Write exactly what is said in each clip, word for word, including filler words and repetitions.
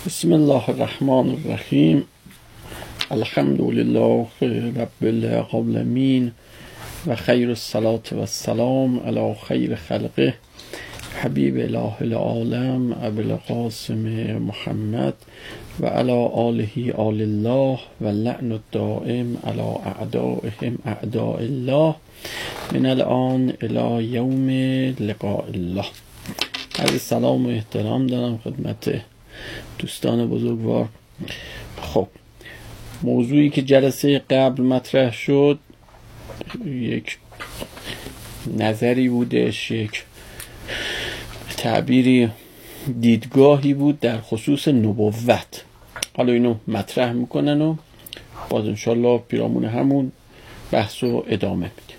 بسم الله الرحمن الرحیم. الحمد لله رب العالمین و خیر الصلاة و السلام علی خیر خلقه حبیب اله العالم ابی القاسم محمد و علی آله آل الله و لعن الدائم علی اعدائهم اعداء الله من الان الی یوم لقاء الله. عرض سلام و احترام دارم خدمت دوستان بزرگوار. خب موضوعی که جلسه قبل مطرح شد یک نظری بودش، یک تعبیری، دیدگاهی بود در خصوص نبوت. حالا اینو مطرح میکنن و باز انشالله پیرامون همون بحث و ادامه میدیم.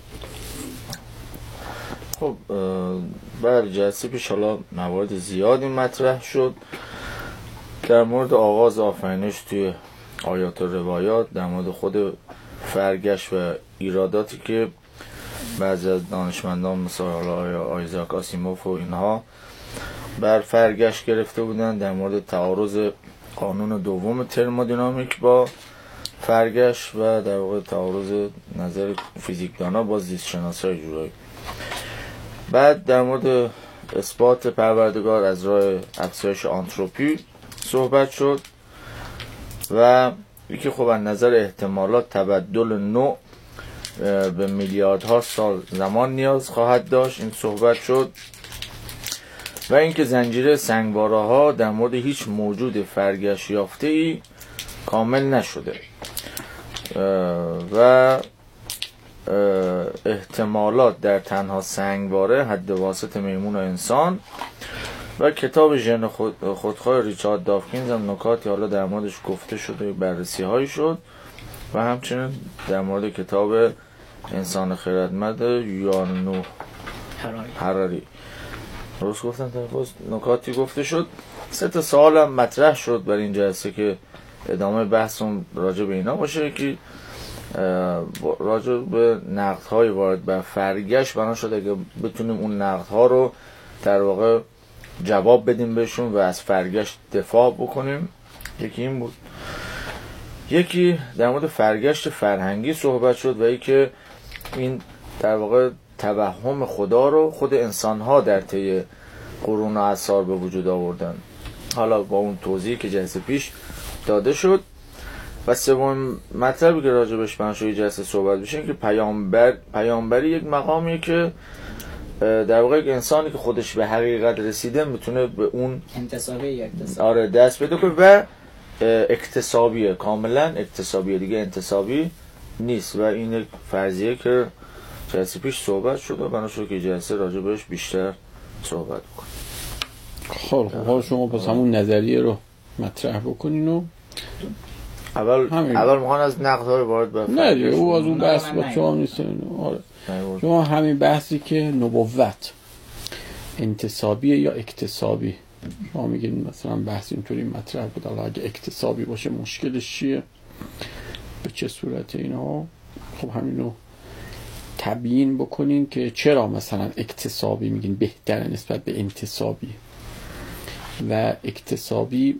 خب بر جلسه پیش حالا موارد زیادی مطرح شد در مورد آغاز آفرینش توی آیات و روایات، در مورد خود فرگشت و ایراداتی که بعضی از دانشمندان مثل آیزاک آسیموف و اینها بر فرگشت گرفته بودن، در مورد تعارض قانون دوم ترمودینامیک با فرگشت و در واقع تعارض نظر فیزیکدانا با زیست شناسای جورایی. بعد در مورد اثبات پروردگار از راه افزایش آنتروپی صحبت شد و یکی خب از نظر احتمالات تبدل نوع به میلیاردها سال زمان نیاز خواهد داشت، این صحبت شد و اینکه زنجیره سنگباره ها در مورد هیچ موجود فرگشت یافته ای کامل نشده و احتمالات در تنها سنگباره حد واسط میمون و انسان و کتاب ژن خود خودخواه ریچارد داوکینز هم نکاتی حالا در موردش گفته شده، بررسی هایی شد و همچنین در مورد کتاب انسان خردمند یوآل هراری روز گفتن تفاوت نکاتی گفته شد. سه تا سوال هم مطرح شد برای این جلسه که ادامه بحثم راجع به اینا باشه که راجع به نقدهای وارد بر فرگشت بنا شد اگه بتونیم اون نقدها رو در واقع جواب بدیم بهشون و از فرگشت دفاع بکنیم. یکی این بود. یکی در مورد فرگشت فرهنگی صحبت شد و یکی این در واقع توهم خدا رو خود انسان‌ها در طی قرون و اعصار به وجود آوردن، حالا با اون توضیحی که جلسه پیش داده شد. و سوم مطلبی که راجبش منشوی جلسه صحبت بشه که پیامبر پیامبری یک مقامیه که در واقع یک انسانی که خودش به حقیقت رسیده میتونه به اون انتصابی اکتسابی آره دست پیدا کنه و اکتسابیه، کاملا اکتسابیه، دیگه انتصابی نیست و این یک فرضیه که جلسه پیش صحبت شد و بناشو که جلسه راجبش بیشتر صحبت بکنیم. خب حالا شما پس همون نظریه رو مطرح بکنین و اول همین. اول میخوان از نقدها رو وارد بفرمایید. نه دیگه او از اون بحث با شما نیست. آره شما همین بحثی که نبوت انتصابیه یا اکتسابی، شما میگین مثلا بحث اینطوری مطرح بود، حالا اگه اکتسابی باشه مشکلش چیه، به چه صورت اینها. خب همینو تبیین بکنین که چرا مثلا اکتسابی میگین بهتره نسبت به انتصابی و اکتسابی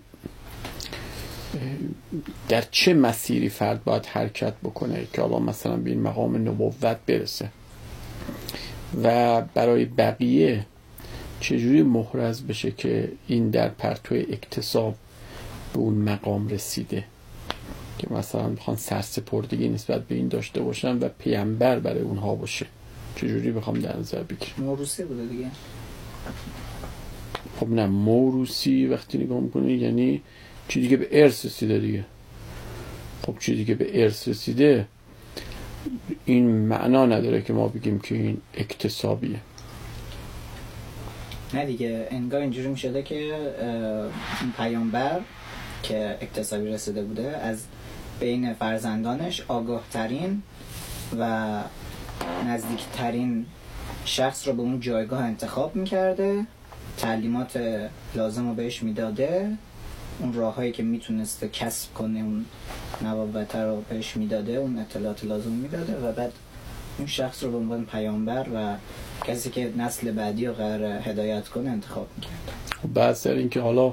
در چه مسیری فرد باید حرکت بکنه که حالا مثلا به این مقام نبوت برسه و برای بقیه چجوری محرز بشه که این در پرتو اکتساب به اون مقام رسیده که مثلا بخوان سرسپردگی نسبت به این داشته باشن و پیامبر برای اونها باشه، چجوری بخوام در نظر بگیرم. موروثی بوده دیگه. خب نه، موروثی وقتی نگاه میکنی یعنی چیزی که به ارث رسیده دیگه. خب چیزی که به ارث رسیده این معنا نداره که ما بگیم که این اکتسابیه. نه دیگه، انگار اینجوری میشده که این پیامبر که اکتسابی رسیده بوده از بین فرزندانش آگاه ترین و نزدیک ترین شخص رو به اون جایگاه انتخاب میکرده، تعلیمات لازم رو بهش میداده، اون راههایی که میتونسته کسب کنه اون نبوت رو بهش میداده، اون اطلاعات لازم میداده و بعد اون شخص رو به عنوان پیامبر و کسی که نسل بعدی رو قرار هدایت کنه انتخاب میکرد. بعد سر این که حالا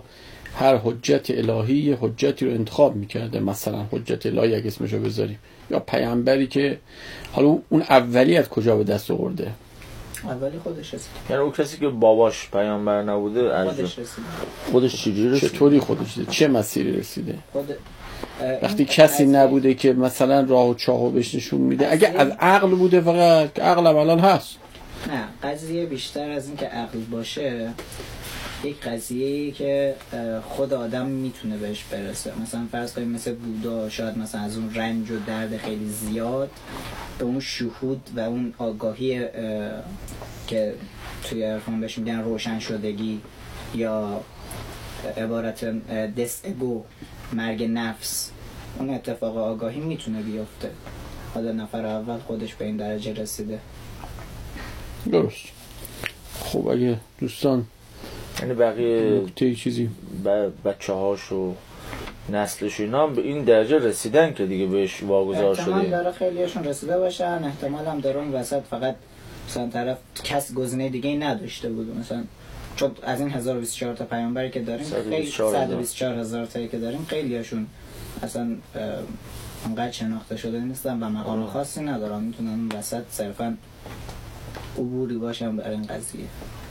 هر حجت الهی یه حجتی رو انتخاب میکرده، مثلا حجت الهی اگه اسمشو بذاریم، یا پیامبری که حالا اون اولی از کجا به دست آورده؟ اولی خودش رسید. یعنی اون کسی که باباش پیامبر نبوده از خودش رسید. خودش چجوری رسید؟ چطوری خودش رسیده؟ چه مسیری رسیده؟ خود وقتی کسی نبوده که مثلا راه و چاهو بهش نشون میده، اگه از عقل بوده فقط، که عقل الان هست. نه، قضیه بیشتر از این که عقل باشه، یک قضیه‌ای که خود آدم میتونه بهش برسه. مثلا فرض کنیم مثل بودا، شاید مثلا از اون رنج و درد خیلی زیاد به اون شهود و اون آگاهی که توی عرفان بهش میگن روشن شدگی یا عبارت دس اگو، مرگ نفس، اون اتفاق آگاهی میتونه بیفته. حالا نفر اول خودش به این درجه رسیده. درست. خب اگه دوستان یعنی بقیه نکته چیزی بچه هاش و نسلش اینا به این درجه رسیدن که دیگه بهش واگذار شده. احتمال داره خیلیشون رسیده باشن، احتمال هم داره اون وسط فقط مثلا طرف کس گزینه دیگه ای نداشته بود. مثلا چون از این هزار و بیست و چهار تا پیامبری که داریم، خیلی صد و بیست و چهار هزار تایی که داریم، خیلیشون اصلا انقدر شناخته شده نیستن و مقام خاصی ندارن، میتونن اون وسط صرفا عبوری باشن برای این قضیه.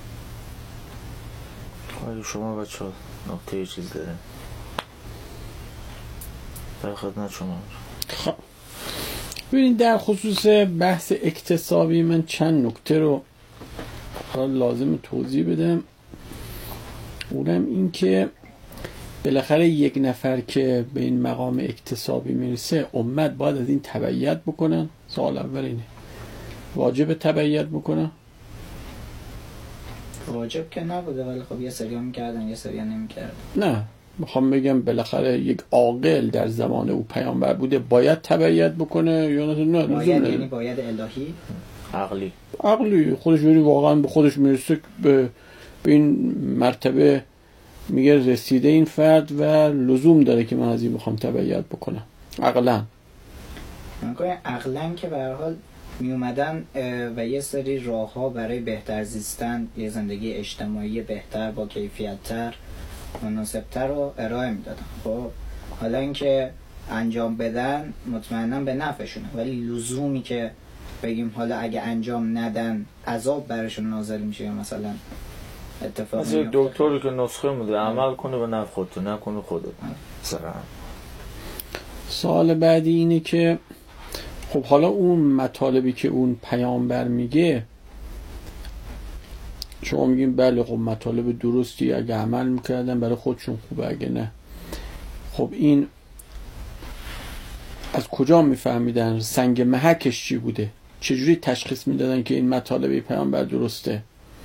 اگه شما بچه ها نقطه یه چیز داریم در خدمت شما. خب ببینید در خصوص بحث اکتسابی من چند نکته رو لازم توضیح بدم. اونم این که بالاخره یک نفر که به این مقام اکتسابی میرسه، امت باید از این تبعیت بکنن. سوال اول اینه، واجب تبعیت بکنن؟ واجب که نبوده، ولی خب یه سری ها میکردن یه سری ها نمیکردن. نه، میخوام بگم بالاخره یک عاقل در زمان او پیامبر بوده، باید تبعیت بکنه یا نه؟ نه باید یعنی باید الهی عقلی عقلی خودش بری واقعا به خودش میرسه، به, به این مرتبه میگه رسیده این فرد و لزوم داره که من از این بخوام تبعیت بکنم. عقلا من کنم عقلا که به هر حال می اومدن و یه سری راه ها برای بهتر زیستن، یه زندگی اجتماعی بهتر با کیفیت‌تر مناسب‌تر رو ارائه میدادن. خب حالا اینکه انجام بدن مطمئنا به نفعشونه، ولی لزومی که بگیم حالا اگه انجام ندن عذاب برشون نازل میشه یا مثلا اتفاق میفته، مثل دکتری که نسخه میده عمل کنه به نفع خودت، نکنه خودت. سلام. سوال بعدی اینه که خب حالا اون مطالبی که اون پیامبر میگه، شما میگین بله خب مطالب درستی، اگه عمل میکردن برای خودشون خوبه، اگه نه خب این از کجا میفهمیدن؟ سنگ محکش چی بوده؟ چجوری تشخیص میدادن که این مطالب پیامبر درسته؟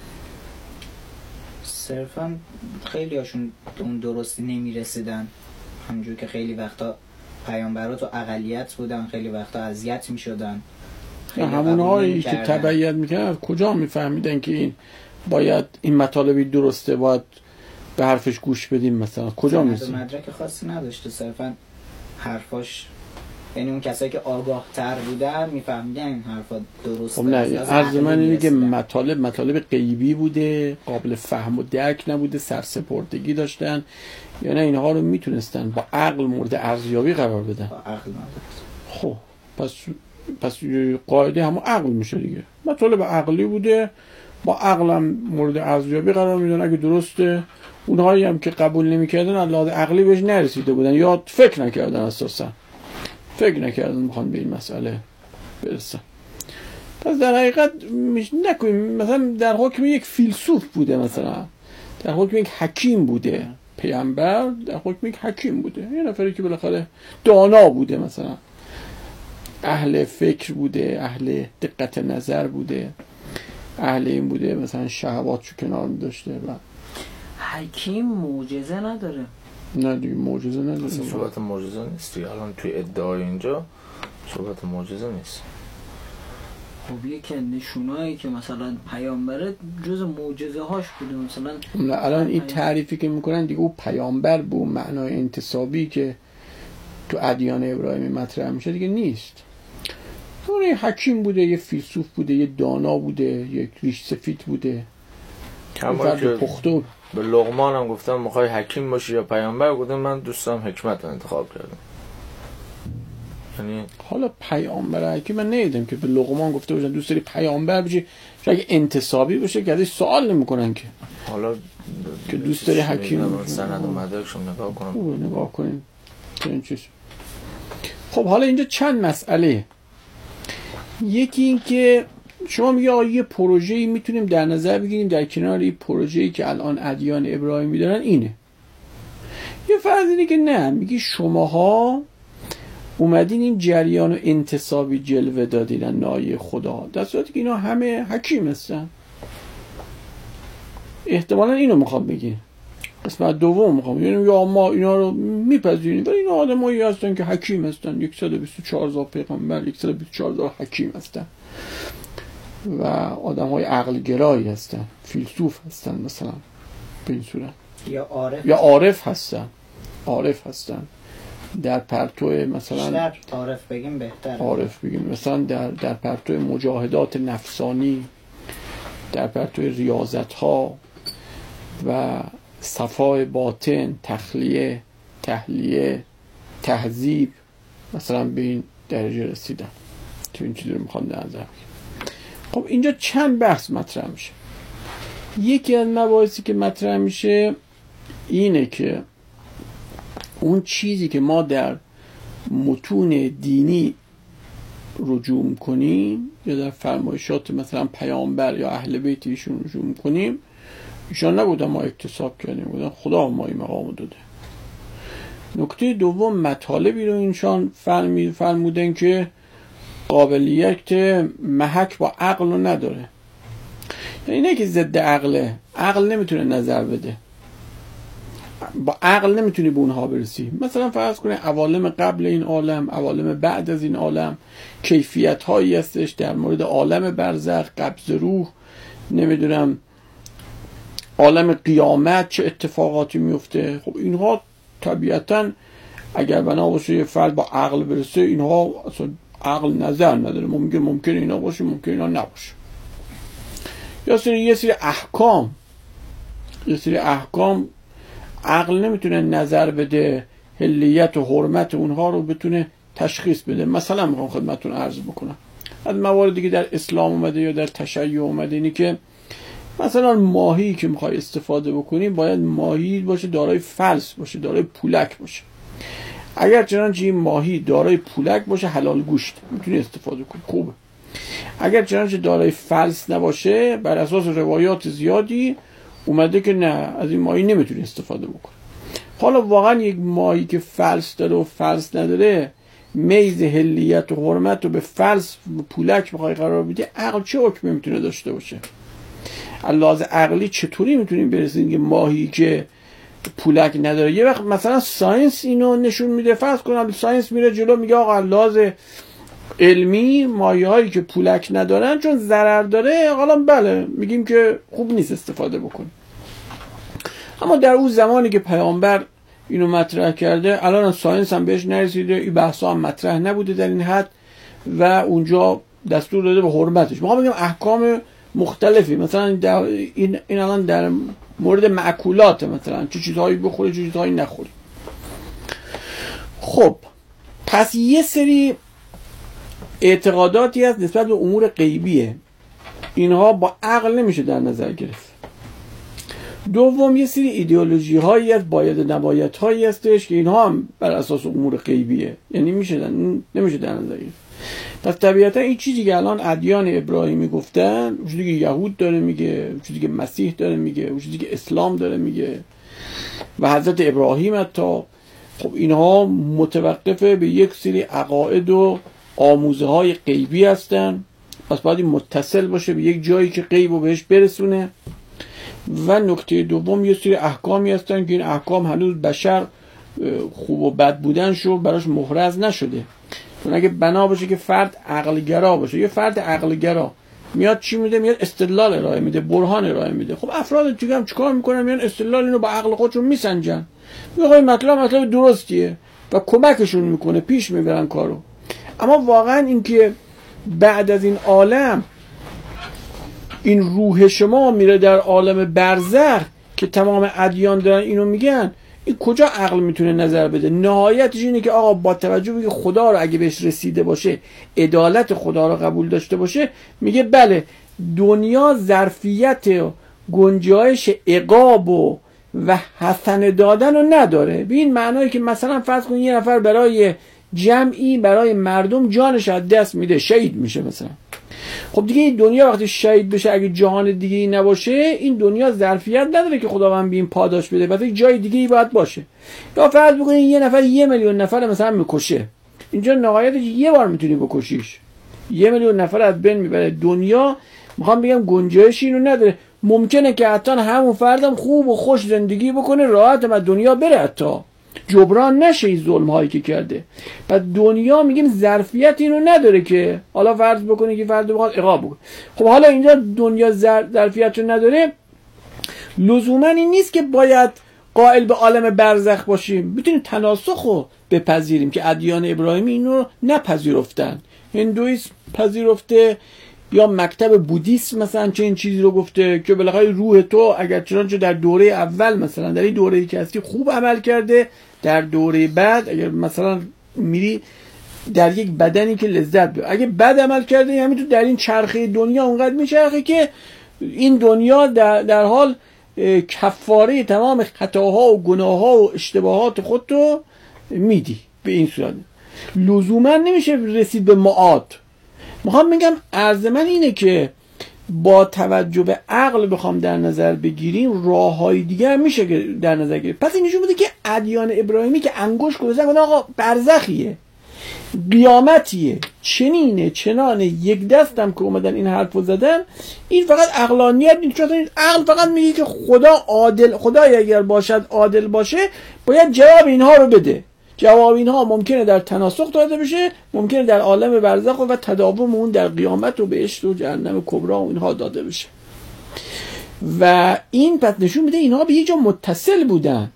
صرفا خیلی هاشون اون درستی نمیرسیدن، همونجور که خیلی وقتا پیامبرات و اقلیت بودن، خیلی وقتا اذیت میشدن. همون هایی که تبعیت میکنن از کجا میفهمیدن که این باید این مطالبی درسته، باید به حرفش گوش بدیم؟ مثلا کجا میرسیم؟ مدرک خاصی نداشته، صرفا حرفاش، یعنی اون کسایی که آگاه تر بودن میفهمیدن این حرفا درسته. خب نه، عرض من اینه که مطالب مطالب غیبی بوده، قابل فهم و درک نبوده، سرسپردگی داشتن، یا نه اینها رو میتونستن با عقل مورد ارزیابی قرار بدن؟ با عقل نداشت. خب پس پس قاعده همون عقل میشه دیگه. مطالب عقلی بوده، با عقلم مورد ارزیابی قرار میدن. اگه درسته، اونهایی هم که قبول نمیکردن از لحاظ عقلی بهش نرسیده بودن یا فکر نکردن، اساسا فکر نکردن میخوان به این مسئله برسن. پس در حقیقت نکنیم مثلا در حکم یک فیلسوف بوده، مثلا در حکم یک حکیم بوده. پیامبر در حکم یک حکیم بوده، یه نفری که بالاخره دانا بوده، مثلا اهل فکر بوده، اهل دقت نظر بوده، اهل این بوده مثلا شهواتشو کنار می‌داشته. و حکیم معجزه نداره. نه دیگه معجزه نداره. صحبت معجزه نیست دیگه. الان توی ادعای اینجا صحبت معجزه نیست. خب یکی نشونایی که مثلا پیامبر جز معجزه هاش بوده مثلا. نه الان این تعریفی که میکنن دیگه او پیامبر به معنای انتسابی که تو ادیان ابراهیمی مطرح میشه دیگه نیست. اون یه حکیم بوده، یه فیلسوف بوده، یه دانا بوده، یک ریش سفید بوده، کما که پخته به لقمان هم گفتم میخوای حکیم باشی یا پیامبر؟ گفتم من دوستم حکمت رو انتخاب کردم. یعنی حالا پیامبر حکیم من ندیدم که به لقمان گفته باشن دوست داری پیامبر بشی. اگه انتصابی باشه که ازش سوال نمیکنن که حالا که دوست داری حکیم سند و مدرکشو نگاه کنم. خوبه نگاه کنیم این چیز. خب حالا اینجا چند مسئله. یکی این که شما میگه آقا یه پروژه‌ای میتونیم در نظر بگیریم در کنار این پروژه‌ای که الان ادیان ابراهیمی دارن اینه. یه فرض اینه که نه، میگی شماها اومدین این جریان و انتصابی جلوه دادین نای خدا، در صورتی که اینا همه حکیم هستن. احتمالا اینو میخوام بگین. قسمت دوم میخوام یعنی یا ما اینا رو میپذیریم ولی اینا آدمایی هستن که حکیم هستن، صد و بیست و چهار هزار پیغمبر، صد و بیست و چهار هزار حکیم هستن و آدمای عقل گرایی هستن، فیلسوف هستن مثلا به این صورت، یا عارف یا عارف هستن عارف هستن در پرتو مثلا عارف بگیم بهتر عارف بگیم مثلا در در پرتو مجاهدات نفسانی، در پرتو ریاضت ها و صفای باطن، تخلیه، تحلیه، تهذیب، مثلا به این درجه رسیدن. تو این چیزی رو میخوام در نظر بگیرم. خب اینجا چند بحث مطرح میشه. یکی از مباحثی که مطرح میشه اینه که اون چیزی که ما در متون دینی رجوع کنیم یا در فرمایشات مثلا پیامبر یا اهل بیت ایشون رجوع کنیم، ایشان نبودن ما اکتساب کردیم، بودن خدا ما این مقام داده. نکته دوم مطالبی رو اینشان فرمودن که قابلیت محک با عقل رو نداره. یعنی نه که ضد عقله، عقل نمیتونه نظر بده، با عقل نمیتونی به اونها برسی. مثلا فرض کنه عوالم قبل این عالم، عوالم بعد از این عالم، کیفیت هایی هستش در مورد عالم برزخ، قبض روح، نمیدونم عالم قیامت چه اتفاقاتی میفته. خب اینها طبیعتا اگر بنا باشه یه فرد با عقل برسه، اینها اصلا عقل نظر نداره، ممکن ممکن اینا باشه، ممکن اینا نباشه. یا سری یه سری احکام یه سری احکام عقل نمیتونه نظر بده، حلیت و حرمت اونها رو بتونه تشخیص بده. مثلا میخوام خدمتتون عرض بکنم از مواردی که در اسلام اومده یا در تشیع اومده اینی که مثلا ماهی که میخوای استفاده بکنی باید ماهی باشه دارای فلس باشه، دارای پولک باشه. اگر چنانچه این ماهی دارای پولک باشه حلال گوشت میتونی استفاده کنی، خوبه. اگر چنانچه دارای فلس نباشه بر اساس روایات زیادی اومده که نه، از این ماهی نمیتونی استفاده بکنی. حالا واقعا یک ماهی که فلس داره و فلس نداره، میز حلیت و حرمت رو به فلس و پولک بخوای قرار بدی، عقل چه حکمی میتونه داشته باشه؟ لحاظ عقلی چطوری میتونیم برسیم که ماهی که پولک نداره؟ یه وقت مثلا ساینس اینو نشون میده، فرض کنم ساینس میره جلو میگه آقا لحاظ علمی ماهی هایی که پولک ندارن چون ضرر داره، حالا بله میگیم که خوب نیست استفاده بکنیم. اما در اون زمانی که پیامبر اینو مطرح کرده، الان ساینس هم بهش نرسیده، این بحثا هم مطرح نبوده در این حد و اونجا دستور داده به حرمتش. میخوام بگم احکام مختلفی مثلا در این این الان در مورد مأکولات مثلا چه چیزهایی بخوری چه چیزهایی نخوری. خب پس یه سری اعتقاداتی هست نسبت به امور غیبیه، اینها با عقل نمیشه در نظر گرفت. دوم یه سری ایدئولوژی هایی هست، باید نباید هایی هستش که اینها هم بر اساس امور غیبیه، یعنی میشه در... نمیشه در نظر گرفت. پس طبیعتا این چیزی که الان ادیان ابراهیمی گفتن، چیزی که یهود داره میگه، چیزی که مسیح داره میگه، چیزی که اسلام داره میگه و حضرت ابراهیم حتی، خب اینها متوقفه به یک سری عقاید و آموزه های غیبی هستن. پس باید متصل باشه به یک جایی که غیب رو بهش برسونه. و نکته دوم یه سری احکامی هستن که این احکام هنوز بشر خوب و بد بودنشو براش محرز نشده. چون اگه بنا باشه که فرد عقلگرا باشه، یه فرد عقلگرا میاد چی میده؟ میاد استدلال ارائه میده، برهان ارائه میده. خب افراد دیگه هم چیکار میکنن؟ میان استدلال اینو با عقل خودشون میسنجن، میگن مطلب مطلب درستیه و کمکشون میکنه، پیش میبرن کارو. اما واقعا این که بعد از این عالم این روح شما میره در عالم برزخ، که تمام ادیان دارن اینو میگن، این کجا عقل میتونه نظر بده؟ نهایتش اینه که آقا با توجه به خدا رو اگه بهش رسیده باشه، عدالت خدا رو قبول داشته باشه، میگه بله دنیا ظرفیت گنجایش عقاب و و حسنه دادن رو نداره. به این معنایی که مثلا فرض کنید یه نفر برای جمعی، برای مردم جانش از دست میده، شهید میشه مثلا. خب دیگه این دنیا وقتی شهید بشه اگه جهان دیگه ای نباشه، این دنیا ظرفیت نداره که خداوند به این پاداش بده، واسه جای دیگه ای باید باشه. یا فرض بکنید یه نفر یه میلیون نفر مثلا میکشه، اینجا نهایتش یه بار میتونی بکشیش، یه میلیون نفر از بین میبره. دنیا میخوام بگم گنجایشی اینو نداره. ممکنه که حتی همون فردم خوب و خوش زندگی بکنه، راحت از دنیا بره، حتی جبران نشه این ظلم هایی که کرده. بعد دنیا میگیم ظرفیت اینو نداره که حالا فرض بکنه که فرد بخواد عقاب بکنه. خب حالا اینجا دنیا ظرفیت رو نداره، لزوما این نیست که باید قائل به عالم برزخ باشیم. میتونیم تناسخ رو بپذیریم که ادیان ابراهیمی اینو نپذیرفتن. هندویسم پذیرفته، یا مکتب بودیسم مثلا چه این چیزی رو گفته که بالاخره روح تو اگر چنانچه در دوره اول مثلا در این دوره که هستی خوب عمل کرده، در دوره بعد اگر مثلا میری در یک بدنی که لذت ببری، اگه بد عمل کرده یعنی تو در این چرخه دنیا اونقدر میچرخه که این دنیا در, در حال کفاره تمام خطاها و گناهها و اشتباهات خود رو میدی. به این صورت لزوما نمیشه رسید به معاد. میخوام بگم عرض من اینه که با توجه به عقل بخوام در نظر بگیریم، راههای دیگه هم میشه که در نظر گیریم. پس این نشون میده که ادیان ابراهیمی که انگشت گذاشتن آقا برزخیه، قیامتیه، چنینه چنانه، یک دستم که اومدن این حرفو زدن، این فقط عقلانیت نیست. چون عقل فقط میگه که خدا عادل، خدای اگر باشد عادل باشه باید جواب اینها رو بده. جواب اینها ممکنه در تناسخ داده بشه، ممکنه در عالم برزخ و تداوم اون در قیامت و بهشت و جهنم کبری و اینها داده بشه. و این پس نشون میده اینها به یه جا متصل بودن.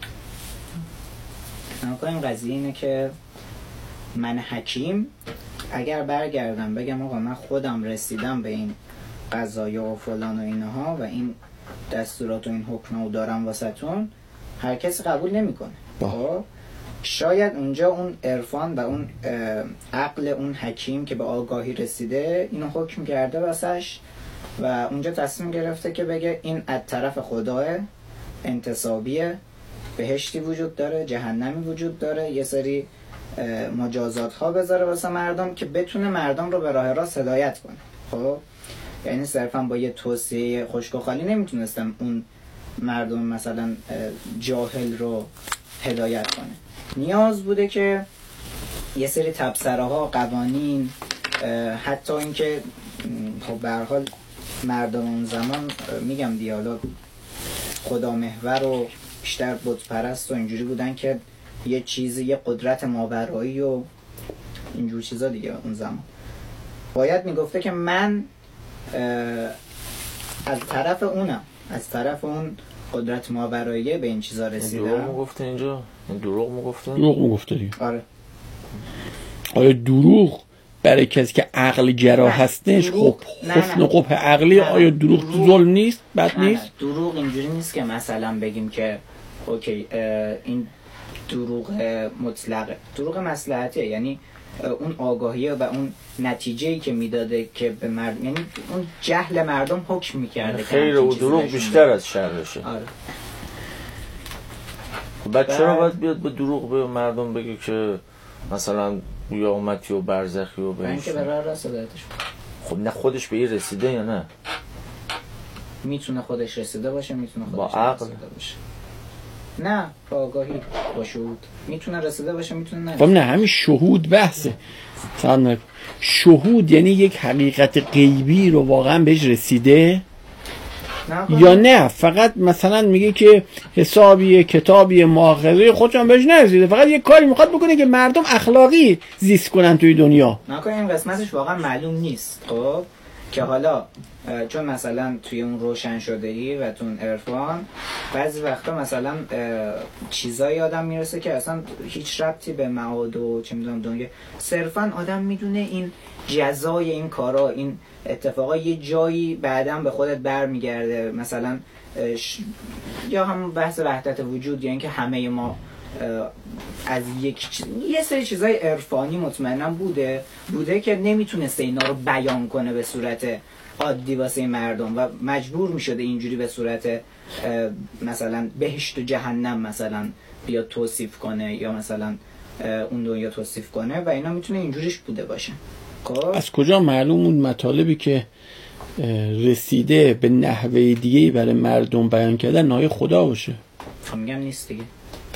این قضیه اینه که من حکیم اگر برگردم بگم آقا من خودم رسیدم به این قضایا و فلان و اینها و این دستورات و این حکم رو دارم واسهتون، هر کسی قبول نمیکنه. خب شاید اونجا اون عرفان و اون عقل اون حکیم که به آگاهی رسیده اینو حکم کرده واسش و اونجا تصمیم گرفته که بگه این از طرف خداه، انتصابیه، بهشتی وجود داره، جهنمی وجود داره، یه سری مجازات ها بذاره واسه مردم که بتونه مردم رو به راه راست هدایت کنه. خب یعنی صرفا با یه توصیه خشک و خالی نمیتونستم اون مردم مثلا جاهل رو هدایت کنه. نیاز بوده که یه سری تبصره ها، قوانین، حتی اینکه خب به هر حال مردم اون زمان میگم دیالوگ خدا محور و بیشتر بت پرست و اینجوری بودن که یه چیزی، یه قدرت ماورایی و اینجور چیزا دیگه اون زمان باید میگفته که من از طرف اونم، از طرف اون قدرت ماورایی به این چیزا رسیدم. دروغ میگفته اینجا؟ دروغ میگفته؟ دروغ میگفته دیگه. آره. آره دروغ برای کسی که عقل گرا هستش، خب حسن و قبح عقلی، آیا دروغ ظلم نیست؟ بد نیست؟ نه. دروغ اینجوری نیست که مثلا بگیم که اوکی این دروغ مطلقه، دروغ مصلحتیه، یعنی اون آگاهیه و اون نتیجه‌ای که میداده که به مردم، یعنی اون جهل مردم حکم میکرده خیر و دروغ بیشتر از شرشه. آره. بعد چرا باید بیاد به دروغ به مردم بگه که مثلا قیامتی و برزخی و بهش؟ اینکه به راه راست هدایتش. خب نه خودش به این رسیده یا نه؟ میتونه خودش رسیده باشه، میتونه خودش با عقل رسیده باشه. نه با آگاهی، با شهود میتونه رسیده باشه، میتونه نه. خب نه همین شهود بحثه. شهود یعنی یک حقیقت غیبی رو واقعا بهش رسیده نه یا نه فقط مثلا میگه که حسابی کتابی مؤاخذه خودشون بهش نرسیده، فقط یک کاری میخواد بکنه که مردم اخلاقی زیست کنن توی دنیا. نه این قسمتش واقعا معلوم نیست. خب که حالا چون مثلا توی اون روشن شده ای و تو اون عرفان بعضی وقتا مثلا چیزایی آدم میرسه که اصلا هیچ ربطی به معاد و چه میدونم دنیا، صرفا آدم میدونه این جزای این کارا، این اتفاقا یه جایی بعداً به خودت برمیگرده. مثلا ش... یا هم بحث وحدت وجود، یا اینکه همه ما از یک چیز... یه سری چیزای عرفانی مطمئنا بوده بوده که نمیتونسته اینا رو بیان کنه به صورت عادی واسه مردم و مجبور میشده اینجوری به صورت مثلا بهشت و جهنم مثلا بیا توصیف کنه، یا مثلا اون دنیا توصیف کنه و اینا میتونه اینجوریش بوده باشه. از کجا معلوم اون مطالبی که رسیده به نحوه دیگه‌ای برای مردم بیان کردن نای خدا باشه؟ خب میگم نیست دیگه.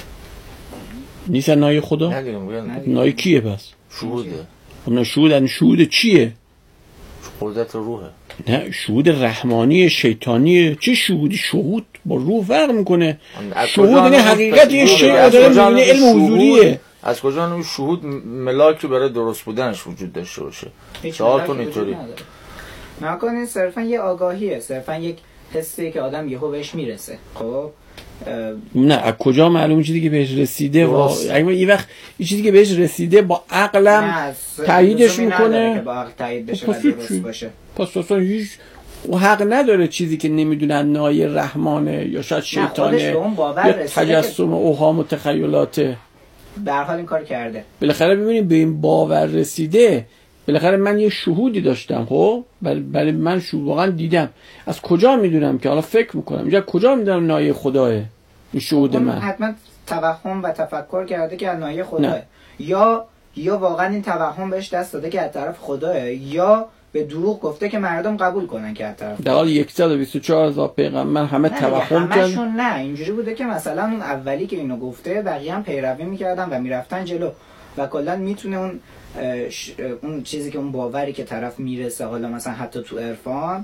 نیست نای خدا؟ نه دیگه. نای کیه پس؟ شهوده. خب شهود، شهود چیه؟ قدرت روحه. نه شهود رحمانی شیطانی. چه شهودی؟ شهود با روح فرق میکنه. شهود یعنی حقیقت یه شیء داره میبینه، علم حضوریه. از کجا اون شهود ملاکی برای درست بودنش وجود داشته باشه؟ سوال کن اینطوری. نکنین صرفا یه آگاهیه، صرفا یک حسی که آدم یهو بهش میرسه. خب نه از کجا معلوم چیزی که بهش رسیده و اگه یه وقت یه چیزی که بهش رسیده با عقلم تاییدش میکنه که با عقل تایید بشه و درست باشه؟ پس اصلا هیچ و حق نداره چیزی که نمیدونن نای رحمانه یا شاید شیطانه یا تجسم اوهام و تخیلاته. به هر حال این کار کرده. بالاخره ببینیم به این باور رسیده. بالاخره من یه شهودی داشتم، خب برای من شهود واقعا دیدم. از کجا میدونم که حالا فکر میکنم اینجا کجا میدونم نایه خداه این شهود من؟ حتما توهم و تفکر کرده که نایه خداه، یا یا واقعا این توهم بهش دست داده که از طرف خداه، یا به دروغ گفته که مردم قبول کنن که از طرف. در حال صد و بیست و چهار هزار پیغمبر همه توهم کردن. نه اینجوری بوده که مثلا اون اولی که اینو گفته بقیه هم پیروی میکردن و میرفتن جلو و کلا میتونه اون اون چیزی که اون باوری که طرف میرسه، حالا مثلا حتی تو عرفان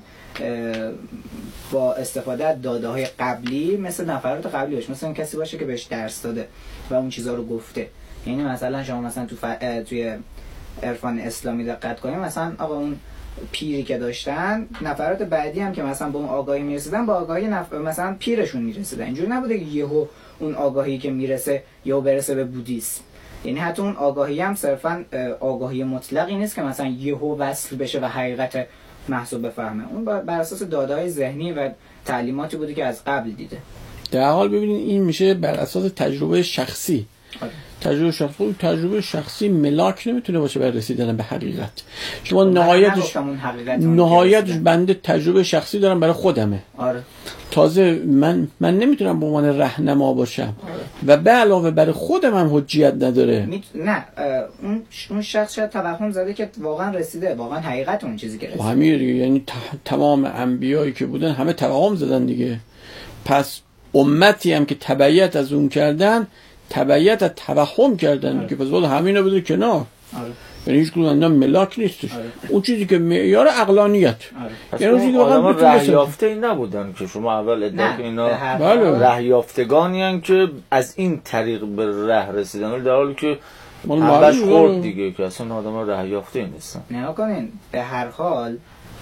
با استفاده از داده های قبلی مثل نفرات قبلی باشه، مثلا کسی باشه که بهش درس داده و اون چیزا رو گفته. یعنی مثلا شما مثلا تو ف... توی عرفان اسلامی دقت کنیم، مثلا آقا اون پیری که داشتن، نفرات بعدی هم که مثلا به اون آگاهی میرسیدن با آگاهی نف... مثلا پیرشون میرسیدن. اینجوری نبوده که یهو اون آگاهی که میرسه یهو برسه به بودیسم. یعنی حتی اون آگاهی هم صرفا آگاهی مطلقی نیست که مثلا یهو وصل بشه و حقیقت محسوب بفهمه. اون بر اساس داده‌های ذهنی و تعلیماتی بوده که از قبل دیده. در حال ببینید این میشه بر اساس تجربه شخصی. آه. تجربه شخصی تجربه شخصی ملاک نمیتونه باشه برای رسیدن به حقیقت. شما نهایتش نهایتش بنده تجربه شخصی دارم برای خودمه. آره. تازه من من نمیتونم به عنوان راهنما باشم. آره. و به علاوه برای خودم هم حجیت نداره. میت... نه اون اون شخص شاید توهم زده که واقعا رسیده، واقعا حقیقت اون چیزی که رسیده. همین دیگه، یعنی ت... تمام انبیایی که بودن همه توهم زدن دیگه. پس امتی هم که تبعیت از اون کردن تبعیت از توهم کردن. آره. که پس والا همینو بده کنار. آره. یعنی هیچ کدوم اینا ملاک نیستش. آره. اون چیزی که معیار عقلانیت. آره. یعنی اون چیزی که واقعا ره یافته این نبودن که شما اول ادعا که اینا بله. ره یافتگانی ان که از این طریق به ره رسیدن، در حالی که اولش خورد دیگه که اصلا آدم‌ها ره یافته نیستن. نه کنین به هر حال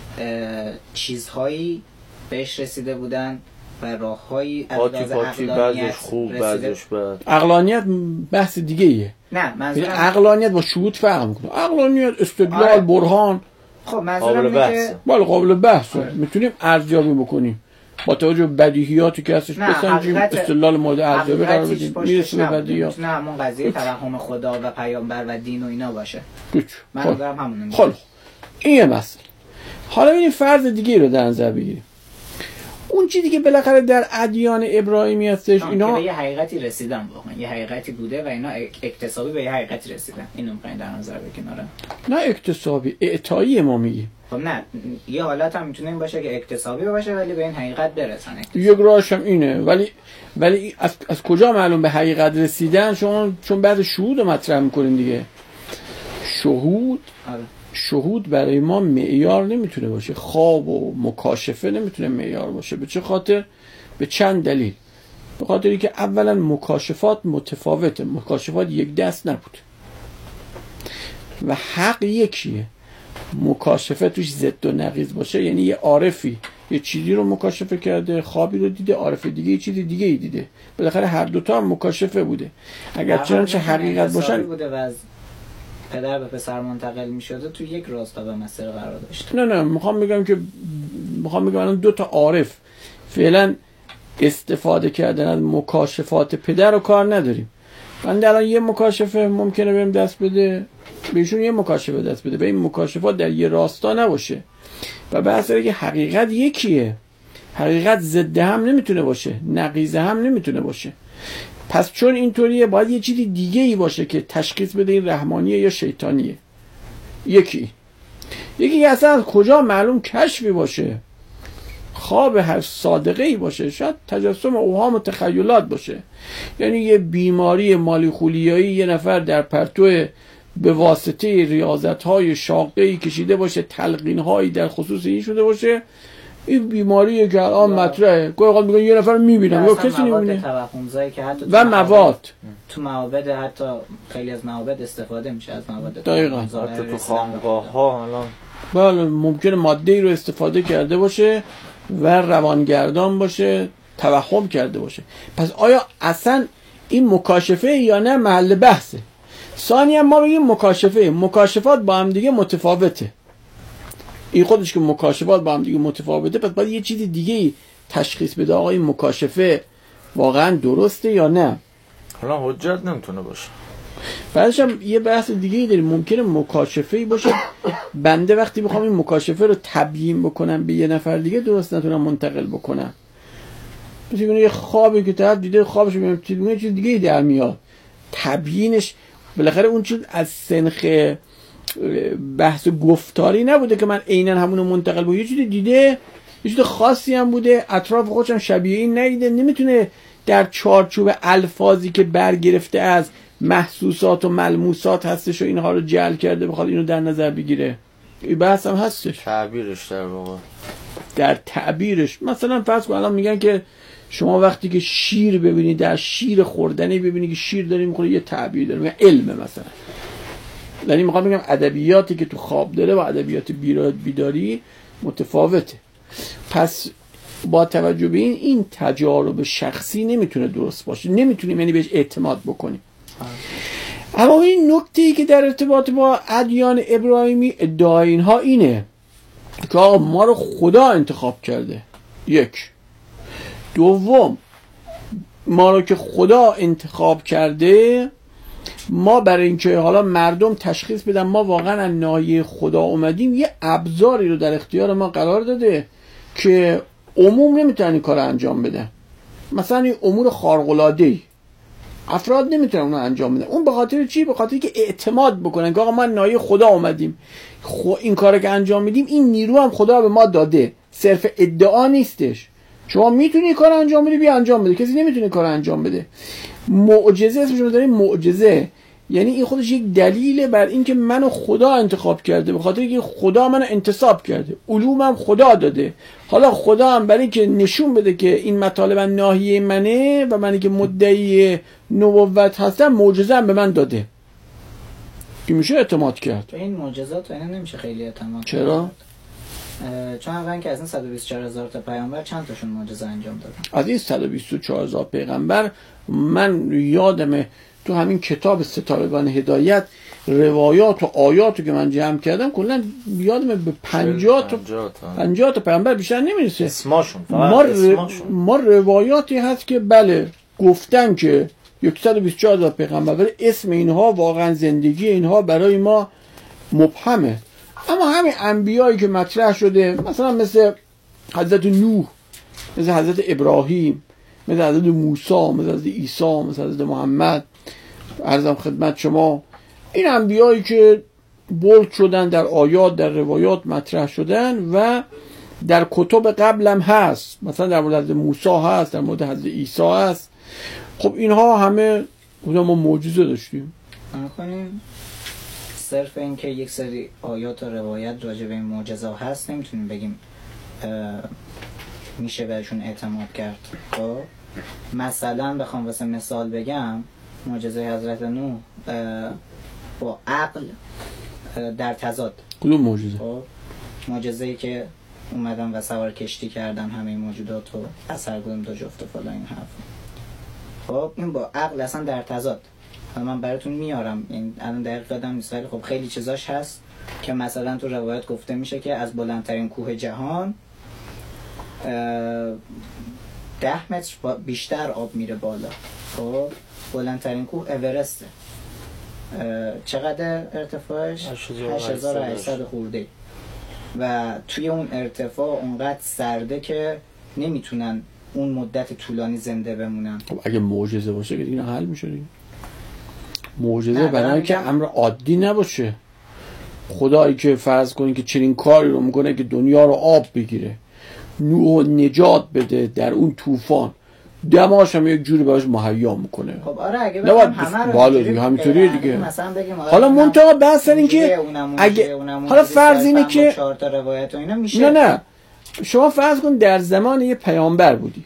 چیزهایی بهش رسیده بودن و راههایی از لحاظ عقلانیت خوب بعضش بد. عقلانیت بحث دیگه ایه. نه منظورم عقلانیت با شهود فرق میکنه. عقلانیت استدلال آره. برهان خب منظورم اینه که بله قابل بحثه. آره. میتونیم ارزیابی بکنیم با توجه به بدیهیاتی که هستش بسنجیم، استدلال مورد ارزیابی قرار بدیم، میرسیم به بدیهیات. نه همون قضیه توهم خدا و پیامبر و دین و اینا باشه. من خب. دارم همون خب این یه مسئله. حالا ببینیم فرض دیگه رو در نظر بگیریم. اون چیزی که بالاخره در ادیان ابراهیمی هستش اینا که به یه حقیقتی رسیدن، واقعا یه حقیقتی بوده و اینا اکتسابی به یه حقیقتی رسیدن. اینو می‌خواید در نظر بگیرین؟ آره نه اکتسابی، اعطایی ما میگیم. خب نه یه حالت هم میتونه این باشه که اکتسابی باشه ولی به این حقیقت برسن. یک راهش هم اینه، ولی ولی از, از کجا معلوم به حقیقت رسیدن؟ شما چون بعد شهود رو مطرح می‌کنین دیگه. شهود آره. شهود برای ما معیار نمیتونه باشه، خواب و مکاشفه نمیتونه معیار باشه. به چه خاطر؟ به چند دلیل. به خاطری که اولا مکاشفات متفاوته، مکاشفات یک دست نبود و حق یکیه. مکاشفه توش ضد و نقیض باشه، یعنی یه عارفی یه چیزی رو مکاشفه کرده، خوابی رو دیده، عارف دیگه یه چیز دیگه ای دیده، بالاخره هر دوتا هم مکاشفه بوده. اگر چنانچه حقیقت باشن بوده و از پدر به پسر منتقل می شده تو یک راستا به مسیر قرار داشته. نه نه میخوام بگم که میخوام بگم الان دو تا عارف فعلا استفاده کردن از مکاشفات پدر رو کار نداریم. من الان یه مکاشفه ممکنه بهم دست بده، بهشون یه مکاشفه دست بده، به این مکاشفات در یه راستا نباشه و بحث اینه که حقیقت یکیه، حقیقت ضد هم نمیتونه باشه، نقیض هم نمیتونه باشه. پس چون اینطوریه باید یه چیزی دیگه ای باشه که تشخیص بده این رحمانیه یا شیطانیه. یکی یکی اصلا از کجا معلوم کشفی باشه، خواب هر صادقه ای باشه، شاید تجسم اوهام و تخیلات باشه، یعنی یه بیماری مالی خولیایی یه نفر در پرتو به واسطه ریاضت‌های شاقه‌ای کشیده باشه، تلقین‌هایی در خصوص این شده باشه، این بیماریه که الان مطرحه. گاهی اوقات میگن یه نفر میبینم یا کسی نمیبینه. و مواد تو معابد حتی خیلی از معابد استفاده میشه از مواد. دقیقاً. حتی تو خانقاه‌ها الان بله ممکنه ماده‌ای رو استفاده کرده باشه و روانگردان باشه، توهم کرده باشه. پس آیا اصلا این مکاشفه یا نه محل بحثه؟ ثانیاً ما بگیم مکاشفه، مکاشفات با هم دیگه متفاوته. این خودش که مکاشفات با هم دیگه متفاوته، پس باید یه چیز دیگه تشخیص بده آقا این مکاشفه واقعا درسته یا نه. حالا حجت نمیتونه باشه. بعدش هم یه بحث دیگه ای داریم، ممکنه مکاشفه‌ای باشه بنده وقتی بخوام این مکاشفه رو تبیین بکنم به یه نفر دیگه درست نتونم منتقل بکنم. مثل یه خوابی که طرف دیده خوابش میاد چیز چیز دیگه ای در میاد، تبیینش بالاخره اون چیز از سنخ بحث گفتاری نبوده که من عیناً همونو منتقل بکنم، یه چیز دیده، یه چیز خاصی هم بوده، اطراف خودش هم شبیه این ندیده، نمیتونه در چارچوب الفاظی که برگرفته از محسوسات و ملموسات هستش و اینها رو جعل کرده بخواد اینو در نظر بگیره. این بحث هم هستش تعبیرش در واقع در تعبیرش. مثلا فرض کن الان میگن که شما وقتی که شیر ببینید، در شیر خوردنی ببینید که شیر داره میخوره، یه تعبیر داره، میگن علمه مثلا. یعنی میخوام بگم ادبیاتی که تو خواب داره و ادبیات بیداری متفاوته. پس با توجه به این این تجارب شخصی نمیتونه درست باشه، نمیتونیم یعنی بهش اعتماد بکنیم. اما این نکته‌ای که در ارتباط با ادیان ابراهیمی ادعای اینها اینه که آقا ما رو خدا انتخاب کرده. یک. دوم، ما رو که خدا انتخاب کرده، ما برای اینکه حالا مردم تشخیص بدن ما واقعا از ناحیه خدا اومدیم، یه ابزاری رو در اختیار ما قرار داده که عموم نمیتونن این کار انجام بدن. مثلا این امور خارق‌العاده‌ای افراد نمیتونن اونو انجام بدن. اون به خاطر چی؟ به خاطر که اعتماد بکنن که آقا ما ناحیه خدا اومدیم، خو این کارو که انجام میدیم این نیرو هم خدا به ما داده، صرف ادعا نیستش. شما میتونی کار انجام بدی، بیا انجام بده. کسی نمیتونه کار انجام بده. معجزه اسمش رو داریم معجزه، یعنی این خودش یک دلیله بر اینکه منو خدا انتخاب کرده، به خاطر اینکه خدا منو انتصاب کرده، علومم خدا داده. حالا خدا هم برای اینکه نشون بده که این مطالب ناحیه منه و منی که مدعی نبوت هستم، معجزه هم به من داده. این میشه اعتماد کرد. به این معجزات اینا نمیشه خیلی اعتماد. چرا؟ چون اولا که از این صد و بیست و چهار هزار تا پیامبر چند تاشون معجزه انجام دادن؟ از این صد و بیست و چهار هزار پیغمبر من یادمه تو همین کتاب ستارگان هدایت روایات و آیاتو که من جمع کردم کلا یادمه به پنجاه تا پنجاه تا پیغمبر بیشتر نمیرسه. اسمشون ما, ر... ما روایاتی هست که بله گفتن که صد و بیست و چهار هزار پیغمبر، ولی اسم اینها واقعا زندگی اینها برای ما مبهمه. اما همین انبیایی که مطرح شده، مثلا مثل حضرت نوح، مثل حضرت ابراهیم، مثل حضرت موسی، مثل حضرت عیسی، مثل حضرت محمد، عرضم خدمت شما، این انبیایی که بولد شدن در آیات، در روایات مطرح شدن و در کتب قبلم هست، مثلا در مورد حضرت موسی هست، در مورد حضرت عیسی هست. خب اینها همه ما معجزه داشتیم. کنیم صرف این که یک سری آیات و روایت راجع به این معجزه هست نمیتونیم بگیم میشه بهشون اعتماد کرد. خب مثلا بخوام واسه مثال بگم، معجزه حضرت نوح با عقل در تضاد. کدوم معجزه؟ خب معجزه‌ای که اومدن و سوار کشتی کردن همه موجودات رو اثر گذاشتن دو جفت و فلان این حرف. خب این با عقل اصلا در تضاد. حالا من براتون میارم این الان دقیق یادم نیست ولی خب خیلی چیزاش هست که مثلا تو روایت گفته میشه که از بلندترین کوه جهان ده متر بیشتر آب میره بالا. خب بلندترین کوه اورسته. چقدر ارتفاعش؟ هشت هزار و هشتصد خورده و توی اون ارتفاع اونقدر سرده که نمیتونن اون مدت طولانی زنده بمونن. خب اگه معجزه باشه که دیگه حل میشه دیگه. معجزه برای که امر عادی نباشه. خدایی که فرض کنین که چنین کاری رو میکنه که دنیا رو آب بگیره، نوح نجات بده در اون طوفان، دماش هم یک جوری براش مهیا میکنه. خب آره اگه بگم همه رو بالا دیگه همینطوریه دیگه. مثلا بگیم حالا منتها بحث این که اگه حالا فرض اینه که چهار تا روایت و اینا میشه. نه نه شما فرض کن در زمان یه پیامبر بودی،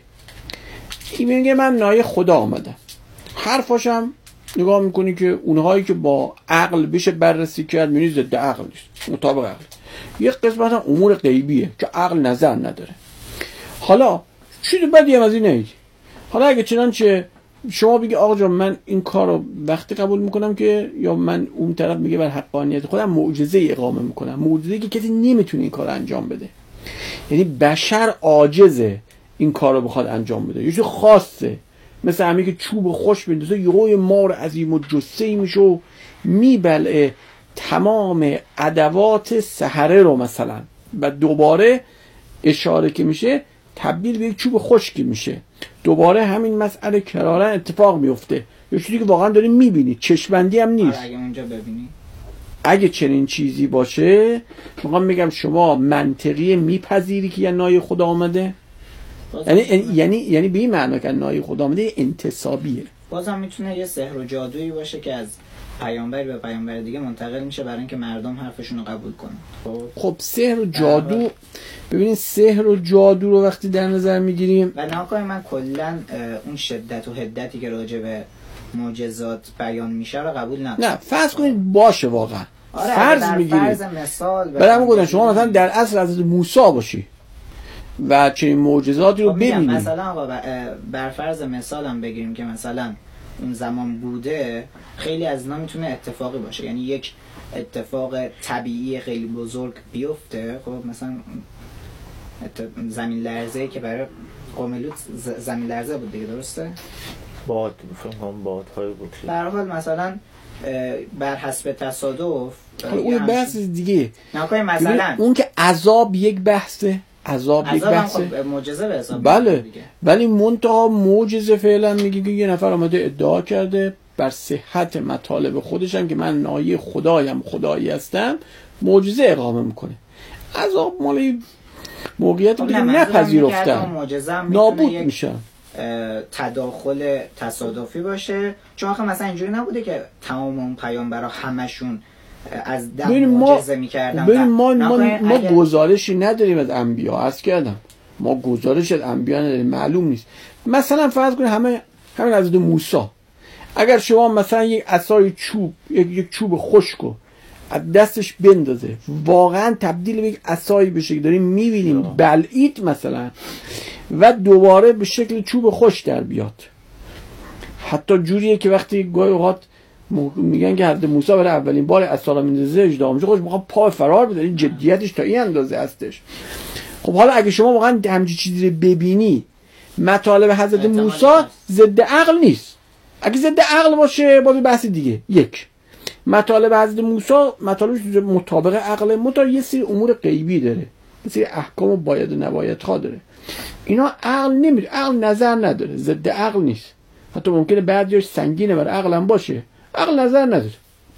این میگه من نای خدا آمدم، حرفاشم نگاه میکنی که اونهایی که با عقل بشه بررسی کرد میبینی ضد عقل نیست، مطابق عقل. یه قسمت هم امور غیبیه که عقل نظر نداره. حالا چیزی بدی هم از این نمیگی. حالا اگه چنانچه شما بگی آقا جان من این کار رو وقتی قبول میکنم که، یا من اون طرف میگه بر حقانیت خودم معجزه اقامه میکنم، معجزه‌ای که کسی نمیتونه این کار رو انجام بده، یعنی بشر عاجزه این کار رو بخواد انجام بده، یه چیز خاصه، مثل همین که چوب خوش میندازه یهو مار عظیم و جثه‌ای میشه و میبلعه تمام ادوات سحره رو مثلا، و دوباره اشاره که میشه تبدیل به یک چوب خشکی میشه، دوباره همین مسئله کرارن اتفاق میفته. یه چیزی که واقعا داریم میبینی، چشمندی هم نیست. اگه اونجا ببینی اگه چنین چیزی باشه میخوام بگم شما منطقی میپذیری که یه نای خدا آمده؟ یعنی یعنی یعنی به این معنا که نای خدا آمده انتصابیه. بازم میتونه یه سحر و جادویی باشه که از پیامبر به پیامبر دیگه منتقل میشه برای اینکه مردم حرفشون رو قبول کنن. خب خب سحر و جادو، ببینید سحر و جادو رو وقتی در نظر میگیریم و ناگهان من کلا اون شدت و حدتی که راجع به معجزات بیان میشه رو قبول ندارم. نه فرض کنید باشه واقعا. آره فرض میگیریم. فرض مثال برام گفتن شما مثلا در عصر حضرت موسی باشی و چنین معجزاتی رو ببینید. مثلا آقا بر فرض مثال هم بگیریم که مثلا اون زمان بوده، خیلی از اینا میتونه اتفاقی باشه، یعنی یک اتفاق طبیعی خیلی بزرگ بیفته. خب مثلا زمین لرزه‌ای که برای قوم لوط زمین لرزه بود دیگه، درسته؟ باد فکر کنم بادهای بود. به هر حال مثلا بر حسب تصادف اون بحث دیگه. نه مثلا اون که عذاب یک بحثه، عذاب یک بحثه، خب معجزه به حساب بله دیگه. ولی منتها معجزه فعلا میگه که یه نفر اومده ادعا کرده بر صحت مطالب خودش هم که من نایی خدایم، خدایی هستم، معجزه اقامه میکنه. عذاب مالی موقعیت دیگه نپذیرفتن، نابود میشن. تداخل تصادفی باشه، چون آخه مثلا اینجوری نبوده که تمام اون پیامبرا همشون از دم معجزه میکردن. ببین ما ما, ما اگر... گزارشی نداریم از انبیا، عرض کردم ما گزارش از انبیا نداریم، معلوم نیست. مثلا فرض کنید همه همین حضرت موسی، اگر شما مثلا یک عصای چوب یک, یک چوب خشکو از دستش بندازه واقعا تبدیل به یک عصایی بشه که داریم میبینیم بلعید مثلا، و دوباره به شکل چوب خوش در بیاد. حتی جوریه که وقتی گاهی اوقات میگن که حضرت موسی برای اولین بار عصا رو میندازه اژدها میشه خوش میخواد پا فرار بده، این جدیتش تا این اندازه هستش. خب حالا اگه شما واقعا همچین چیزی رو ببینی، مطالب حضرت موسی ضد عقل نیست. اگه ضد عقل باشه باز بحث دیگه. یک، مطالب حضرت موسی مطالبش مطابق عقل، مطابق یه سری امور غیبی داره، یه سری احکام و باید و نباید ها داره. اینا عقل نمیره، عقل نظر نداره، ضد عقل نیست. حتی ممکنه بعضیش سنگینه برای عقل هم باشه، عقل نظر نداره،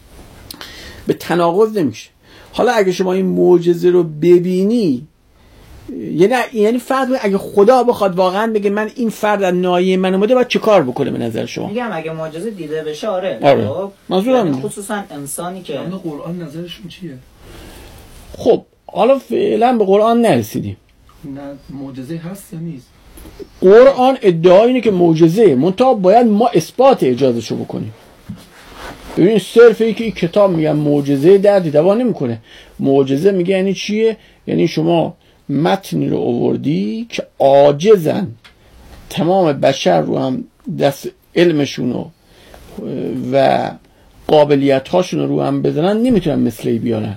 به تناقض نمیشه. حالا اگه شما این معجزه رو ببینی، یعنی یعنی فرض اگه خدا بخواد واقعا بگه من این فرد از نایه من اومده باید چه کار بکنه به نظر شما؟ میگم اگه معجزه دیده بشه آره. آره. منظورم خصوصا انسانی که اون قرآن نظرشون چیه؟ خب حالا فعلا به قرآن نرسیدیم. نه معجزه هست یا نیست؟ قرآن ادعا اینه که معجزه، منتها باید ما اثبات اجازهشو بکنیم. ببین صرف ای که این کتاب میگن معجزه دردی دوا نمیکنه. معجزه میگه یعنی چیه؟ یعنی شما متنی رو آوردی که عاجزن تمام بشر رو هم دست علمشون و قابلیت هاشون رو هم بزنن نمیتونن مثلی بیارن.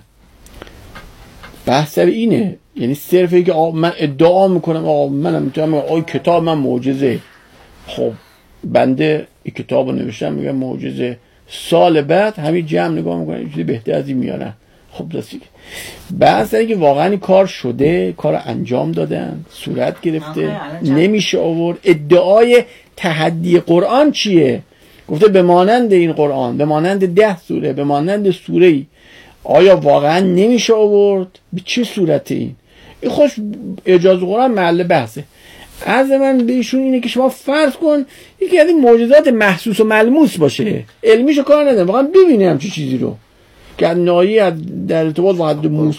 بحث سر اینه. یعنی صرف ای که من ادعا میکنم آقا منم میتونم آقا کتاب من معجزه، خب بنده این کتاب رو نوشتم میگم معجزه، سال بعد همین جمع نگاه میکنن چیزی بهتر از این میارن. خب دستی بحث اینه که واقعا این کار شده، کار انجام دادن، صورت گرفته، نمیشه آورد. ادعای تحدی قرآن چیه؟ گفته به مانند این قرآن، به مانند ده سوره، به مانند سوره ای. آیا واقعا نمیشه آورد؟ به چه صورت این؟ این خوش اعجاز قرآن محل بحثه. عرض من بهشون اینه که شما فرض کن یکی از این معجزات محسوس و ملموس باشه، علمیشو کار نداره، واقعا ببینه همچین چیزی رو که نایی در ارتباط با حضرت موسی،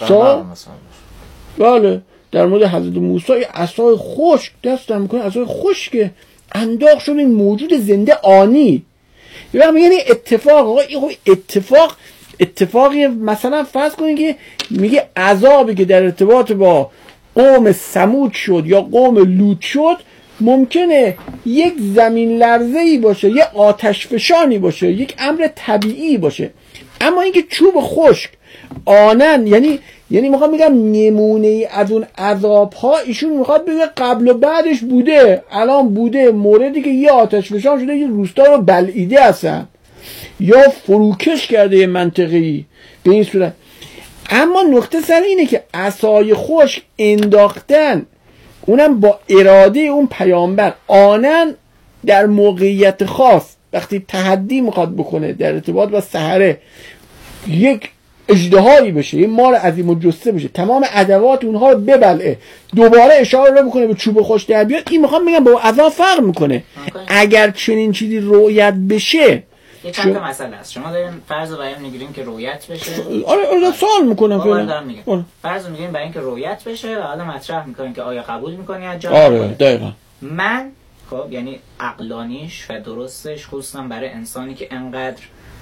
بله در مورد حضرت موسی عصای خشک دست در میکنه، عصای خشک انداخت شد این موجود زنده آنی. یه وقت میگن اتفاق، آقا این اتفاق اتفاقی مثلا فرض کنید که میگه عذابی که در ارتباط با قوم ثمود شد یا قوم لوط شد ممکنه یک زمین لرزه‌ای باشه، یک آتش فشانی باشه، یک امر طبیعی باشه. اما اینکه چوب خشک آنن، یعنی یعنی میخوام میگم نمونه ای از اون عذاب ها ایشون میخواد بگه قبل و بعدش بوده، الان بوده، موردی که یه آتش فشان شده یه روستا رو بلعیده هستن یا فروکش کرده یه منطقه‌ای به این صورت. اما نکته سر اینه که عصای خشک انداختن اونم با اراده اون پیامبر، آنن در موقعیت خاص وقتی تحدی میخواد بکنه در ارتباط با سحره، یک اژدهایی بشه، یک مار عظیم و جثه بشه، تمام ادوات اونها رو ببلعه، دوباره اشاره رو بکنه به چوب خشک در بیاد. این میخوام بگم با عذاب فرق میکنه. اگر چنین چیزی رؤیت بشه، یه چند تا مسئله است. شما دارین فرض رو برای میگیرین که رؤیت بشه. آره آره سوال میکنم فعلا. فرض رو میگیرین برای اینکه رؤیت بشه و حالا مطرح میکنین که آیا قبول میکنی از جان؟ آره دقیقاً. من خب یعنی عقلانیش و درستش خصوصا برای انسانی که انقدر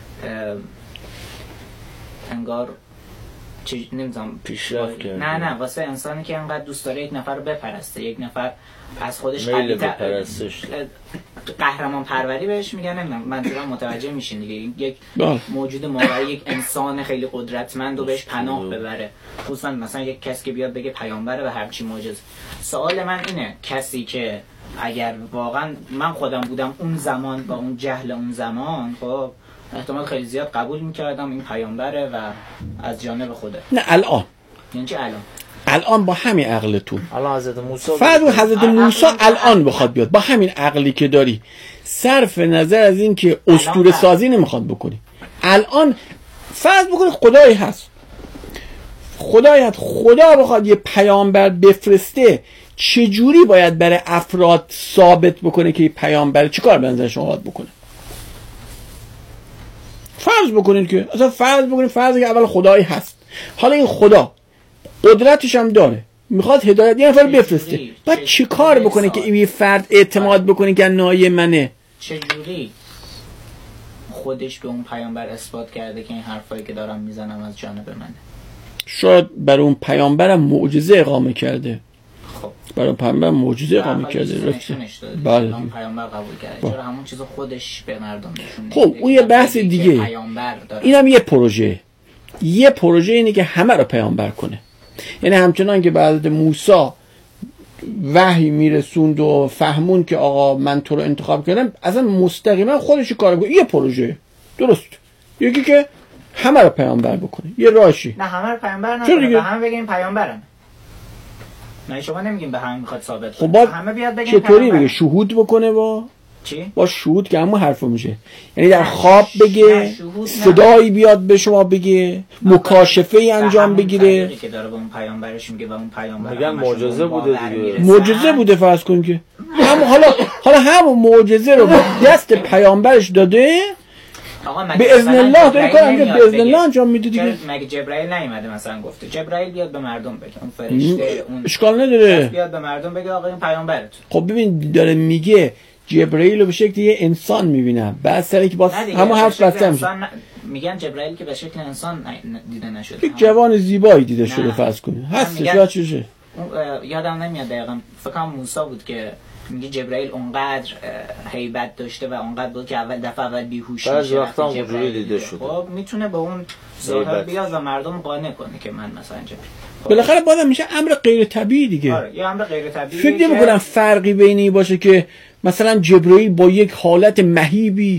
انگار چی نمیدونم پیشرفت کرده. نه نه واسه انسانی که انقدر دوست داره یک نفر رو بپرسته، یک نفر از خودش میل به پرستش، قهرمان پروری بهش میگن، نمیدونم منظورم متوجه میشین دیگه، یک بله. موجود ماورای یک انسان خیلی قدرتمند و بهش پناه ببره، خصوصا مثلا یک کسی که بیاد بگه پیامبره و هر چی معجزه. سوال من اینه کسی که اگر واقعا من خودم بودم اون زمان با اون جهل اون زمان، خب احتمال خیلی زیاد قبول میکردم این پیامبره و از جانب خوده. نه الان یعنی چه الان؟ الان با همین عقلتون الان حضرت موسی فرض حضرت موسی الان بخواد بیاد با همین عقلی که داری، صرف نظر از این که اسطوره سازی نمیخواد بکنی، الان فرض بکنی خدایی هست، خدایی هست، خدا بخواد یه پیامبر بفرسته، چجوری باید برای افراد ثابت بکنه که یه پیامبر؟ چیکار به نظر شما باید بکنه؟ فرض بکنید که اصلا فرض بکنید فرض که اول خدایی هست، حالا این خدا قدرتش هم داره، میخواد هدایت یه نفر بفرسته، بعد چی کار بکنه که این فرد اعتماد بکنه که نایه منه؟ چجوری خودش به اون پیامبر اثبات کرده که این حرفایی که دارم میزنم از جانب منه؟ شاید برای اون پیامبرم معجزه اقامه کرده. خب برای اون پیامبر معجزه اقامه کرده. بله اون پیامبر قبول کرده. چرا همون چیزو خودش به مردم نشون نمیده؟ خب اون یه بحث دیگه. اینم یه پروژه. یه پروژه اینه که همه رو پیامبر کنه. یعنی همچنان که بعد موسی وحی میرسوند و فهمون که آقا من تو رو انتخاب کردم، اصلا مستقیما خودش کار کنه. یه پروژه درست. یکی که همه رو پیامبر بکنه، یه راهشی. نه همه رو پیامبر نکنه، به همه بگیم پیامبرن. نه شما نمیگیم به همه میخواد ثابت کنه. خب همه بیاد بگیم چطوری بگه؟ شهود بکنه با چی؟ با شهود که همون حرفو میشه. یعنی در خواب بگه، صدایی بیاد به شما بگه، مکاشفه ای انجام بگیره. که داره به اون پیامبرش میگه و اون پیامبر میگن معجزه بوده دیگه. معجزه بوده فرض کن که هم حالا حالا همون معجزه رو دست پیامبرش داده. به اذن الله داره کار انجام به اذن الله انجام میده دیگه. مگه جبرائیل نیومده مثلا گفته جبرائیل بیاد به مردم بگه، اون فرشته اون اشکال نداره بیاد به مردم بگه آقا این پیامبرت. خب ببین داره میگه جبرئیل رو به شکل یه انسان میبینن، بعد سر اینکه باز همون حرف بسته میشه. ن... میگن جبرئیل که به شکل انسان دیده نشده، یک جوان زیبایی دیده شده فرض کنید هستش. بعد چشه یادم نمیاد دقیقاً، فکر کنم موسی بود که میگه جبرئیل اونقدر هیبت داشته و اونقدر بود که اول دفعه اول بیهوش میشه، بعضی وقتا اونجوری دیده شده. خب میتونه به اون ظاهر بیاد و مردم قانع کنه که من مثلا جبرئیل. بالاخره بازم میشه امر غیر طبیعی دیگه. آره یه امر غیر طبیعی. فکر نمی‌کنم فرقی بین این باشه که مثلا جبرئیل با یک حالت مهیبی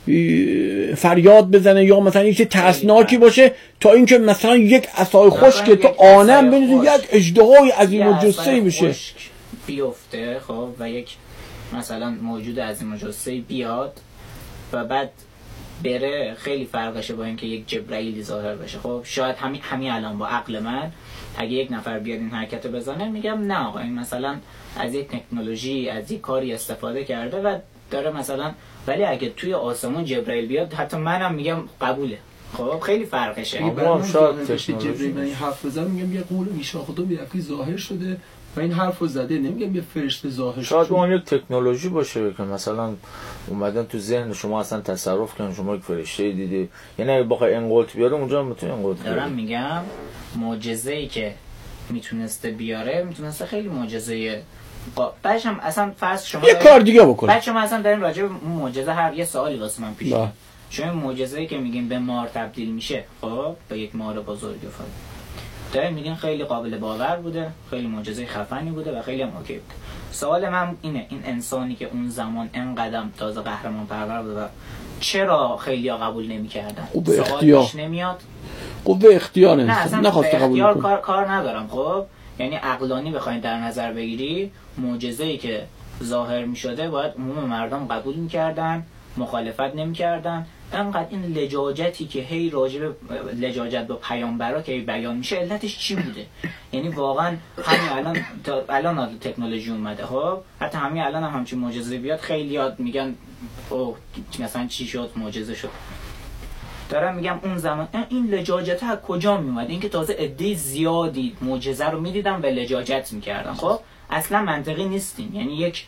فریاد بزنه یا مثلا یک چیز ترسناکی باشه تا اینکه مثلا یک عصای خشک تو آنم ببینید یک اژدهای عظیم الجثه‌ای بشه بیفته خب و یک مثلا موجود عظیم الجثه‌ای بیاد و بعد بره، خیلی فرقشه با اینکه یک جبرئیلی ظاهر بشه. خب شاید همین همین الان با عقل من اگه یک نفر بیاد این حرکت بزنه میگم نه آقا این مثلا از یک تکنولوژی از یک کاری استفاده کرده و داره مثلا، ولی اگه توی آسمون جبرئیل بیاد حتی منم میگم قبوله. خب خیلی فرقشه. اما شاید تکنولوژی من این حرف بزنم میگم یه قول میشه خدا بیرفتی ظاهر شده و این حرفو زده، نمیگم یه فرشته ظاهر شده. شاید اون یک تکنولوژی باشه که مثلا اومدن تو ذهن شما اصلا تصرف کنن، شما یک فرشته دیدی، یعنی اگه بخوای انقلت بیاره اونجا میتونه انقلت بیاره. دارم میگم معجزه‌ای که میتونسته بیاره میتونسته خیلی معجزه بعدش هم اصلا فرض شما یه کار دیگه بکنید. بعد شما اصلا داریم راجع به معجزه هر یه سوالی واسه من پیش میاد. شما معجزه‌ای که میگین به مار تبدیل میشه، خب به یک مار بزرگ فاز داریم میگین خیلی قابل باور بوده، خیلی معجزه خفنی بوده و خیلی هم اوکی بوده. سوال من اینه این انسانی که اون زمان انقدر تازه قهرمان پرور بوده و چرا خیلی‌ها قبول نمی‌کردن؟ سوالش نمیاد. قوه اختیار انسان نخواست قبول کنه. کار کار ندارم. خب یعنی عقلانی بخواید در نظر بگیری معجزه‌ای که ظاهر می‌شده باید عموم مردم قبول می‌کردن، مخالفت نمی‌کردن. انقدر این لجاجتی که هی راجع به لجاجت با پیامبرا که بیان میشه علتش چی بوده؟ یعنی واقعا همین الان تا الان تکنولوژی اومده، خب حتی همین الان هم همچین معجزه بیاد خیلی یاد میگن اوه مثلا چی شد معجزه شد. دارم میگم اون زمان این لجاجت از کجا میومد؟ اینکه تازه عده زیادی معجزه رو میدیدن و لجاجت میکردن. خب اصلا منطقی نیستیم، یعنی یک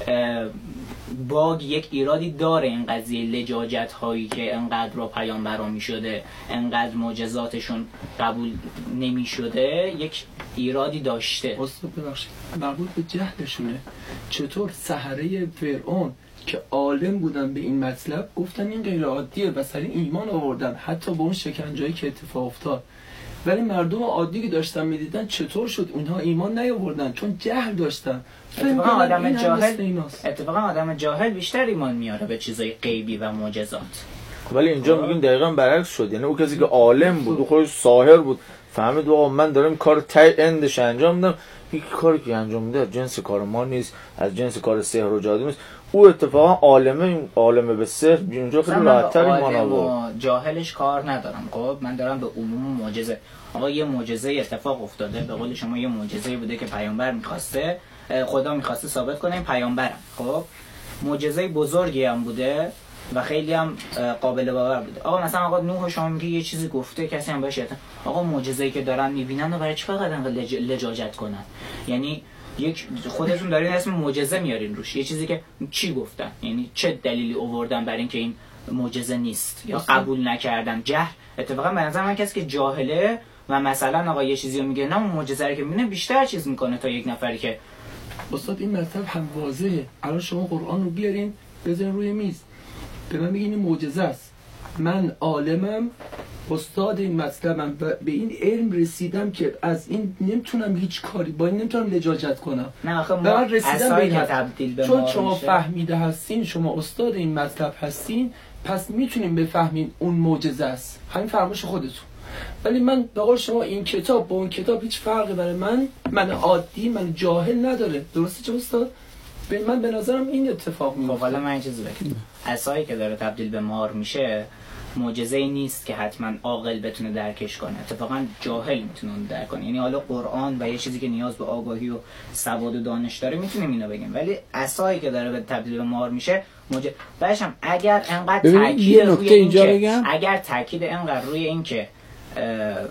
باگ یک ایرادی داره این قضیه لجاجت هایی که انقدر رو پیامبرا میشده انقدر معجزاتشون قبول نمیشده، یک ایرادی داشته. استاد ببخشید مربوط به جهلشونه. چطور سحره فرعون که عالم بودن به این مطلب گفتن این غیر عادیه و سری ایمان آوردن حتی به اون شکنجه‌ای که اتفاق افتاد، ولی مردم عادی که داشتن میدیدن چطور شد اونها ایمان نیاوردن؟ چون جهل داشتن. اتفاقا آدم جاهل اتفاقا آدم جاهل بیشتر ایمان میاره به چیزای غیبی و معجزات. ولی اینجا میگیم دقیقاً برعکس شد، یعنی اون کسی که عالم بود و خودش ساحر بود فهمید آقا من دارم کار ته اندش انجام میدم، یک کاری که انجام میده جنس کار ما نیست، از جنس کار سحر و جادو نیست. او اتفاقا عالمه عالمه به سحر اونجا خیلی راحت‌تر ایمان آورد. جاهلش کار ندارم. خب من دارم به عموم معجزه. آقا یه معجزه اتفاق افتاده، به قول شما یه معجزه بوده که پیامبر می‌خواسته، خدا می‌خواسته ثابت کنه این پیامبرم. خب معجزه بزرگی هم بوده و خیلی هم قابل باور بوده. آقا مثلا آقا نوح شما میگه یه چیزی گفته کسی هم بهش اعتماد. آقا معجزه‌ای که دارن می‌بینن و برای چی فقط انقدر لج... لجاجت کنن؟ یعنی یک خودتون دارین اسم معجزه میارین روش، یه چیزی که چی گفتن، یعنی چه دلیلی آوردن برای اینکه این معجزه نیست یا قبول نکردن. جهل. اتفاقا به نظر من کسی که جاهله و مثلا آقا یه چیزی رو میگه نه اون معجزه رو که میبینه بیشتر چیز میکنه تا یک نفری که استاد این مطلب هم واضحه. الان شما قرآن رو بیارین بذارین روی میز به من بگین این معجزه است، من عالمم استاد این مطلبم و به این علم رسیدم که از این نمیتونم هیچ کاری با این نمیتونم لجاجت کنم. نه آخه ما رسیدم به این تبدیل به چون شما فهمیده هستین، شما استاد این مطلب هستین، پس میتونیم بفهمیم اون معجزه است. همین فرمایش خودتون. ولی من به قول شما این کتاب با اون کتاب هیچ فرقی برای من من عادی من جاهل نداره. درسته چه استاد؟ به من به نظرم این اتفاق میفته. خب حالا من این چیزی بگم. عصایی که داره تبدیل به مار میشه معجزه‌ای نیست که حتما عاقل بتونه درکش کنه، اتفاقا جاهل میتونه اون درک کنه. یعنی حالا قرآن و یه چیزی که نیاز به آگاهی و سواد و دانش داره میتونیم اینو بگیم، ولی عصایی که داره به تبدیل به مار میشه موج... بعدشم اگر انقدر تاکید روی اینجا بگم اگر تاکید انقدر روی این که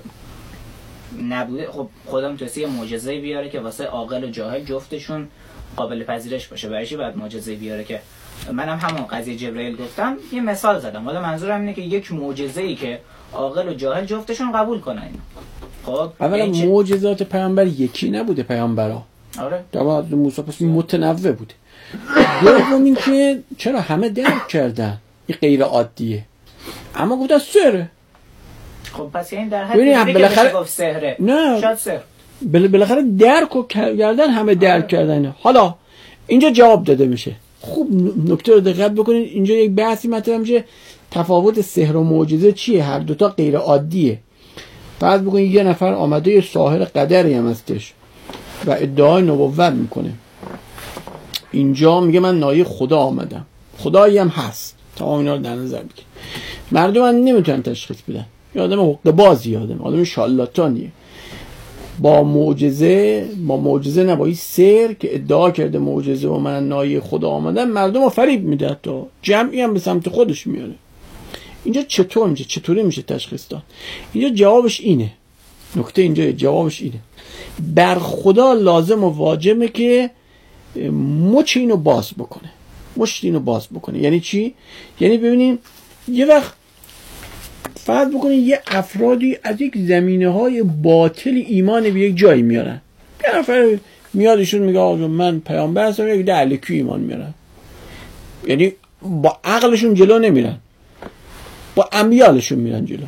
نبوده، خب خدا میتونه یه معجزه‌ای بیاره که واسه عاقل و جاهل جفتشون قابل پذیرش باشه. برای چی باید معجزه بیاره؟ که منم همون قضیه جبرئیل گفتم، یه مثال زدم. حالا منظورم اینه که یک معجزه‌ای که عاقل و جاهل جفتشون قبول کنن. خب اولا معجزات پیامبر یکی نبوده، پیامبرا آره در موسی پس متنوع بوده. دوم این که چرا همه درک کردن این غیر عادیه، اما گفتن سحره. خب پس این در حدی که بشه گفت سحره. نه شاید سحر بل بالاخره درک کردن، همه درک کردن. حالا اینجا جواب داده میشه. خوب نکته رو دقت بکنید، اینجا یک بحثی مطرح میشه تفاوت سحر و معجزه چیه. هر دوتا غیر عادیه. فرض بکنید یه نفر آمده یه ساحر قدری هم هستش و ادعای نبوت میکنه، اینجا میگه من نایه خدا آمدم، خدایی هم هست، تمام اینا رو در نظر بگیر. مردم هم نمیتونن تشخیص بدن، یه آدم حقه بازی، آدم آدم شالاتانیه. با معجزه با معجزه نبایی سر که ادعا کرده معجزه و من نایه خدا آمدم، مردم رو فریب میده، تا جمعی هم به سمت خودش میاره. اینجا چطور میشه؟ چطوری میشه تشخیص داد؟ اینجا جوابش اینه، نکته اینجا جوابش اینه، بر خدا لازم و واجبه که مچ اینو باز بکنه، مشت اینو باز بکنه. یعنی چی؟ یعنی ببینیم یه وقت فرض بکنید یه افرادی از یک زمینه های باطل ایمان به یک جایی میارن، یه نفر میادشون میگه آقا من پیامبر هستم، یک دلکی ایمان میارن، یعنی با عقلشون جلو نمیرن، با امیالشون میرن جلو.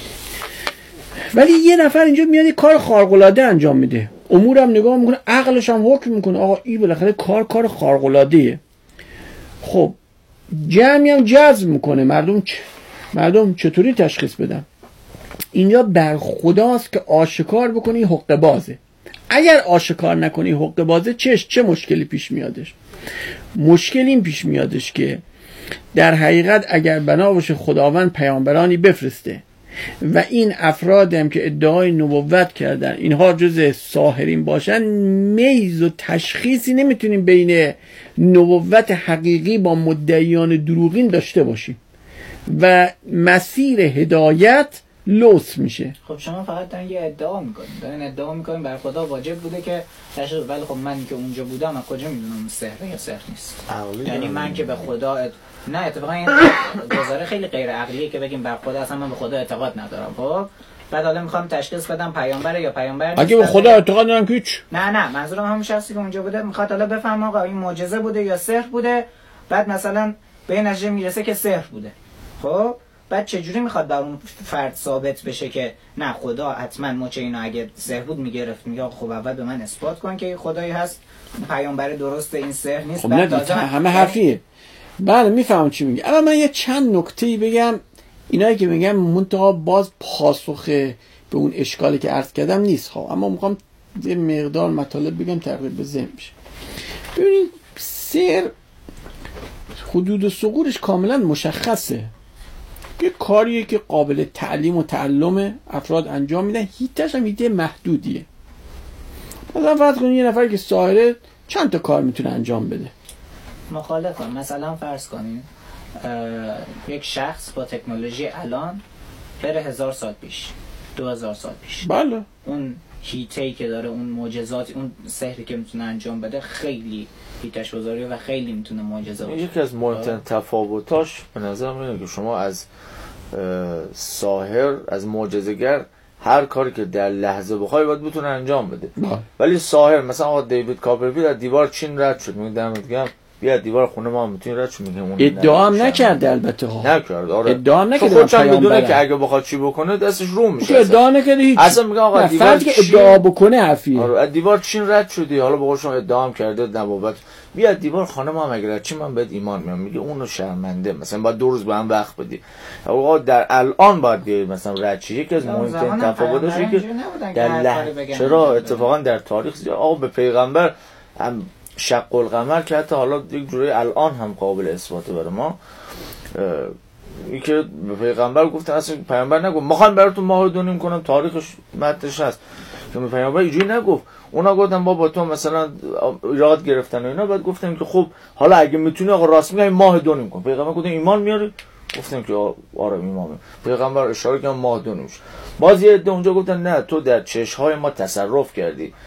ولی یه نفر اینجا میاد یک کار خارق‌العاده انجام میده، امورم نگاه میکنه، عقلش هم حکم میکنه آقا این بالاخره کار کار خارق‌العاده‌ایه. خب جمعی هم جذب میکنه، مردم چ... مردم چطوری تشخیص بدن؟ اینجا بر خداست که آشکار بکنی حقه بازه. اگر آشکار نکنی حقه بازه چش چه مشکلی پیش میادش؟ مشکل این پیش میادش که در حقیقت اگر بنا باشه خداوند پیامبرانی بفرسته و این افراد هم که ادعای نبوت کردن اینها جز ساحرین باشن، میز و تشخیصی نمیتونیم بین نبوت حقیقی با مدعیان دروغین داشته باشیم و مسیر هدایت لوث میشه. خب شما فقط دارین یه ادعا میکنین، دارین ادعا میکنین بر خدا واجب بوده که تشخیص، ولی خب من که اونجا بودم از کجا میدونم سحر یا سحر نیست؟ یعنی من که به خدا ات... نه اتفاقا این گزاره خیلی غیر عقلیه که بگیم بر خدا، اصلا من به خدا اعتقاد ندارم. خب بعد حالا میخوام تشخیص بدم پیامبر یا پیامبر نیست. اگه به خدا اعتقاد ندارم که هیچ. نه نه منظورم همون شخصی که اونجا بوده میخواد حالا بفهم آقا این معجزه بوده یا سحر بوده، بعد مثلا به نتیجه میرسه که سحر بوده. خب بعد چجوری میخواد بر اون فرد ثابت بشه که نه خدا حتما مچه اینو اگه سحر بود میگرفت؟ میگه خب اول به من اثبات کن که خدایی هست، پیامبر درسته، این سحر نیست. خب نه همه حرفیه. بله میفهمم چی میگه. اما من یه چند نکته‌ای بگم، اینایی که میگم منتها باز پاسخ به اون اشکالی که عرض کردم نیست. خب اما میخوام یه مقدار مطالب بگم تقریبا به ذهن بشه. ببینید سحر حدود ثغورش کاملا مشخصه، یه کاریه که قابل تعلیم و تعلم افراد انجام میدن، هیتش هم هیته محدودیه. مثلا فرض کنید یه نفر که ساحره چند تا کار میتونه انجام بده. مخالفم. مثلا فرض کنید یک شخص با تکنولوژی الان بره هزار سال پیش، دو هزار سال پیش، بله اون هیته‌ای که داره، اون معجزات، اون سحری که میتونه انجام بده خیلی هیتش بزرگه و خیلی میتونه معجزه باشه. یکی از مهمترین تفاوتاش به نظر میاد که شما از ساحر، از معجزه‌گر، هر کاری که در لحظه بخوای باید بتونه انجام بده. با. ولی ساحر مثلا آقا دیوید کاپرفیلد از دیوار چین رد شد، میگه دمت گرم بیا دیوار خونه ما میتونی رد شد، میگه اون ادعا هم نکرده البته ها نکرد. آره ادعا هم نکرده، خودش هم بدونه که اگه بخواد چی بکنه دستش رو میشه. ادعا نکرده هیچ. اصلا میگه آقا دیوار که ادعا بکنه حرفیه. آره از دیوار چین رد شدی، حالا به قول شما ادعا هم کرده نبوت، بیا دیوار خانه ما هم اگه رد چی من بهت ایمان میام. میگه اونو شرمنده، مثلا باید دو روز به هم وقت بدی. آقا در الان باید بیاید مثلا رد چی. یکی از مهمترین تفاوتاش اینه که در لحظه چرا اتفاقا در تاریخ آقا به پیغمبر هم شق القمر که حتی حالا یک جوری الان هم قابل اثباته برای ما، این که به پیغمبر گفتن، اصلا پیغمبر نگفت میخوام براتون ماه دونیم کنم، تاریخش متنش هست که به پیغمبر اینجوری نگفت. اونا گفتن با با تو مثلا ایراد گرفتن و اینا، بعد گفتن که خب حالا اگه میتونی آقا راست میگی ماه دونیم کن. پیغمبر گفت ایمان میاری؟ گفتن که آره ایمان. پیغمبر اشاره کردن ماه دونیم. باز یه عده اونجا گفتن نه تو در چشم‌های ما تصرف کردی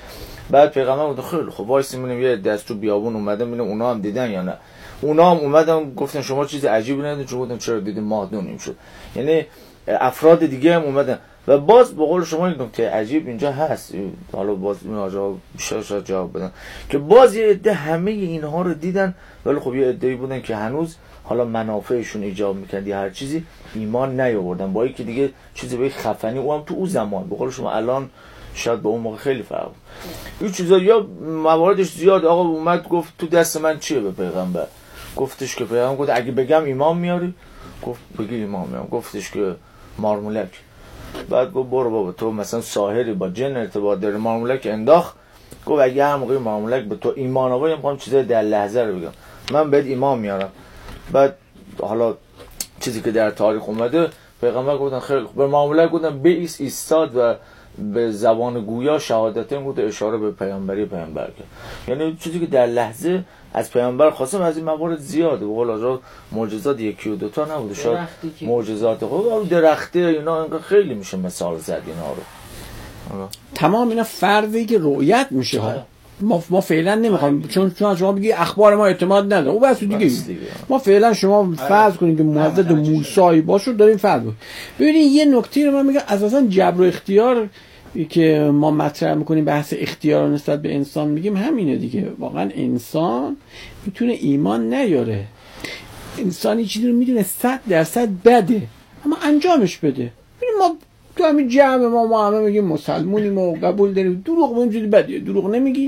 بعد پیغمبر گفت خیلی خب وایس میبینیم یه دست تو بیابون اومده میبینیم اونا هم دیدن یا نه. اونا هم اومدن گفتن شما چیز عجیبی ندیدین؟ چون گفتن چرا دیدیم ما دونیم شد. یعنی افراد دیگه هم اومدن و باز به قول شما این نکته عجیب اینجا هست، حالا باز این آجا بیشتر جواب بدن که باز یه عده همه اینها رو دیدن ولی خب یه عده‌ای بودن که هنوز حالا منافعشون ایجاب میکرد یا هر چیزی ایمان نیاوردن، با اینکه دیگه چیزی به خفنی او هم تو اون زمان به قول شما الان شاید با اون موقع خیلی فرق بود. این چیزا یا مواردش زیاد. آقا اومد گفت تو دست من چیه به پیغمبر؟ گفتش که پیغمبر گفت اگه بگم ایمان میاری؟ گفت بگی ایمان میام. گفتش که مارمولک. بعد گفت برو بابا تو مثلا ساحری با جن ارتباط داری. مارمولک انداخت گفت اگه هر موقع مارمولک به تو ایمان آوری میخوام چیزای در لحظه رو بگم، من بهت ایمان میارم. بعد حالا چیزی که در تاریخ اومده پیغمبر گفتن خیلی به مارمولک گفتن بیس ایستاد و به زبان گویا شهادتین گفت اشاره به پیامبری پیامبر کرد. یعنی چیزی که در لحظه از پیامبر خواستم. از این موارد زیاده. به قول آجا معجزات یکی و دوتا نبوده، شاید معجزات خود درخته اینا خیلی میشه مثال زد اینا رو. تمام اینا فرضی که رؤیت میشه ها. ما ما فعلا نمیخوام چون چون شما بگی اخبار ما اعتماد نداره او بس دیگه. ما فعلا شما فرض کنید که موحد موسی باشه داریم فرض. ببینید یه نکته رو من میگم اساسا جبر و اختیار که ما مطرح میکنیم بحث اختیار نسبت به انسان میگیم همینه دیگه. واقعا انسان میتونه ایمان نیاره. انسان یه چیزی رو میدونه صد درصد بده اما انجامش بده. ببین ما تو همین جمع ما ما همه میگیم مسلمونیم و قبول داریم. دروغ میگیم چیز بدیه، دروغ نمیگیم.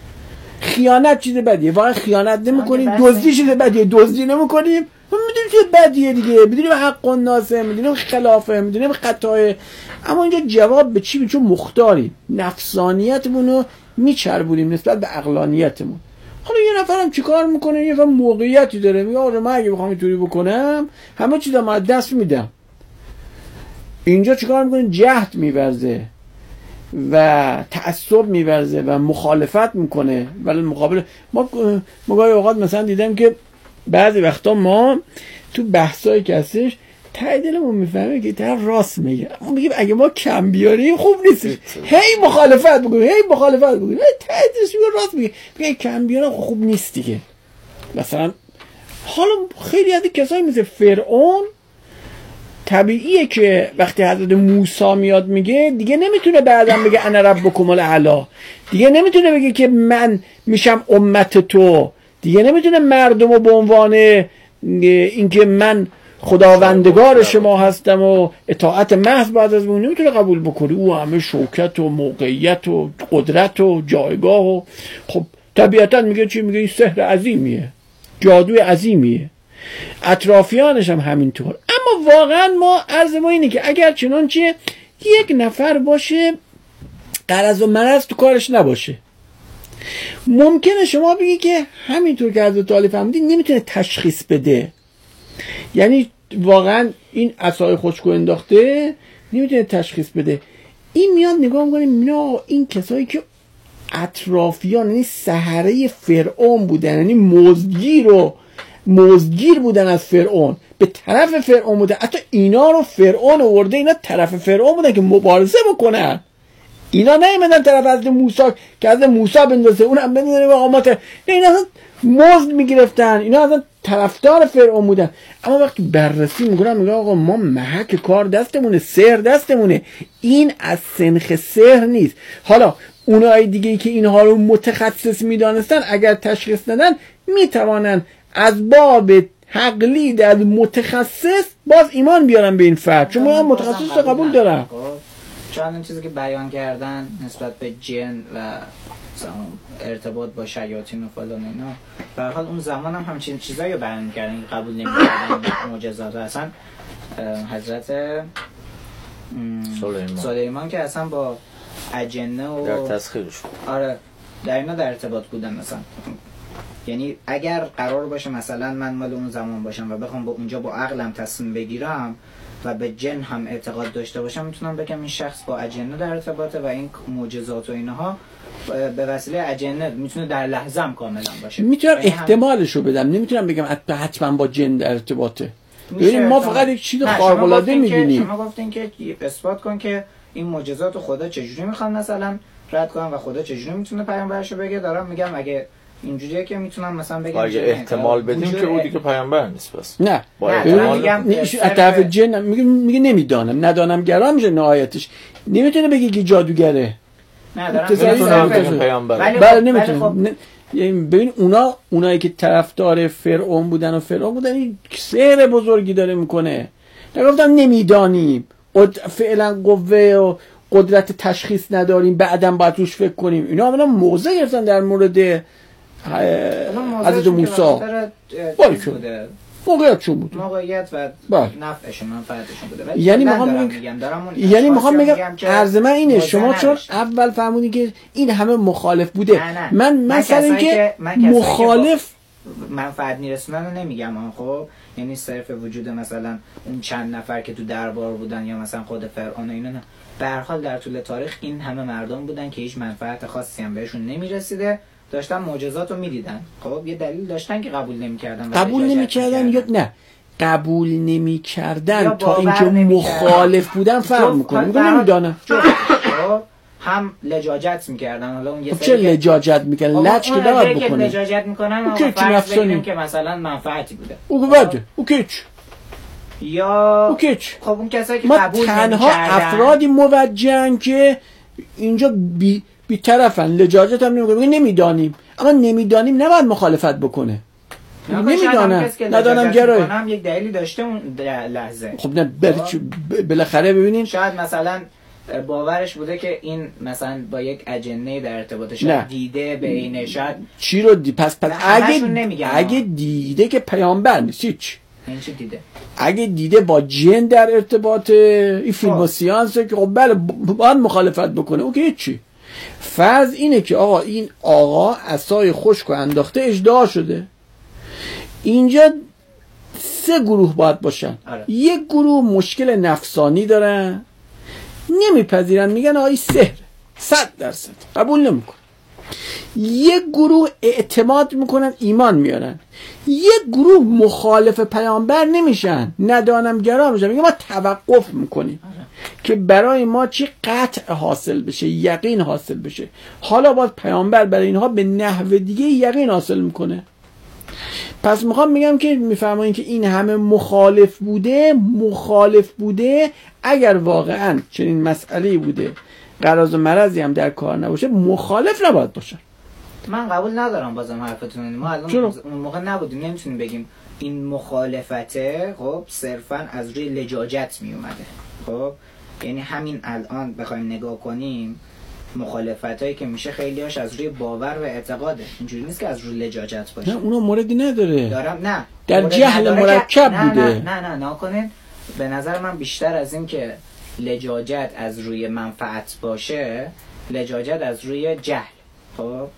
خیانت چیز بدیه، واقعا خیانت نمیکنیم. دزدی چیز بدیه، دزدی نمیکنیم. ما میدونیم چیز بدیه دیگه، میدونیم حق و ناسه، میدونیم خلافه، میدونیم خطاه. اما اینجا جواب به چی؟ چون مختاریم، نفسانیتمون رو میچربونیم نسبت به عقلانیتمون. حالا یه نفرم چیکار میکنه؟ یه نفر موقعیتی داره میگه آره من اگه بخوام اینطوری بکنم همه چیزا ما دست میدم. اینجا چیکار میکنه؟ جهد میورزه و تعصب میورزه و مخالفت میکنه. ولی مقابل ما مقابل اوقات مثلا دیدم که بعضی وقتا ما تو بحثایی که هستش ته دلمون میفهمه که طرف راست میگه، ما میگیم اگه ما کم بیاریم خوب نیستش، هی مخالفت بکنیم هی مخالفت بکنیم ته دلش میگه راست میگه، میگه کم بیارم خوب نیست دیگه. مثلا حالا خیلی از کسایی مثل فرعون طبیعیه که وقتی حضرت موسی میاد میگه دیگه نمیتونه بعدم بگه انا ربکم الاعلی، دیگه نمیتونه بگه که من میشم امت تو، دیگه نمیتونه مردم رو به عنوان اینکه من خداوندگار شما هستم و اطاعت محض بعد از اون نمیتونه قبول بکنه. او همه شوکت و موقعیت و قدرت و جایگاه و خب طبیعتا میگه چی؟ میگه این سحر عظیمیه، جادوی عظیمیه. اطرافیانش هم همینطور. اما واقعا ما عرض ما اینه که اگر چنانچه یک نفر باشه غرض و مرض تو کارش نباشه، ممکنه شما بگی که همینطور که حضرت علی فهمیدی نمیتونه تشخیص بده، یعنی واقعا این عصای خشکو انداخته نمیتونه تشخیص بده. این میاد نگاه میکنه نه این کسایی که اطرافیان یعنی سحره فرعون بودن، یعنی مزدگیر و مزدگیر بودن از فرعون، به طرف فرعون بودن، حتی اینا رو فرعون آورده اینا طرف فرعون بودن که مبارزه بکنن. اینا نیومدن طرف حضرت موسی که حضرت موسی بندازه اونم بندازه به آقامات، نه اینا اصلا مزد میگرفتن، اینا اصلا طرفدار فرعون بودن. اما وقتی بررسی میکنن میگن آقا ما محک کار دستمونه، سحر دستمونه، این از سنخ سحر نیست. حالا اونای دیگه ای که اینها رو متخصص میدانستن اگر تشخیص ندن میتوانن از باب تقلید از متخصص باز ایمان بیارن به این فرد، چون ما متخصص قبول دارم. چون این چیزی که بیان کردن نسبت به جن و ارتباط با شیاطین و فلان اینا، به هر حال اون زمان هم همچین چیزایی رو بیان کردن قبول نمی‌کردن معجزات. اصلا حضرت سلیمان سلیمان که اصلا با اجنه و در تسخیرش آره در اینا در ارتباط بودن مثلا. یعنی اگر قرار باشه مثلا من مال اون زمان باشم و بخوام با اونجا با عقلم تصمیم بگیرم و به جن هم اعتقاد داشته باشم، میتونم بگم این شخص با اجنه در ارتباطه و این معجزات و اینها به وسیله اجنه میتونه در لحظه هم کاملا باشه. میتونم احتمالشو بدم، نمیتونم بگم حتما با جن در ارتباطه. ببین ما فقط یک چیز خارق العاده میبینیم. شما گفتین که اثبات کن که این معجزات خدا چجوری میخوان مثلا رد کنم و خدا چجوری میتونه پیامبرشو بگه. دارم میگم اگه اینجوریه که میتونم مثلا بگم اگه احتمال بدیم که او دیگه پیامبر نیست. بس نه با احتمال میگم از طرف جن میگه میگه نمیدانم، ندانم گرا میشه نهایتش. نمیتونه بگه که جادوگره. نه دارم میتونه پیامبر. بله نمیتونه. ببین اونا اونایی که طرفدار فرعون بودن و فرعون بودن این سحر بزرگی داره میکنه. نگفتم نمیدانیم، فعلا قوه و قدرت تشخیص نداریم، بعداً باید روش فکر کنیم. اینا اونا موضع گرفتن در مورد حضرت موسی. بوده موقعیت چون بود، موقعیت و بله. نفعشون منفعتشون بوده. یعنی میخوام میگم یعنی میخوام بگم عرض من اینه، شما چون اول فرمودین که این همه مخالف بوده. نه نه. من من سر اینکه مخالف منفعت میرسونن رو نمیگم. خب یعنی صرف وجود مثلا اون چند نفر که تو دربار بودن یا مثلا خود فرعون اینا نه، به هر حال در طول تاریخ این همه مردم بودن که هیچ منفعت خاصی هم بهشون نمیرسیده، داشتن معجزات رو میدیدن. خب یه دلیل داشتن که قبول نمیکردن. قبول نمیکردن یا نه قبول نمیکردن تا اینکه مخالف بودن فرق میکنه. میگم نمیدانم هم لجاجت میکردن. حالا اون یه چه لجاجت میکردن؟ لج که داد بکنه. لجاجت میکنن اما فرض بگیریم که مثلا منفعتی بوده. او بده او کیچ یا او کیچ. خب اون کسایی که ما قبول تنها افرادی موجهن که اینجا بی بی طرفن، لجاجت هم نمیکنه، میگه نمیدانیم. اما نمیدانیم نباید مخالفت بکنه. نمیدانم ندانم گرای هم یک دلیلی داشته اون لحظه. خب نه بالاخره ببینین شاید مثلا باورش بوده که این مثلا با یک اجنه در ارتباطه، شاید دیده بینه، شاید چی رو دی پس پس اگه اگه دیده که پیامبر نیست هیچ. این چی دیده؟ اگه دیده با جن در ارتباط این فیلم و سیانسه که خب بله باید مخالفت بکنه. اوکی هیچی. فرض اینه که آقا این آقا عصای خشک و انداخته اژدها شده. اینجا سه گروه باید باشن. آره. یک گروه مشکل نفسانی دارن، نمیپذیرن، میگن آقای سحر صد درصد قبول نمیکن. یک گروه اعتماد میکنن، ایمان میارن. یک گروه مخالف پیامبر نمیشن، ندانم گرا میشن، میگن ما توقف میکنیم که برای ما چی قطع حاصل بشه، یقین حاصل بشه. حالا باید پیامبر برای اینها به نحو دیگه یقین حاصل میکنه. پس میخوام میگم که میفهمین که این همه مخالف بوده مخالف بوده اگر واقعا چنین مسئله‌ای بوده، غرض و مرضی هم در کار نباشه، مخالف نباید باشن. من قبول ندارم بازم حرفتون. ما الان اون موقع نبودیم، نمیتونیم بگیم این مخالفته خب صرفا از روی لجاجت می اومده. خب یعنی همین الان بخوایم نگاه کنیم مخالفتایی که میشه خیلی هاش از روی باور و اعتقاده. اینجوری نیست که از روی لجاجت باشه. نه اونا موردی نداره. دارم نه در جهل مرکب نه بوده. نه نه نه نکنین. به نظر من بیشتر از این که لجاجت از روی منفعت باشه، لجاجت از روی جهل. خب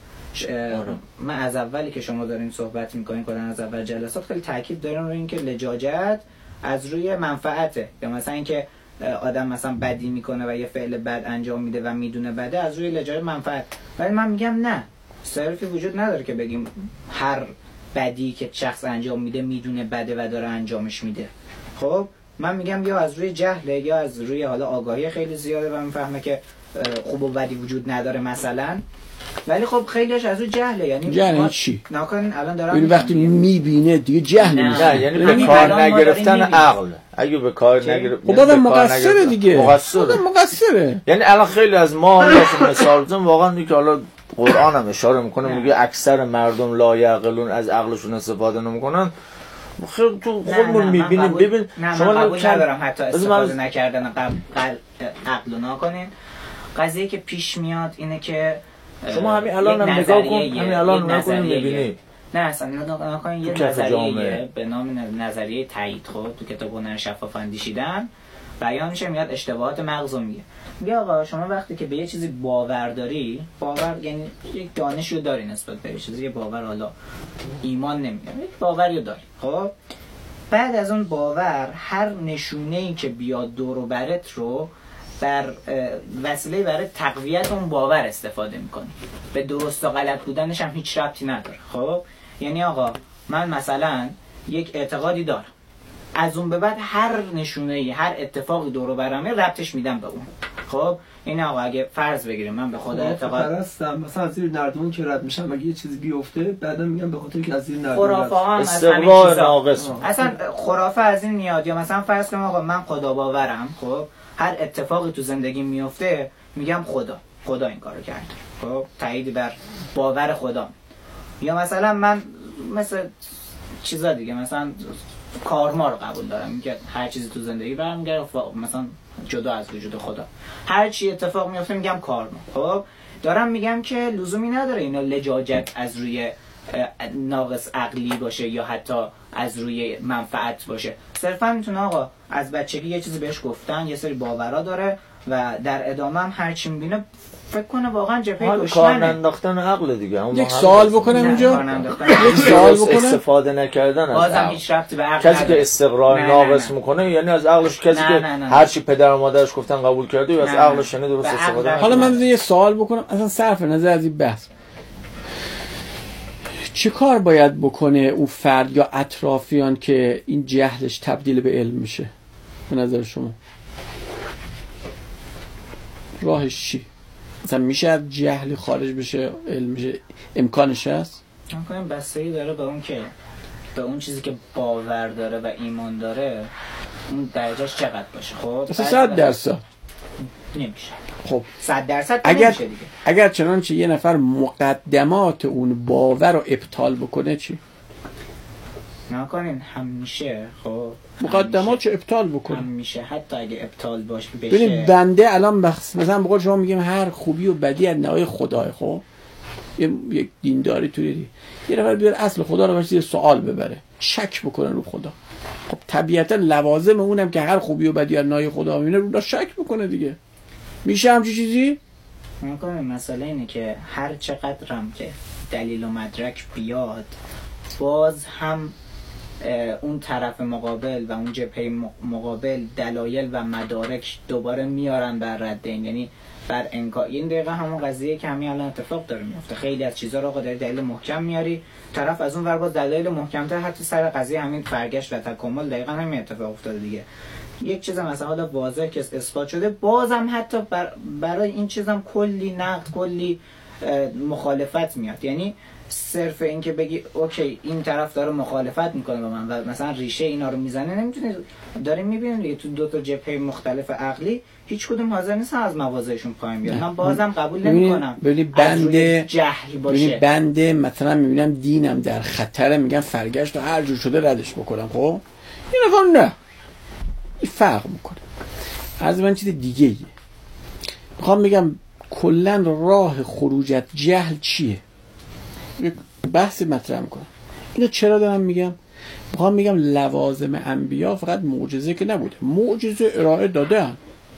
من از اولی که شما دارین صحبت میکنین کلا از اول جلسات خیلی تاکید دارم روی این که لجاجت از روی منفعته، یا مثلا اینکه آدم مثلا بدی میکنه و یه فعل بد انجام میده و میدونه بده از روی لجاجت منفعت. ولی من میگم نه، صرفی وجود نداره که بگیم هر بدی که شخص انجام میده میدونه بده و داره انجامش میده. خب من میگم یا از روی جهله یا از روی حالا آگاهی خیلی زیاده و میفهمه که خوب و بدی وجود نداره مثلا. ولی خب خیلیش از روی جهله. یعنی جهل چی؟ ناکنین الان دارم این وقتی میبینه دیگه جهل نیست. نه یعنی به کار نگرفتن عقل. اگه به کار نگرفت خب آدم مقصره دیگه. مقصره. مقصره. یعنی الان خیلی از ما مثلا مثال بزنم واقعا میگه حالا قرآن هم اشاره میکنه میگه اکثر مردم لا یعقلون، از عقلشون استفاده نمیکنن. خیلی تو خودمون میبینیم. ببین شما قبول ندارم حتی استفاده نکردن قبل عقل ناکنین. قضیه که پیش میاد اینه که شما همین الان هم نگاه کن، همین الان نگاه کن میبینی. نه اصلا نگاه کن یه نظریه به نام نظریه تایید خب تو کتاب هنر شفاف اندیشیدن بیان میشه، میاد اشتباهات مغز میگه. میگه آقا شما وقتی که به یه چیزی باور داری، باور یعنی یک دانشی رو داری نسبت به یه چیزی، یه باور، حالا ایمان نمیگم، یک باوری رو داری. خب بعد از اون باور هر نشونه‌ای که بیاد دور و برت رو بر وسیله برای تقویت اون باور استفاده میکنی. به درست و غلط بودنش هم هیچ ربطی نداره. خب یعنی آقا من مثلا یک اعتقادی دارم، از اون به بعد هر نشونه‌ای، هر اتفاقی دور و برمه ربطش میدم به اون. خب این آقا اگه فرض بگیریم من به خدا اعتقاد هستم، مثلا از زیر نردبون که رد میشم اگه یه چیزی بیفته بعدا میگم به خاطر که از زیر نردبون خرافه ها هم از همین چیزا اصلا خرافه از این میاد. یا مثلا فرض کنم آقا من خدا باورم، خب هر اتفاقی تو زندگی میفته میگم خدا خدا این کارو کرد، خب تایید بر باور خدا. یا مثلا من مثل چیزا دیگه مثلا کارما رو قبول دارم، میگه هر چیزی تو زندگی برمیگره مثلا جدا از وجود خدا، هر چی اتفاق میفته میگم کارما. خب دارم میگم که لزومی نداره اینا لجاجت از روی ناقص عقلی باشه یا حتی از روی منفعت باشه، صرفا میتونه آقا از بچگی یه چیزی بهش گفتن، یه سری باورا داره و در ادامه هم هر چی میبینه فکر کنه واقعا جبهه دشمنه. کار انداختن عقل دیگه. یک سوال بکنم اینجا، یک سوال بکنم. استفاده نکردن از بازم هیچ ربطی به عقل کسی که استقرار ناقص میکنه یعنی از عقلش، کسی که هر چی پدر و مادرش گفتن قبول کرده یا از عقلش یعنی درست استفاده. حالا من یه سوال بکنم اصلا صرف نظر از این بحث، چه کار باید بکنه اون فرد یا اطرافیان که این جهلش تبدیل به علم میشه به نظر شما؟ راهش چی؟ مثلا میشه از جهل خارج بشه علم میشه؟ امکانش هست؟ امکان بستگی داره به اون که به اون چیزی که باور داره و ایمان داره اون درجهش چقدر باشه. خب مثلا صد درصد نمیشه. خب صد درصد اگر نمیشه دیگه. اگر چنانچه یه نفر مقدمات اون باور رو ابطال بکنه چی؟ نکنین همیشه. خب مقدمات چه ابطال بکنه همیشه، حتی اگه ابطال باشه بشه. ببین بنده الان بخص مثلا بقول شما میگیم هر خوبی و بدی از نوع خداه. خب یک دینداری توی یه نفر بیار اصل خدا رو واسه سوال ببره، شک بکنه رو خدا. خب طبیعتا لوازم اونم که هر خوبی و بدی از نوع خدا میبینه رو شک بکنه دیگه. میشه همچین چیزی؟ نکنه مسئله اینه که هر چقدرم که دلیل و مدرک بیاد باز هم اون طرف مقابل و اون جبهه مقابل دلایل و مدارک دوباره میارن بر رد این، یعنی بر انکار. این دقیقه همون قضیه که همین الان اتفاق داره میفته. خیلی از چیزا رو آقا داری دلیل محکم میاری، طرف از اون ور با دلایل محکم‌تر حتی سر قضیه همین فرگشت و تکامل دقیقاً همین اتفاق افتاده دیگه. یک چیز مثلا حالا واضح که اثبات شده بازم حتی بر برای این چیزام کلی نقد کلی مخالفت میاد. یعنی صرف این که بگی اوکی این طرف داره مخالفت میکنه با من و مثلا ریشه اینا رو میزنه، نمیتونی. داریم میبینیم دیگه تو دو تا جبهه مختلف عقلی هیچ کدوم حاضر نیستن از موازهشون پایین بیان. من بازم قبول نمیکنم ببینید بنده جهل باشه. ببینید بنده مثلا میبینم دینم در خطره، میگم فرگشت و هر جور شده ردش بکنم. خب این نگاه نه این فرق میکنه. از من چیز دیگه ایه میخوام بگم کلن راه خروج از جهل چیه؟ یک بحث مطرح میکنم. اینو چرا دارم میگم؟ میخوام میگم لوازم انبیا فقط معجزه که نبوده، معجزه ارائه دادن،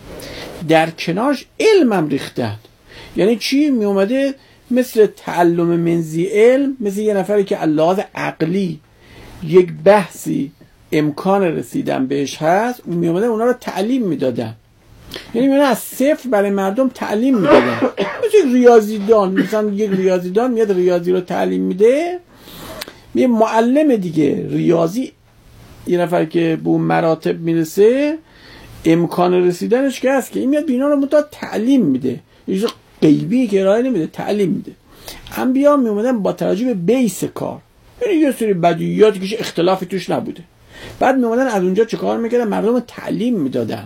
در کنارش علمم ریختن. یعنی چی؟ میومده مثل تعلم منزی علم، مثل یه نفری که لحاظ عقلی یک بحثی امکان رسیدن بهش هست، میومده اونا رو تعلیم میدادن. یعنی میونه از صفر برای مردم تعلیم میدادن. مثل ریاضیدان، مثلا یک ریاضیدان میاد ریاضی رو تعلیم میده، یه معلم دیگه ریاضی، یه نفر که به اون مراتب میرسه امکان رسیدنش که هست که این میاد بینا رو متأ تعلیم میده. یه غیبی که ارائه نمیده، تعلیم میده. انبیا میومدن با توجه به بیس کار، یعنی یه سری بدیهیاتی که اختلافی توش نبوده، بعد میومدن از اونجا چه کار میکردن؟ مردم رو تعلیم میدادن.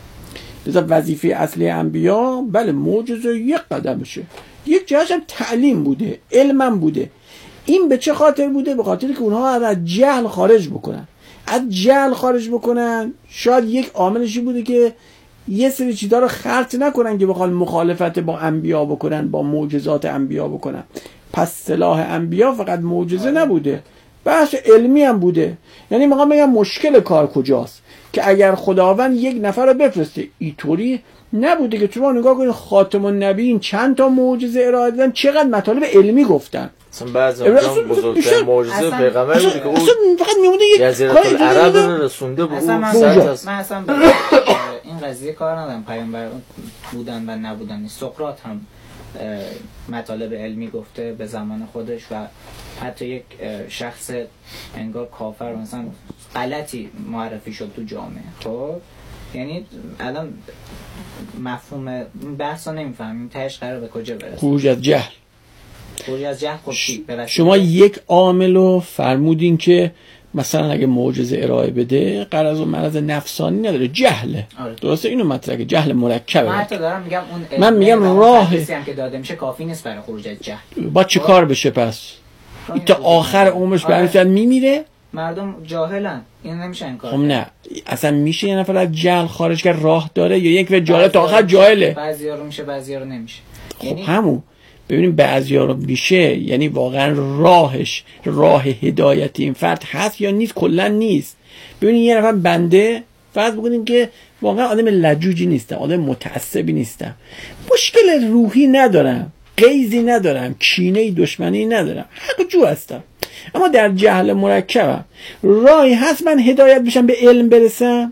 لذا وظیفه اصلی انبیا بله معجزه یک قدمشه، یک جهش هم تعلیم بوده، علمم بوده. این به چه خاطر بوده؟ به خاطر که اونها از جهل خارج بکنن. از جهل خارج بکنن شاید یک عاملشی بوده که یه سری چیزا رو خرط نکنن که بخوان مخالفت با انبیا بکنن، با معجزات انبیا بکنن. پس سلاح انبیا فقط معجزه نبوده، بحث علمی هم بوده. یعنی میخوام بگم مشکل کار کجاست؟ که اگر خداوند یک نفر رو بفرسته اینطوری نبوده که شما نگاه کنید خاتم النبیین چند تا معجزه ارائه دادن، چقدر مطالب علمی گفتن. اصلا بعضی وقتا بزرگترین معجزه پیغمبر بود که اون فقط میمونه یک جزیره العرب رو رسونده بود. اصلا من, من اصلا این قضیه کار ندارم پیامبر بودن و نبودن. سقراط هم مطالب علمی گفته به زمان خودش و حتی یک شخص انگار کافر مثلا غلطی معرفی شد تو جامعه. خب یعنی الان مفهوم بحثا نمیفهمیم تهش قرار به کجا برسه؟ خروج از جهل. خروج از جهل. خب چی؟ شما یک عامل رو فرمودین که مثلا اگه معجزه ارائه بده غرض و مرض نفسانی نداره، جهله. آره. درسته؟ اینو مطرحه، جهل مرکبه. من حتی دارم میگم اون من میگم راه هم که داده میشه کافی نیست برای خروج از جهل. با چه کار بشه پس؟ این تا آخر عمرش برای آره. میمیره؟ مردم جاهلن، این نمیشه انکار. خب نه اصلا میشه یه نفر از جهل خارج که راه داره یا یک و جاهل تا آخر جاهله؟ بعضیا رو میشه بعضیا رو نمیشه. خب یعنی همون ببینیم بعضیا رو میشه، یعنی واقعا راهش راه هدایت این فرد هست یا نیست؟ کلا نیست. ببینید یه نفر بنده فرض بکنیم که واقعا آدم لجوجی نیستم، آدم متعصبی نیستم، مشکل روحی ندارم، غیظی ندارم، کینه دشمنی ندارم، حق جو هستم، اما در جهل مرکبم. راهی هست من هدایت بشم به علم برسم؟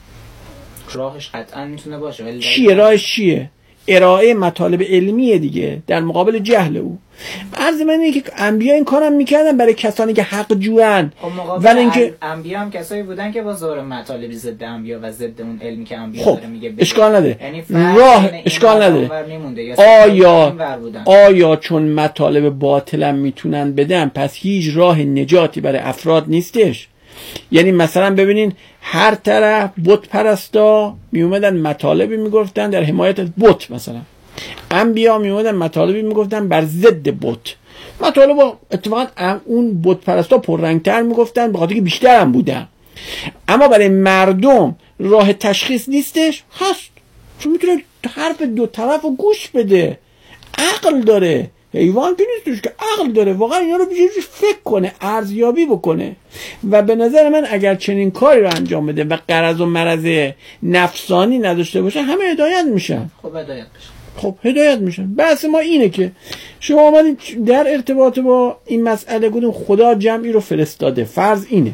راهش قطعا میتونه باشه. چیه راهش؟ چیه؟ ارائه مطالب علمیه دیگه در مقابل جهل او. عرض من اینه که انبیا این کارم میکردن برای کسانی که حق جوان. ولی اینکه انبیا هم کسایی بودن که با زور مطالب ضد انبیا و ضد اون علمی که انبیا خب داره میگه اشکال نداره، یعنی راه اشکال نداره. آیا آیا چون مطالب باطلم میتونن بدن پس هیچ راه نجاتی برای افراد نیستش؟ یعنی مثلا ببینین هر طرف بت پرستا می اومدن مطالبی میگفتن در حمایت از بت، مثلا انبیا می اومدن مطالبی میگفتن بر ضد بت. مطالب اتفاقا اون بت پرستا پررنگتر میگفتن به خاطر که بیشتر هم بودن، اما برای مردم راه تشخیص نیستش. هست چون میتونه حرف دو طرف رو گوش بده، عقل داره، حیوان که نیستش که عقل داره، واقعا اینا رو بیشتر فکر کنه، ارزیابی بکنه. و به نظر من اگر چنین کاری رو انجام بده و غرض و مرض نفسانی نداشته باشه همه هدایت میشن. خب هدایت میشن. خب هدایت میشن. بحث ما اینه که شما اومدین در ارتباط با این مسئله گفتین خدا جمعی رو فرستاده، فرض اینه.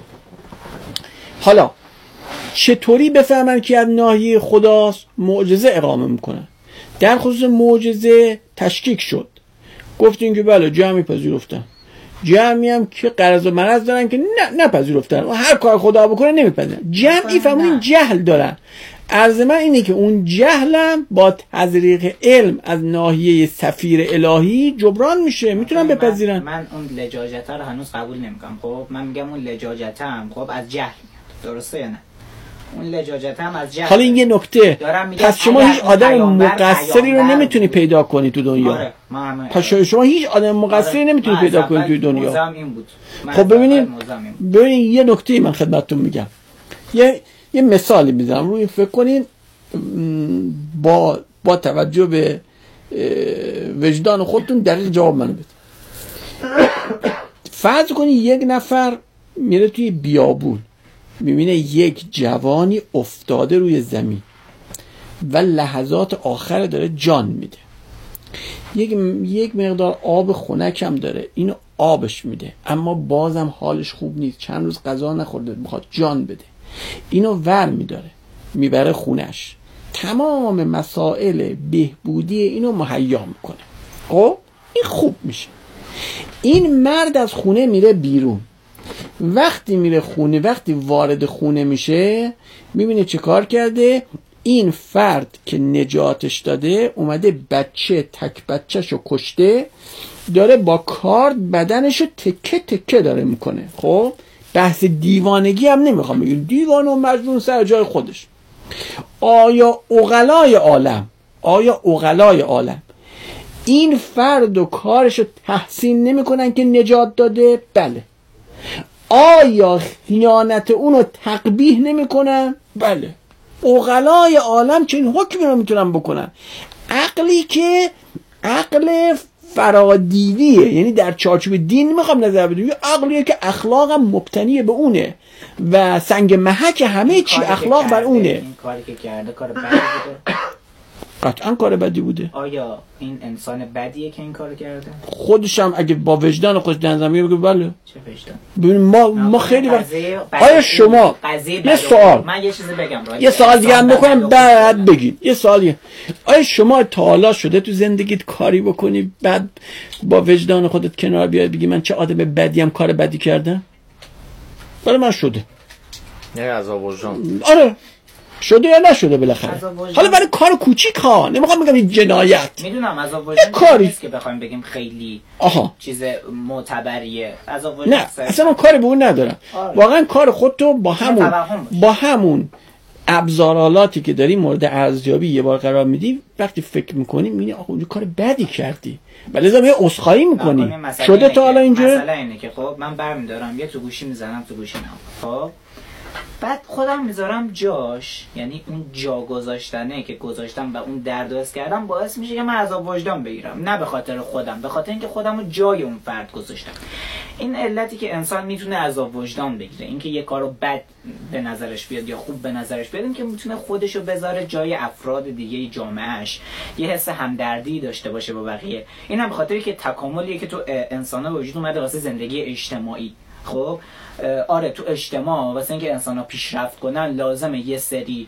حالا چطوری بفهمن که از ناحیه خداست؟ معجزه اقامه میکنن. در خصوص معجزه تشکیک شد، گفتین که بله جمعی پذیرفتن، جمعی هم که غرض و مرض دارن که نه نپذیرفتن و هر کار خدا بکنه نمیپذیرن. جمعی فهمونین جهل دارن. عرض من اینه که اون جهلم با تزریق علم از ناحیه سفیر الهی جبران میشه، میتونن بپذیرن. من, من اون لجاجت رو هنوز قبول نمیکنم. خب من میگم اون لجاجت هم خب از جهل میاد، درسته یا نه؟ اون لجاجت هم از جهل. حالا این یه نکته، پس شما هیچ آدم مقصری رو نمیتونی پیدا کنی تو دنیا. آره. پس شما هیچ آدم مقصری آره. نمیتونی پیدا کنی تو دنیا. این بود. خب ببینید ببینید یه نکته من خدمتتون میگم، یه یه مثالی میزنم روی فکر کنین با با توجه به وجدان خودتون دقیق جواب منو بده. فرض کنید یک نفر میره توی بیابون، میبینه یک جوانی افتاده روی زمین و لحظات آخر داره جان میده. یک یک مقدار آب خنک هم داره، اینو آبش میده، اما بازم حالش خوب نیست، چند روز غذا نخورده، میخواد جان بده. اینو ور میداره میبره خونش، تمام مسائل بهبودی اینو مهیا میکنه. خب این خوب میشه. این مرد از خونه میره بیرون، وقتی میره خونه، وقتی وارد خونه میشه میبینه چه کار کرده. این فرد که نجاتش داده اومده بچه تک بچهشو کشته، داره با کارد بدنشو تکه تکه داره میکنه. خب بحث دیوانگی هم نمیخوام بگیم، دیوانه و مجنون سر جای خودش. آیا عقلای عالم آیا عقلای عالم این فرد و کارشو تحسین نمیکنن که نجات داده؟ بله. آیا خیانت اونو تقبیح نمیکنن؟ بله. عقلای عالم چه این حکمی رو میتونن بکنن. عقلی که عقل فرادیویه، یعنی در چارچوب دین میخوام نظر بدیم، یه عقلیه که اخلاقم مبتنی به اونه و سنگ محک همه چی اخلاق بر اونه. این کاری که کرده کار بدی بوده. قطعا کار بدی بوده. آیا این انسان بدیه که این کارو کرده؟ خودش هم اگه با وجدان خودش دنزمی بگه بله. چه وجدان؟ ببین ما ما خیلی وقت آیا شما یه سوال من یه چیزی بگم یه سوال دیگه هم بکنم بعد بگید یه سوالیه آیا شما تا حالا شده تو زندگیت کاری بکنی بعد با وجدان خودت کنار بیای بگی من چه آدم بدی هم کار بدی کردم؟ برای من شده. نه عذاب وجدان. آره شده یا نشده بالاخره. حالا برای کار کوچیک ها نمیخوام بگم این جنایت. میدونم عذاب وجدان کاری نیست که بخوایم بگیم خیلی آها. چیز معتبریه. عذاب وجدان نه اصلا من کاری به اون ندارم. آره. واقعا کار خودتو با همون با همون ابزارالاتی که داری مورد ارزیابی یه بار قرار میدی وقتی فکر میکنی میبینی آخه اون کار بدی کردی. ولی لازم یه عذرخواهی میکنی. شده تا حالا اینجوری؟ مسئله اینه که خب من برمی‌دارم یه تو گوشی میزنم تو گوشی نام. خب بعد خودم میذارم جاش، یعنی اون جا گذاشتنه که گذاشتم و اون درد حس کردم باعث میشه که من عذاب وجدان بگیرم، نه به خاطر خودم، به خاطر اینکه خودم رو جای اون فرد گذاشتم. این علتی که انسان میتونه عذاب وجدان بگیره، اینکه یه کارو بد به نظرش بیاد یا خوب به نظرش بیاد، اینکه میتونه خودش رو بذاره جای افراد دیگه جامعهش، یه حس همدردی داشته باشه با بقیه. اینم به خاطری که تکاملیه که تو انسان‌ها وجود اومده واسه زندگی اجتماعی. خب آره تو اجتماع واسه اینکه انسان‌ها پیشرفت کنن لازمه یه سری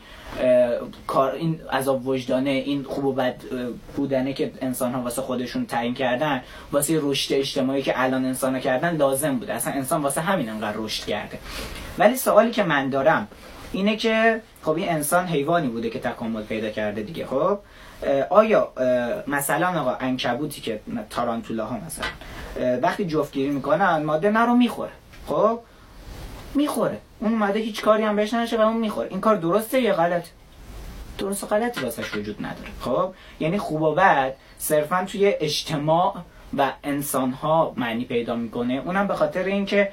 کار، این عذاب وجدانه، این خوب و بد بودنه که انسان‌ها واسه خودشون تعیین کردن، واسه رشد اجتماعی که الان انسان‌ها کردن لازم بوده. اصلا انسان واسه همین انقدر رشد کرده. ولی سوالی که من دارم اینه که خب این انسان حیوانی بوده که تکامل پیدا کرده دیگه. خب آیا مثلا آقا عنکبوتی که تارانتولاها مثلا وقتی جفتگیری میکنن ماده نر رو میخوره، خب میخوره، اون ماده هیچ کاری هم بهش نشه و اون میخوره. این کار درسته یا غلط؟ درست و غلطی واسش وجود نداره. خب یعنی خوب و بد صرفا توی اجتماع و انسان‌ها معنی پیدا میکنه، اونم به خاطر اینکه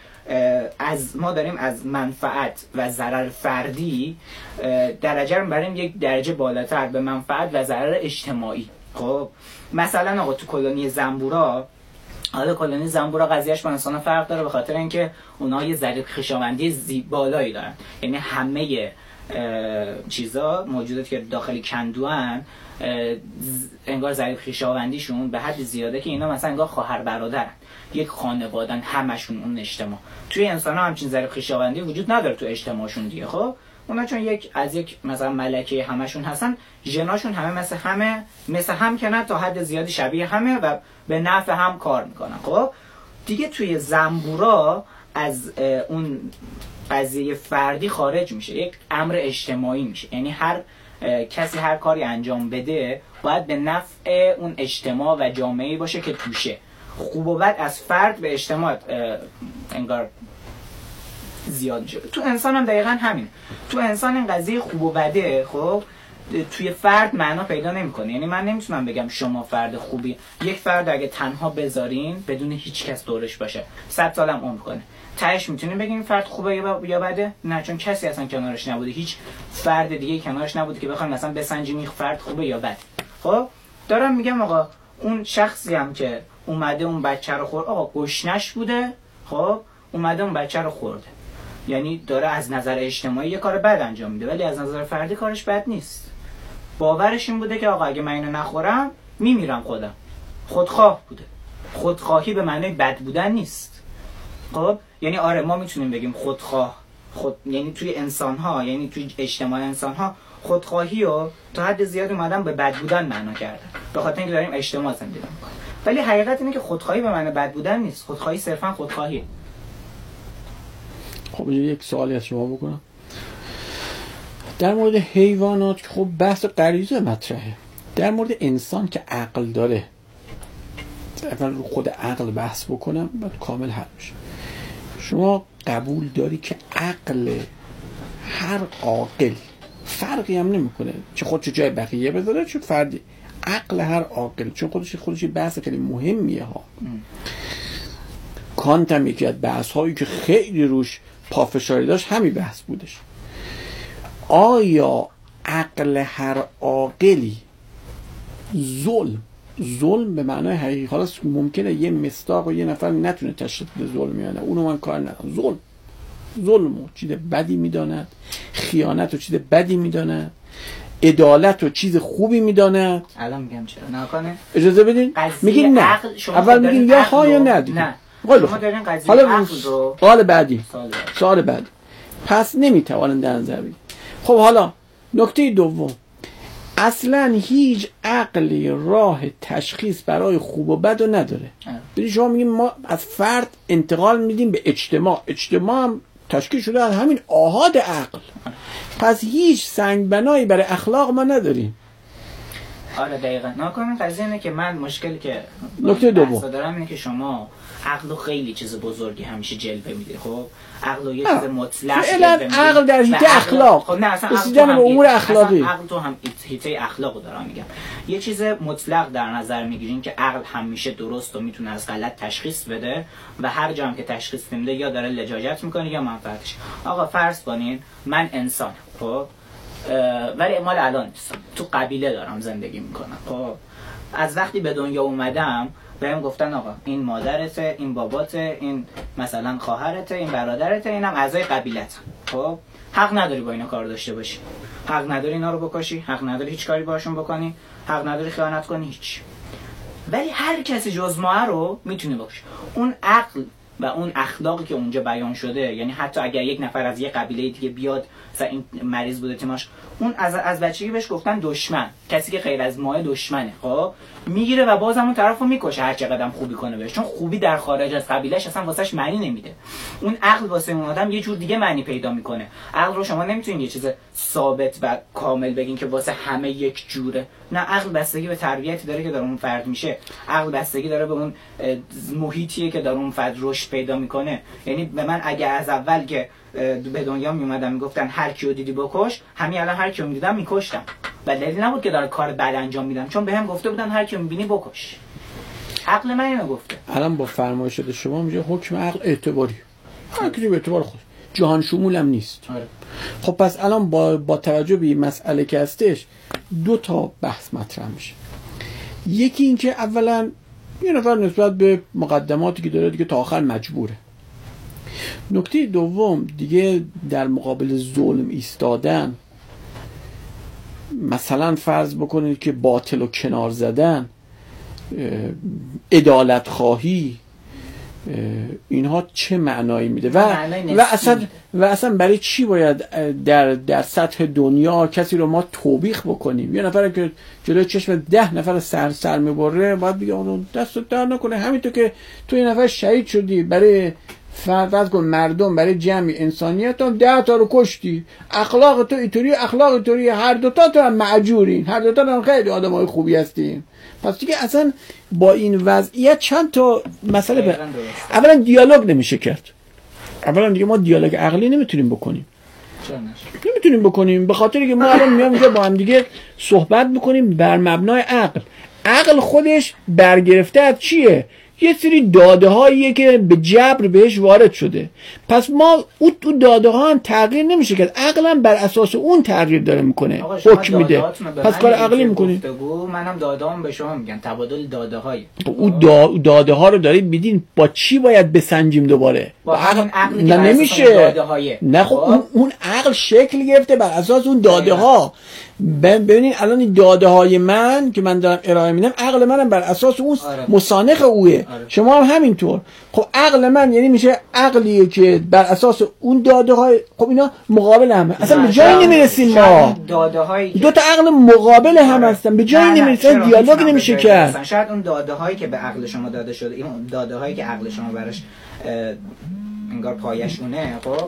از ما داریم از منفعت و ضرر فردی درجه رو بریم یک درجه بالاتر به منفعت و ضرر اجتماعی. خب مثلا آقا تو کلونی زنبورا، حالا کلونی زنبورا قضیهش با انسان فرق داره به خاطر اینکه اونها یه ضریب خویشاوندی بالایی دارن، یعنی همه چیزا موجوداتی که داخل کندوان انگار ضریب خویشاوندیشون به حد زیاده که اینا مثلا انگار خواهر برادرن، یک خانوادن همشون اون اجتماع. توی انسان‌ها همچین ضریب خویشاوندی وجود نداره تو اجتماعشون دیگه. خب اونا چون یک از یک مثلا ملکه همشون هستن، ژناشون همه مثل همه مثل هم که نه تا حد زیادی شبیه همه و به نفع هم کار میکنن. خب دیگه توی زنبورا از اون قضیه فردی خارج میشه، یک امر اجتماعی میشه، یعنی هر کسی هر کاری انجام بده باید به نفع اون اجتماع و جامعه‌ای باشه که توشه. خوب و بد از فرد به اجتماع انگار زیاد میشه. تو انسان هم دقیقا همین. تو انسان این قضیه خوب و بده خب توی فرد معنا پیدا نمیکنه. یعنی من نمیتونم بگم شما فرد خوبی، یک فرد اگه تنها بذارین بدون هیچ کس دورش باشه صد سالم عمر کنه، تهش میتونین بگین فرد خوبه یا بده؟ نه، چون کسی اصلا کنارش نبوده، هیچ فرد دیگه کنارش نبوده که بخوایم مثلا بسنجیم این فرد خوبه یا بده. خب دارم میگم آقا اون شخصی هم که اومده اون بچه رو خورد، آقا گشنش بوده، خب اومده اون بچه رو خورده، یعنی داره از نظر اجتماعی یه کار بد انجام میده ولی از نظر فردی کارش بد نیست. باورش این بوده که آقا اگه من اینو نخورم میمیرم خودم. خودخواه بوده. خودخواهی به معنی بد بودن نیست. خب یعنی آره ما میتونیم بگیم خودخواه، خود یعنی توی انسان ها، یعنی توی اجتماع انسان ها خودخواهی رو تا حد زیادی اومدن به بد بودن معنا کردن به خاطر اینکه داریم اجتماع زندگی میکنیم. ولی حقیقت اینه که خودخواهی به معنی بد بودن نیست. خودخواهی صرفا خودخواهیه. خب یک سوالی از شما بکنم در مورد حیوانات که خب بحث غریزه مطرحه، در مورد انسان که عقل داره اول خود عقل بحث بکنم بعد کامل حل میشه. شما قبول داری که عقل هر عاقل فرقی هم نمیکنه چه خودش جای بقیه بذاره چه فردی، عقل هر عاقل، چون خودش خودش بحث خیلی مهمیه ها. کانت هم یکی از بحث هایی که خیلی روش پافشاری داشت همین بحث بودش. آیا عقل هر عاقلی ظلم ظلم به معنای حقیقی، حالا ممکنه یه مصداق و یه نفر نتونه تشخیص بده ظلم یا نه، اونو من کار ندارم، ظلم ظلمو چیز بدی میداند، خیانت رو چیز بدی میداند، عدالت و چیز خوبی میداند. الان میگم چرا نکنه. اجازه بدین میگین نه، اول میگین یا ها یا نه دیگه. نه شما دارین قضیه عقل رو سوال بعدی سوال بعدی پس نمیتوانن در نظر بگیرن. خب حالا نکته دوم، اصلا هیچ عقلی راه تشخیص برای خوب و بد رو نداره. ببین شما میگیم ما از فرد انتقال میدیم به اجتماع، اجتماع هم تشکیل شده از همین آحاد عقل، پس هیچ سنگ بنایی برای اخلاق ما نداریم. آره دقیقاً. ناکنین قضیه اینه که من مشکلی که نکته دوم دارم اینه که شما عقل خیلی چیز بزرگی همیشه جلوه میده. خب عقل یه چیز مطلق فعلا عقل در حیطه اخلاق. خب نه اصلا رسیدن به امور اخلاقی. عقل تو هم حیطه اخلاقو دارم میگم. یه چیز مطلق در نظر میگیرین که عقل همیشه درست و میتونه از غلط تشخیص بده و هر جا هم که تشخیص نمیده یا داره لجاجت میکنه یا منفعتش. آقا فرض کنین من انسان، خب ولی مال الان نیستم، تو قبیله دارم زندگی میکنم. خب از وقتی به دنیا اومدم بهم گفتن آقا این مادرته، این باباته، این مثلا خواهرته، این برادرته، اینم اعضای قبیلته. خب حق نداری با اینا کار داشته باشی، حق نداری اینا رو بکشی، حق نداری هیچ کاری باشون بکنی، حق نداری خیانت کنی، هیچ. ولی هر کسی جز ما رو میتونه بکشه. اون عقل و اون اخلاقی که اونجا بیان شده، یعنی حتی اگر یک نفر از یه قبیله دیگه بیاد مثلا این مریض بوده تیماش، اون از از بچگی بهش گفتن دشمن، کسی که غیر از ماه دشمنه، خب میگیره و باز همون طرفو میکشه هر چقدر خوبی کنه بهش، چون خوبی در خارج از قبیلهش اصلا واسش معنی نمیده. اون عقل واسه اون آدم یه جور دیگه معنی پیدا میکنه. عقل رو شما نمیتونین یه چیز ثابت و کامل بگین که واسه همه یک جوره. نه، عقل بستگی به تربیتی داره که در اون فرد میشه، عقل بستگی داره به اون محیطیه که در اون فرد رشد پیدا میکنه. یعنی به من اگه از اول که به دنیا می اومدم میگفتن هر کیو دیدی بکش، همین الان هر کیو میدیدم میکشتم و دلیل نبود که داره کار بد انجام میدم، چون بهم گفته بودن هر کیو میبینی بکش. عقل من اینو گفته. الان با فرمایش شده شما میگه حکم عقل اعتباری، هر کی به اعتبار خود جهان شمول هم نیست. آره. خب پس الان با با توجه به این مسئله که هستش دو تا بحث مطرح میشه. یکی این که اولا یه نفر نسبت به مقدماتی که داره دیگه تا آخر مجبوره. نکته دوم دیگه در مقابل ظلم ایستادن، مثلا فرض بکنید که باطل و کنار زدن، عدالت خواهی، اینها چه معنایی میده و و اصلا و اصلا برای چی باید در در سطح دنیا کسی رو ما توبیخ بکنیم؟ یه نفر که جلوی چشم ده نفر سر سر میبره باید بگه اون دستت در نکنه، همینطور که تو یه نفر شهید شدی برای فرض کن مردم، برای جمع انسانیت هم ده تا رو کشتی، اخلاق تو اینطوری، اخلاق اینطوری، هر دوتا تو هم معجورین، هر دوتا هم خیلی آدمای خوبی هستین. پس دیگه اصلا با این وضعیت چند تا مسئله به اولا دیالوگ نمیشه کرد. اولا دیگه ما دیالوگ عقلی نمیتونیم بکنیم. نمیتونیم بکنیم به خاطر که ما الان میام اینجا با هم دیگه صحبت میکنیم بر مبنای عقل. عقل خودش برگرفته از چیه؟ یه سری داده هاییه که به جبر بهش وارد شده. پس ما اون داده ها هم تغییر نمیشه کرد، عقل هم بر اساس اون تغییر داره میکنه، حکم میده. پس کار عقلی میکنی. منم داده هام به شما میگم، تبادل داده های اون داده ها رو دارید میدین، با چی باید بسنجیم دوباره؟ با همون عقلی نه نمیشه. نه خب اون, اون عقل شکل گرفته بر اساس اون داده ها. ببینید الان این داده های من که من دارم ارائه میدم، عقل منم بر اساس اون آره. مسانخ اوه. آره. شما هم همینطور. خب عقل من یعنی میشه عقلیه که بر اساس اون داده های، خب اینا مقابل هم اصلا به جایی نمیرسیم. ما داده هایی دو تا عقل مقابل هم آره. هستن، به جایی نمیرسن، دیالوگ نمیشه کرد. شاید اون داده هایی که به عقل شما داده شده، این داده هایی که عقل شما براش انگار پایشونه، خب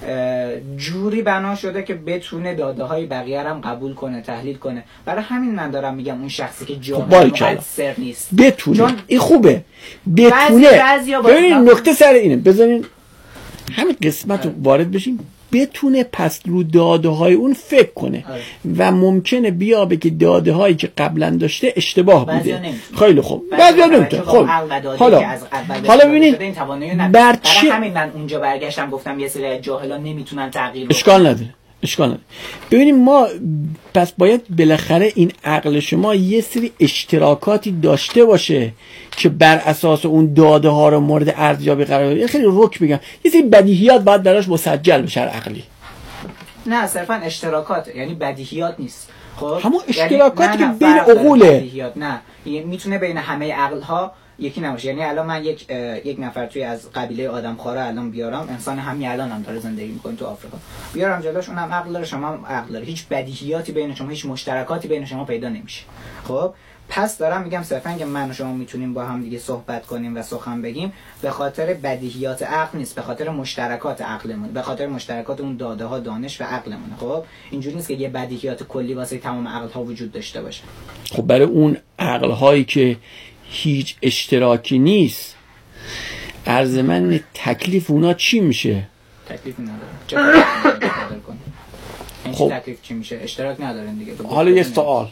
جوری بنا شده که بتونه داده های بقیه هم قبول کنه، تحلیل کنه. برای همین من دارم میگم اون شخصی که جامعه مقصر نیست بتونه. چون این خوبه بتونه. ببینید نکته سر اینه، بذارین همین قسمت رو وارد بشیم. بتونه پس رو داده های اون فکر کنه آره. و ممکنه بیا به که داده هایی که قبلا داشته اشتباه بوده. خیلی خوب بعضیا نمیتونه. خب حالا حالا ببینید بر چی همین من اونجا برگشتم گفتم یه سری جاهلان نمیتونن تغییر بدن. اشکال نداره اشکال نداره. ببینیم ما پس باید بالاخره این عقل شما یه سری اشتراکاتی داشته باشه که بر اساس اون داده ها رو مورد ارزیابی قرار بده. خیلی رک میگم یه سری بدیهیات باید براش مسجل بشه عقلی. نه صرفا اشتراکات، یعنی بدیهیات نیست. خب همون اشتراکاتی که بین عقوله. نه میتونه بین همه عقل ها یکی نباشه. یعنی الان من یک یک نفر توی از قبیله آدمخواره الان بیارم، انسان همین الان هم داره زندگی میکنه تو آفریقا، بیارم جلوش، اونم عقل داره شما هم عقل داره، هیچ بدیهیاتی بین شما، هیچ مشترکاتی بین شما پیدا نمیشه. خب پس دارم میگم صرفا که من و شما میتونیم با هم دیگه صحبت کنیم و سخن بگیم به خاطر بدیهیات عقل نیست، به خاطر مشترکات عقلمون، به خاطر مشترکات اون داده ها، دانش و عقلمون. خب اینجوری نیست که یه بدیهیات کلی واسه تمام عقل ها وجود داشته باشه. خب برای اون عقل هایی که هیچ اشتراکی نیست، عرض من تکلیف اونا چی میشه؟ تکلیفی نداره. چه کنی؟ خب تکلیف چی میشه؟ اشتراک ندارن دیگه. حالا یه سوال،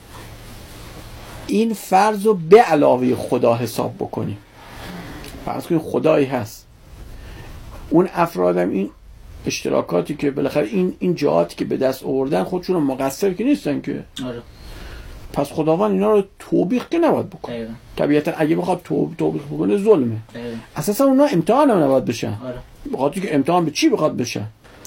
این فرض رو به علاوه خدا حساب بکنیم. فرض کنیم خدایی هست، اون افرادم این اشتراکاتی که بالاخره این این جهاتی که به دست آوردن خودشون رو مقصر که نیستن که. آره. پس خداوند اینا رو توبیخ که نباید بکنه. طبیعتا اگه بخواد توب توبیخ بکنه ظلمه. اساسا اونا امتحان هم نباید بشن. آره. بخاطر که امتحان به چی بخواد بشن؟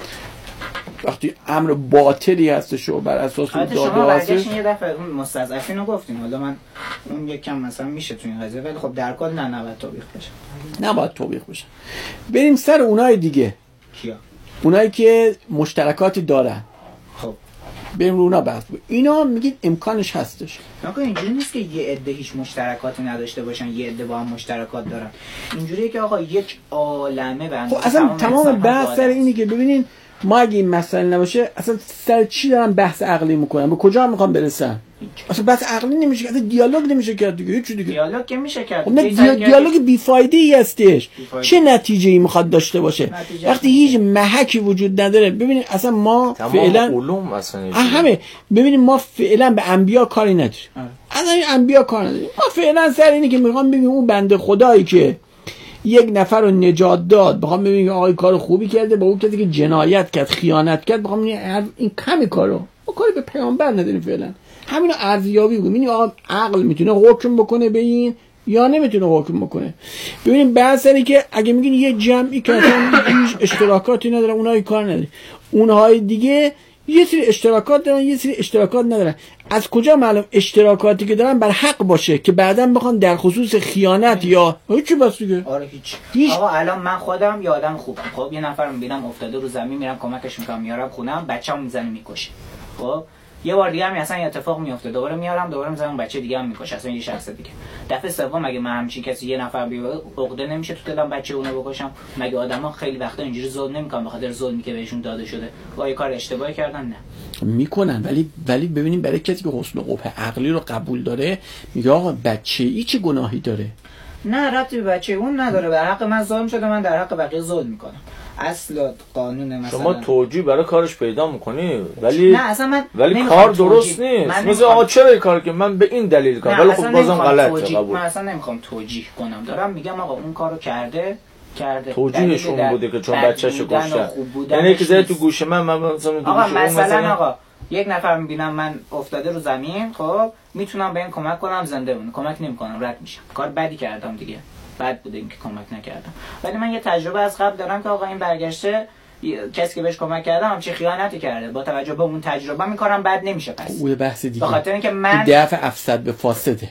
وقتی امر باطلی هستش و بر اساس اون داده شما برگشتین یه دفعه اون مستضعفین رو گفتین، حالا من اون یک کم مثلا میشه تو این قضیه، ولی خب در کل نه نباید توبیخ بشه. نباید توبیخ بشه. بریم سر اونای دیگه. کیا؟ اونایی که مشترکاتی دارن. خب بریم رو اونا بحث کنیم. اینا میگید امکانش هستش. آقا اینجوری نیست که یه عده هیچ مشترکاتی نداشته باشن، یه عده با هم مشترکات دارن. اینجوریه که آقا یک عالمه بنده. خب اصلا تمام بحث سر اینه که ببینین ما اگه این مسئله نباشه اصلا سر چی دارن بحث عقلی میکنن، به کجا میخوان برسن؟ اصلا بحث عقلی نمیشه، اصلا دیالوگ نمیشه کرد دیگه، هیچ چیزی دیگه. دیالوگ که میشه کرد. خب نه دیا... دیالوگ بیفایده ای هستش. چه نتیجه ای میخواد داشته باشه وقتی هیچ محکی وجود نداره؟ ببینید اصلا ما فعلا علوم اصلا همه ببینید ما فعلا به انبیا کاری نداریم. اصلا این انبیا کار نداریم. ما فعلا سر اینه که میخوام ببینیم اون بنده خدایی که یک نفر رو نجات داد، بخوام ببینیم آقای کار خوبی کرده با اون کسی که جنایت کرد، خیانت کرد، بخوام این کمی کارو ما کاری به پیامبر نداریم فعلا. همین رو ارزیابی کنیم ببینیم آقا عقل میتونه حکم بکنه به این یا نمیتونه حکم بکنه. ببینیم بعضی که اگه میگین یه جمعی که هیچ اشتراکاتی نداره، اونایی کار نداره، اونهای دیگه یه سری اشتراکات دارن، یه سری اشتراکات ندارن. از کجا معلوم اشتراکاتی که دارن بر حق باشه که بعداً بخوان در خصوص خیانت یا هیچی بس دیگه؟ آره هیچ. هیچ. آقا الان من خودم یه آدم خوبم، خب یه نفر میبینم افتاده رو زمین، میرم کمکش میکنم، میارم خونم، بچه‌مو میزنه میکشه. خب یه بار دیگه هم اصلا یه اتفاق میفته، دوباره میارم دوباره میزنم بچه دیگه هم میکشه، اصلا یه شخص دیگه. دفعه سوم مگه من همچین کسی یه نفر بیاد عقده نمیشه تو دلم بچه اونو بکشم؟ مگه آدما خیلی وقتا اینجوری ظلم نمیکنن به خاطر ظلمی که بهشون داده شده؟ وای کار اشتباهی کردن؟ نه میکنن، ولی ولی ببینیم برای کسی که حسن قبح عقلی رو قبول داره میگه آقا بچه ای چه گناهی داره؟ نه ربطی به بچه اون نداره، در حق من ظلم شده، من در حق بقیه ظلم میکنم. اصل قانون مثلا شما توجیه برای کارش پیدا میکنی، ولی نه اصلا من ولی کار درست نیست. مثلا آقا چرا این کار که من به این دلیل کردم، ولی خب بازم غلطه. من اصلا نمیخوام توجیه کنم، دارم میگم آقا اون کارو کرده کرده توجیهش اون بوده که چون بچه‌شو کشته. یعنی که زده تو گوش من من مثلا آقا مثلا آقا یک نفر میبینم من افتاده رو زمین، خب میتونم به این کمک کنم زنده بمونه، کمک نمیکنم رد میشم، کار بدی کردم دیگه، بد بوده این که کمک نکردم. ولی من یه تجربه از قبل دارم که آقا این برگشته کسی که بهش کمک کردم همچین خیانتی کرده، با توجه به اون تجربه من کارم بد نمیشه. پس اون بحث دیگه، به خاطر اینکه من دفع افسد به فاسده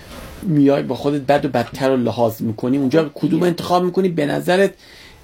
میای با خودت بد و بدتر رو لحاظ میکنی، اونجا کدوم انتخاب میکنی به نظرت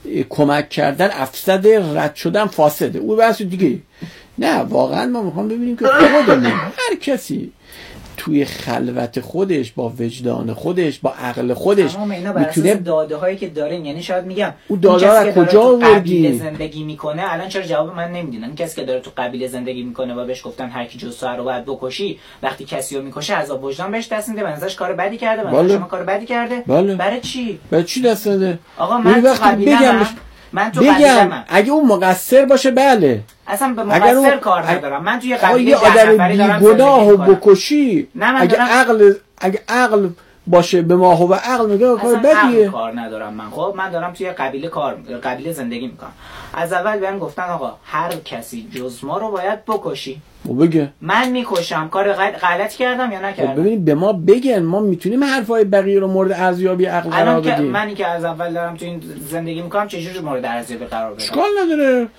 کمک کردن افسد، رد شدن فاسده؟ اون بحث دیگه. نه واقعا ما میخوام ببینیم که خودمون هر کسی توی خلوت خودش با وجدان خودش با عقل خودش میتونه داده هایی که دارین، یعنی شاید میگم اون داده ها از کجا آوردی؟ زندگی میکنه الان چرا جواب من نمیدونن؟ کسی که داره تو قبیله زندگی میکنه و بهش گفتن هر کی جز تو رو باید بکشی، وقتی کسی رو میکشه عذاب وجدان بهش دست میده، بنظرش کار بدی کرده، بنظرش شما کار بدی کرده. بله. برای چی؟ برای چی دست نده؟ آقا من تو قبیله من تو بگم اگه اون مقصر باشه بله، اصلا به مقصر کار ندارم. من توی قبیله یه آدم بیگناهو بکشی، اگه عقل اگه عقل باشه به ما و عقل میگه کار بدیه، کار ندارم من. خب من دارم توی قبیله کار قبیله زندگی میکنم، از اول بهم گفتن آقا هر کسی جز ما رو باید بکشی. بگه من میکشم، کار غلط کردم یا نکردم؟ ببینید به ما بگن، ما میتونیم حرفای بقیه رو مورد ارزیابی عقل قرار بدیم. منی که از اول دارم تو این زندگی میکنم چجوری مورد ارزیابی قرار بدم؟ اشکال نداره.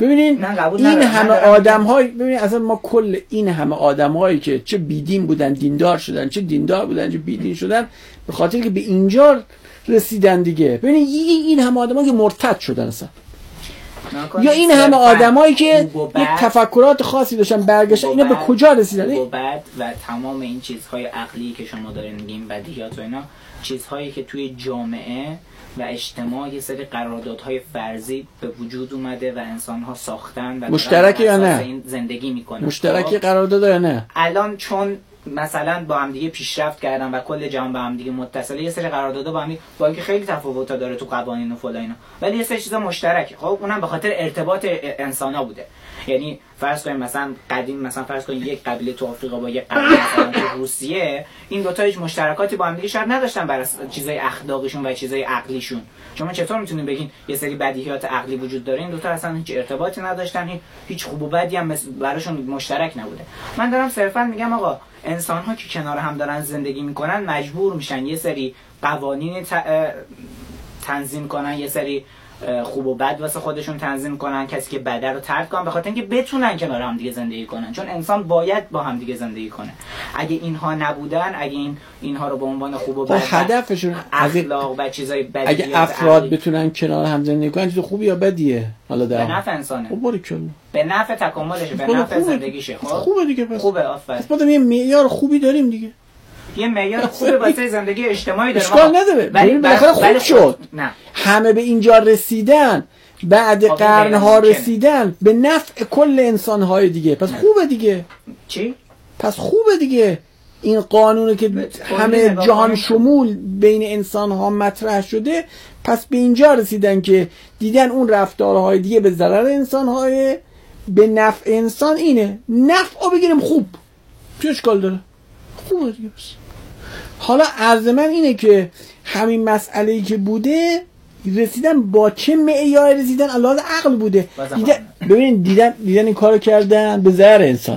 ببینین این همه آدم‌های ببینین اصلا ما کل این همه آدم‌هایی که چه بیدین بودن دیندار شدن، چه دیندار بودن چه بیدین شدن، به خاطر که به اینجا رسیدن دیگه. ببینین این همه آدم‌ها که مرتد شدن اصلا، یا این همه آدمایی که یک تفکرات خاصی داشتن برگشتن، اینا به کجا رسیدن؟ و بعد و تمام این چیزهای عقلی که شما دارین میگین، بدیهیات و اینا، چیزهایی که توی جامعه و اجتماع یه سری قراردادهای فرضی به وجود اومده و انسان‌ها ساختن و مشترکی یا نه این زندگی میکنن. مشترکی قرارداد یا نه؟ الان چون مثلا با هم دیگه پیشرفت کردن و کل جهان با هم دیگه متصله، یه سری قراردادها با هم دیگه، با اینکه خیلی تفاوت‌ها داره تو قوانین و فلان اینا، ولی یه سری چیزا مشترکه. خب اونم به خاطر ارتباط انسان‌ها بوده. یعنی فرض کنیم مثلا قدیم مثلا فرض کنیم یک قبیله تو آفریقا با یک قبیله مثلا تو روسیه، این دو تا هیچ مشترکاتی با هم دیگه شاید نداشتن برای چیزای اخلاقیشون و چیزای عقلیشون. شما چطور میتونین بگین یه سری بدیهیات عقلی وجود داره، این دو تا اصلا هیچ ارتباطی نداشتن، هیچ خوب و بدی هم براشون مشترک نبوده. من دارم صرفا میگم آقا انسان‌ها که کنار هم دارن زندگی میکنن مجبور میشن یه سری قوانین تنظیم کنن، یه سری خوب و بد واسه خودشون تنظیم کنن، کسی که بده رو ترک کنن، به خاطر اینکه بتونن کنار هم دیگه زندگی کنن، چون انسان باید با هم دیگه زندگی کنه. اگه اینها نبودن، اگه این اینها رو به عنوان خوب و بد هدفشون اخلاق و چیزای بدی، اگه افراد بتونن کنار هم زندگی کنن، چیز خوبی یا بدیه؟ حالا در به نفع انسانه، باریکلا، به نفع تکاملشه، به نفع زندگیشه. خب خوبه دیگه، پس خوبه. آفرین، پس ما یه معیار خوبی داریم دیگه، یه معیار خوبه واسه زندگی اجتماعی داریم. اشکال نداره، ولی بالاخره خوب شد. نه همه به اینجا رسیدن، بعد قرنها رسیدن به نفع کل انسان‌های دیگه، پس خوبه دیگه. چی؟ پس خوبه دیگه. این قانونه که همه جهان شمول بین انسان‌ها مطرح شده، پس به اینجا رسیدن که دیدن اون رفتارهای دیگه به ضرر انسان‌های، به نفع انسان اینه، نفعو بگیریم خوب، چه اشکال داره؟ خوبه دیگه. بس حالا عرض من اینه که همین مسئله‌ای که بوده رسیدن با چه معیار رسیدن؟ الله عقل بوده. دیدن ببینید دیدن دیدن این کارو کردن به ضرر انسان،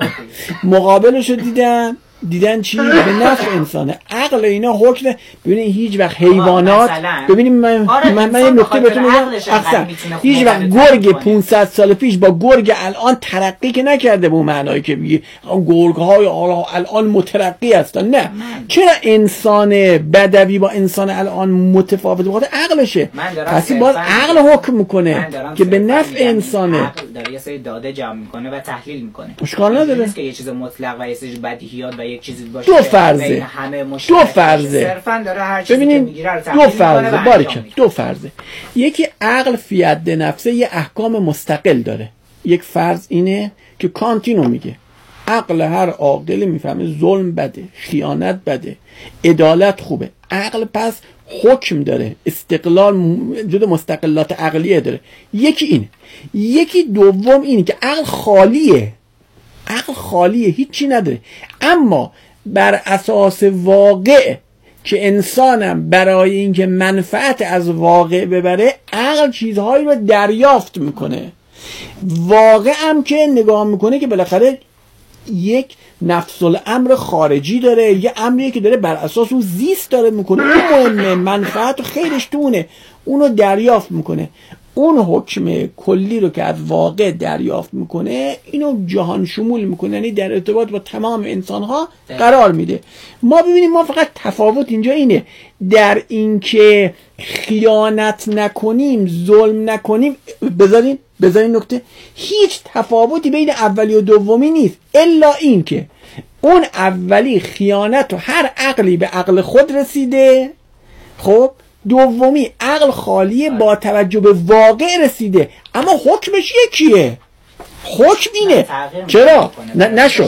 مقابلشو دیدن دیدن چی؟ به نفع انسانه. عقل اینا حکم. ببینید هیچ وقت حیوانات، ببینید من آره من, من یه نکته بهتون میگم، اصلا هیچ وقت گرگ پانصد سال پیش با گرگ الان ترقی که نکرده به اون معنایی که میگه گرگ های الان مترقی هستن. نه، چرا انسان بدوی با انسان الان متفاوته؟ بخاطر عقلشه. پس باز عقل حکم میکنه که به نفع انسانه. عقل داره یه سری داده جمع میکنه و تحلیل میکنه. اشکال نداره که یه چیز مطلق و یه سری بدیهیات و یک چیزی باشه. دو فرضه، دو فرضه. صرفا داره هر چیزی که میگیره رو دو فرضه. باریکلا، دو فرضه. یکی عقل فی حد نفسه یه احکام مستقل داره. یک فرض اینه که کانت اینو میگه، عقل هر عاقلی میفهمه ظلم بده، خیانت بده، عدالت خوبه. عقل پس حکم داره، استقلال جدا مستقلات عقلیه داره. یکی اینه. یکی دوم اینه که عقل خالیه، عقل خالیه، هیچی نداره، اما بر اساس واقع که انسانم برای اینکه منفعت از واقع ببره، عقل چیزهایی رو دریافت میکنه. واقع هم که نگاه میکنه که بالاخره یک نفس الامر خارجی داره، یه امریه که داره بر اساس اون زیست داره میکنه، اون مهمه، منفعت و خیرش تونه، اونو دریافت میکنه. اون حکم کلی رو که از واقع دریافت میکنه، اینو جهان شمول میکنه، یعنی در ارتباط با تمام انسانها قرار میده. ما ببینیم ما فقط تفاوت اینجا اینه، در اینکه خیانت نکنیم، ظلم نکنیم. بذارین بذارین نکته، هیچ تفاوتی بین اولی و دومی نیست، الا این که اون اولی خیانت و هر عقلی به عقل خود رسیده، خب دومی عقل خالیه با توجه به واقع رسیده، اما حکمش یکیه. حکم اینه. چرا؟ نه نشد.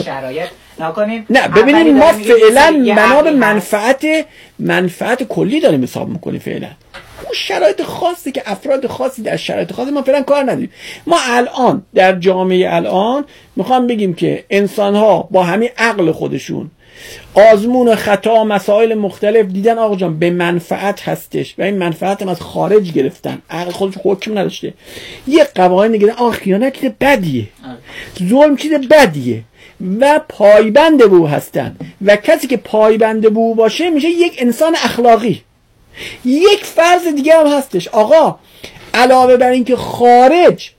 نه ببینید ما فعلا بنا به منفعت منفعت کلی داریم حساب میکنیم. فعلا اون شرایط خاصی که افراد خاصی در شرایط خاصی ما فعلا کار نداریم. ما الان در جامعه الان میخوام بگیم که انسان ها با همین عقل خودشون آزمون و خطا مسائل مختلف دیدن آقا جان به منفعت هستش و این منفعت هم از خارج گرفتن، عقل خودش حکم نداشته، یه قوانین دیگه آقا خیانت چیز بدیه، ظلم چیز بدیه و پایبند به او هستن و کسی که پایبند به او باشه میشه یک انسان اخلاقی. یک فرض دیگه هم هستش آقا، علاوه بر این که خارج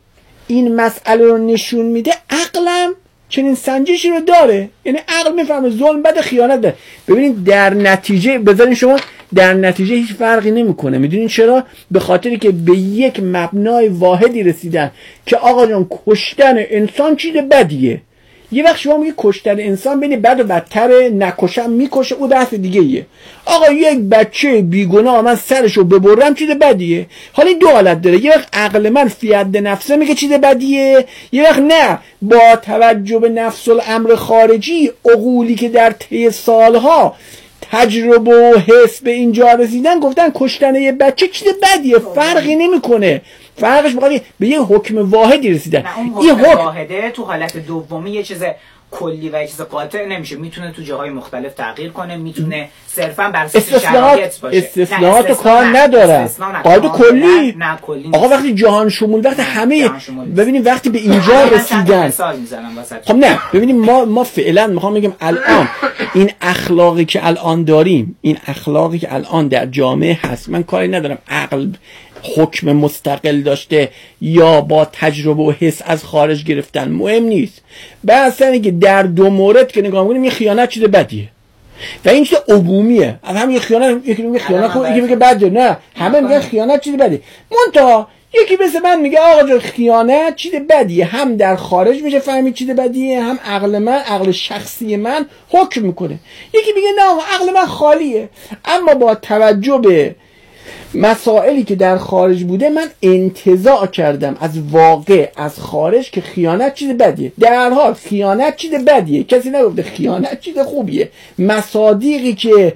این مسئله رو نشون میده عقلم چنین سنجشی رو داره، یعنی عقل میفهمه ظلم بده، خیانت بده. ببینید در نتیجه بذارین شما در نتیجه هیچ فرقی نمیکنه. میدونین چرا؟ به خاطری که به یک مبنای واحدی رسیدن که آقا جان کشتن انسان چیز بدیه. یه وقت شما میگی کشتن انسان بین بد و بدتره، نکشم میکشه، او بحث دیگه ایه. آقا یک بچه بیگناه من سرشو ببرم چیز بدیه. حالا این دو حالت داره، یه وقت عقل من فی حد نفسه میگه چیز بدیه، یه وقت نه، با توجه به نفس الامر خارجی، عقولی که در طی سالها تجربه و حس به اینجا رسیدن گفتن کشتن یه بچه چیز بدیه، فرقی نمیکنه. فرقش می‌خواد به یه حکم واحدی رسیدن. این حکم واحده تو حالت دومی یه چیز کلی و یه چیز قاطع نمیشه، میتونه تو جاهای مختلف تغییر کنه، میتونه صرفا بر اساس شرایط باشه. استثناءات کار نداره، قاعده کلی. آقا وقتی جهان شمول، وقتی همه ببینیم وقتی به اینجا رسیدن، خب نه ببینیم ما ما فعلا میخوام بگم الان این اخلاقی که الان داریم، این اخلاقی که الان در جامعه هست، من کاری ندارم عقل حکم مستقل داشته یا با تجربه و حس از خارج گرفتن، مهم نیست. بحث اینه که در دو مورد که نگاه می‌کنیم یه خیانت چیز بدیه و این چیز عمومیه. از هم یه خیانت، یکی میگه خیانت خوبه، یکی میگه بده، نه همه میگن خیانت چیز بدیه. منتها یکی مثل من میگه آقا جان خیانت چیز بدیه، هم در خارج میشه فهمید چیز بدیه، هم عقل من، عقل شخصی من حکم میکنه. یکی میگه نه عقل من خالیه، اما با توجه به مسائلی که در خارج بوده من انتزاع کردم از واقع، از خارج، که خیانت چیز بدیه. در حال خیانت چیز بدیه، کسی نگفته خیانت چیز خوبیه. مصادیقی که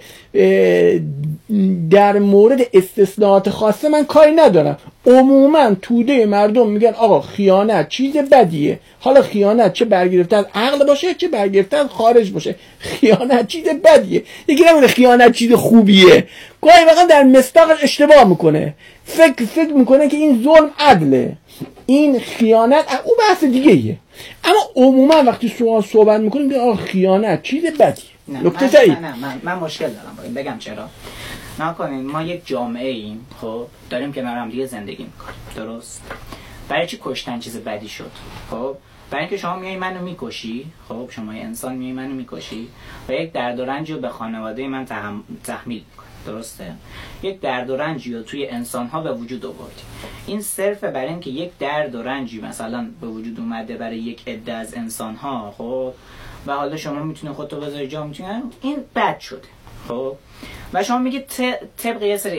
در مورد استثناءات خاصه من کاری ندارم، عموما توده مردم میگن آقا خیانت چیز بدیه. حالا خیانت چه برگرفته از عقل باشه چه برگرفته از خارج باشه، خیانت چیز بدیه. یکی نمیگه خیانت چیز خوبیه، گاهی واقعا در مصداقش اشتباه میکنه، فکر فکر میکنه که این ظلم عدله، این خیانت او بحث دیگه ایه. اما عموما وقتی شما صحبت میکنیم میگه آقا خیانت چیز بدیه. نکته صحیح. نه نه من, من مشکل دارم با این، بگم چرا. نکنین ما یک جامعه ایم، خب داریم کنار هم دیگه زندگی میکنیم، درست؟ برای چی کشتن چیز بدی شد؟ خب برای اینکه شما میای منو میکشی، خب شما یه انسان میای منو میکشی و یک درد و رنجی رو به خانواده من تحم... تحمیل میکنی، درسته؟ یک درد و رنجی رو توی انسان‌ها به وجود آوردی. این صرف برای اینکه یک درد و رنجی مثلا به وجود اومده برای یک عده از انسان‌ها، خب و حالا شما میتونی خودتو بذاری جا، میتونی این بد شده، خب و شما میگه طبق یه سری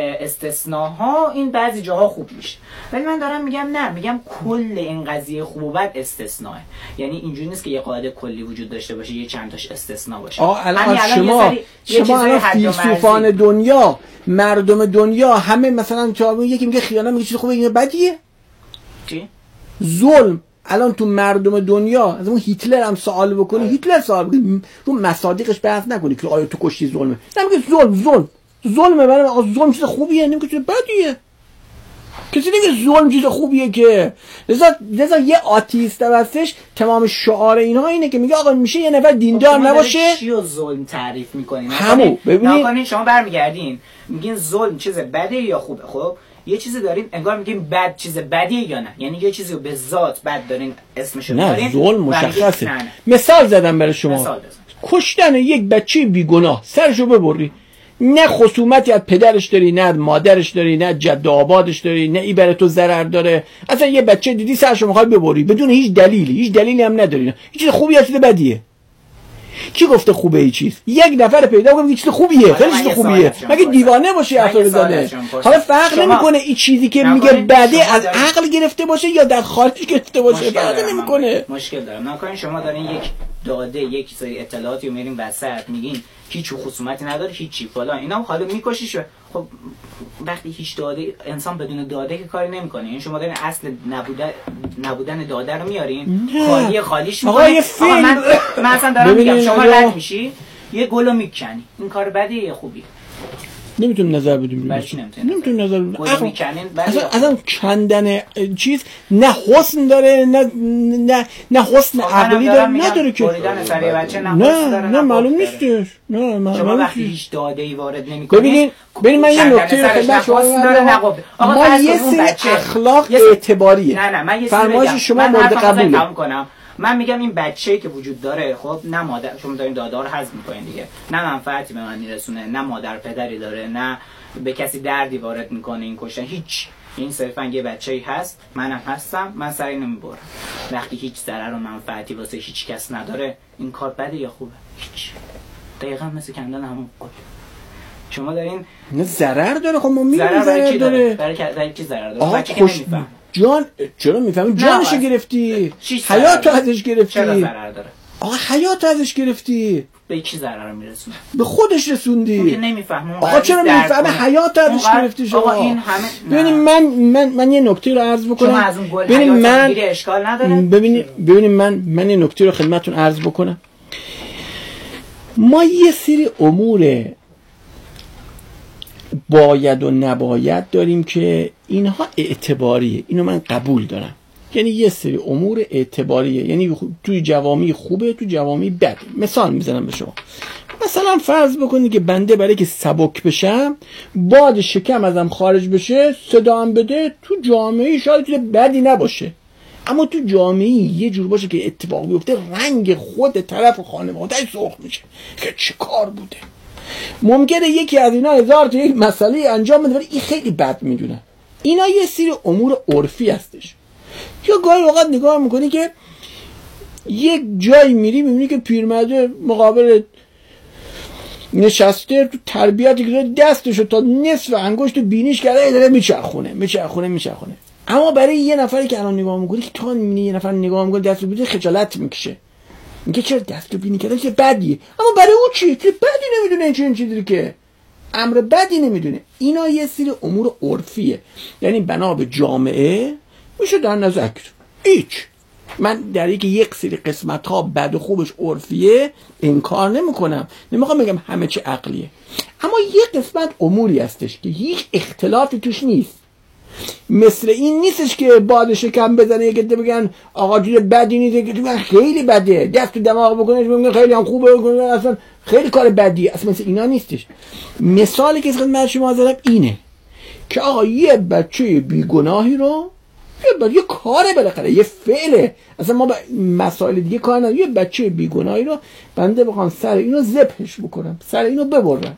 استثناها این بعضی جاها خوب میشه. ولی من دارم میگم نه، میگم کل این قضیه خوب و بد استثناءه. یعنی اینجوری نیست که یه قاعده کلی وجود داشته باشه یه چند تاش استثناء باشه. آه الان, الان شما شما الان فیلسوفان دنیا، مردم دنیا همه مثلا چهار یکی میگه خیانت میگه چیز خوبه، این بدیه. چی؟ ظلم. الان تو مردم دنیا از اون هیتلر هم سوال بکنی، هیتلر سوال بکنی رو مصادیقش بحث نکنی که آیا تو کشتی ظلمه، نمیگه ظلم ظلم ظلمه، برای آقا ظلم چیز خوبیه، نمیگه چیز بدیه. کسی نمیگه ظلم چیز خوبیه که لذا لذا یه آتیست واسش تمام شعار اینها اینه که میگه آقا میشه یه نفر دیندار نباشه. چی رو ظلم تعریف میکنین؟ همون ببینید نکنین شما برمیگردین میگین ظلم چیز بده یا خوبه. خب یه چیزی داریم انگار میگیم بد چیز بدیه یا نه، یعنی یه چیزی رو به ذات بد دارین اسمشو دارین. نه ظلم مشخصه. نه نه. مثال زدم برای شما، کشتن یک بچه بیگناه سرشو ببری، نه خصومتی از پدرش داری، نه مادرش داری، نه جد و آبادش داری، نه ای برای تو ضرر داره، اصلا یه بچه دیدی سرشو میخوای ببری بدون هیچ دلیلی، هیچ دلیلی هم نداری، هیچ چیز خوبی یا چیز بدیه. کی گفته خوبه ای چیز؟ یک نفر پیدا کنه چیز خوبیه، خیلی چیز خوبیه، مگه دیوانه باشی اصلا بزنه. حالا فرق نمیکنه این چیزی که میگه بده از عقل گرفته باشه یا در خارج گرفته باشه، فرق نمیکنه. مشکل دارم. نکنین شما دارین یک داده یک سری اطلاعاتی رو میرین وسط میگین هیچ خصومتی نداره هیچی فلان، اینا حالا میکشیش. خب وقتی هیچ داده، انسان بدون داده که کاری نمیکنه. این شما دارین اصل نبودن نبودن داده رو میارین خالی خالیش میکنین. آقا من من اصلا دارم میگم شما رد میشی یه گلو میکنی، این کار بدیه یا خوبیه؟ نمیتونیم نظر بدیم. برای نمیتونیم نظر بدیم. اصلا اصلا اصلا کندن چیز نه حسن داره نه نه نه حسن عقلی داره نداره که. بریدن سر بچه نه نه نه معلوم نیستش. نه معلوم شما وقتی هیچ داده ای وارد نمی‌کنید. ببینید ببین من یه نکته خدمت شما میگم. ما یه سری اخلاق اعتباریه. نه نه من یه فرمایش شما مورد قبوله. من میگم این بچه‌ای که وجود داره خب نه مادر، شما دارین داده رو حذف می‌کنین دیگه، نه منفعتی به من میرسونه، نه مادر پدری داره، نه به کسی دردی وارد میکنه این کشتن، هیچ. این صرفا یه بچه‌ای هست، منم هستم، من سر اینو میبرم. وقتی هیچ ضرر و منفعتی واسه هیچ کس نداره، این کار بده یا خوبه؟ هیچ. دقیقاً مثل کندن همون گل. شما دارین نه ضرر داره. خب ما می‌دونیم ضرر داره. برای برای کی ضرر داره؟ بچه که نمیفهم. جان چرا میفهمی؟ جانشو گرفتی، حیاتو ازش گرفتی. چرا ضرر داره؟ آقا حیاتو ازش گرفتی. به کی ضرر میرسونه؟ به خودش رسوندی. اون که نمیفهمه. آقا چرا نمیفهمه؟ حیاتو ازش گرفتی شما. آقا این همه ببینید من من من یه نکته رو عرض بکنم. ببینید من اشکال نداره. ببینید ببینید من من یه نکته رو خدمتتون عرض بکنم. ما یه سری امور باید و نباید داریم که اینها اعتباریه. اینو من قبول دارم. یعنی یه سری امور اعتباریه، یعنی توی جوامع خوبه، توی جوامع بده. مثال میزنم به شما. مثلا فرض بکنید که بنده برای که سبک بشم، باد شکم ازم خارج بشه، صدا هم بده، تو جامعه شاید بدی نباشه، اما تو جامعه یه جور باشه که اتفاق بیفته رنگ خود طرف خانواده‌اش سرخ میشه که چه کار بوده. ممکنه یکی از اینا هزار تا یک مسئله انجام بده ولی این خیلی بد میدونه. اینا یه سری امور عرفی هستش. یا گاهی اوقات نگاه میکنی که یک جایی میری میبینی که پیرمرده مقابل نشسته، تو تربیتی که دستشو تا نصف انگشت بینیش کرده داره میچرخونه میچرخونه میچرخونه اما برای یه نفری که الان نگاه میکنی که تا میبینی یه نفر نگاه میکنه دستو بینی خجالت میکشه، میگه چرا دستو بینی کرده که بدیه، اما برای او چی که بدی نمیدونه این چه این چیزی که امر بدی نمیدونه. اینا یه سری امور عرفیه، یعنی بنا به جامعه میشه در نظر گرفت. هیچ من در اینکه یک سری قسمت ها بد و خوبش عرفیه انکار نمی کنم، نمیخوام بگم همه چی عقلیه، اما یک قسمت اموری هستش که هیچ اختلافی توش نیست. مثل این نیستش که باد شکم بزنه یکی بگن آقا جور بدی نیست، که بگن خیلی بده، دست تو دماغ بکنه بگن خیلی هم خوبه، اصلا خیلی کار بدی، اصلا مثل اینا نیستش. مثالی که خدمت شما زدم اینه که آقا یه بچه بیگناهی رو یه, یه کاره بالاخره یه فعله، اصلا ما با مسائل دیگه کار نداریم، یه بچه بیگناهی رو بنده بخوام سر اینو ذبحش بکنم، سر اینو ببرم،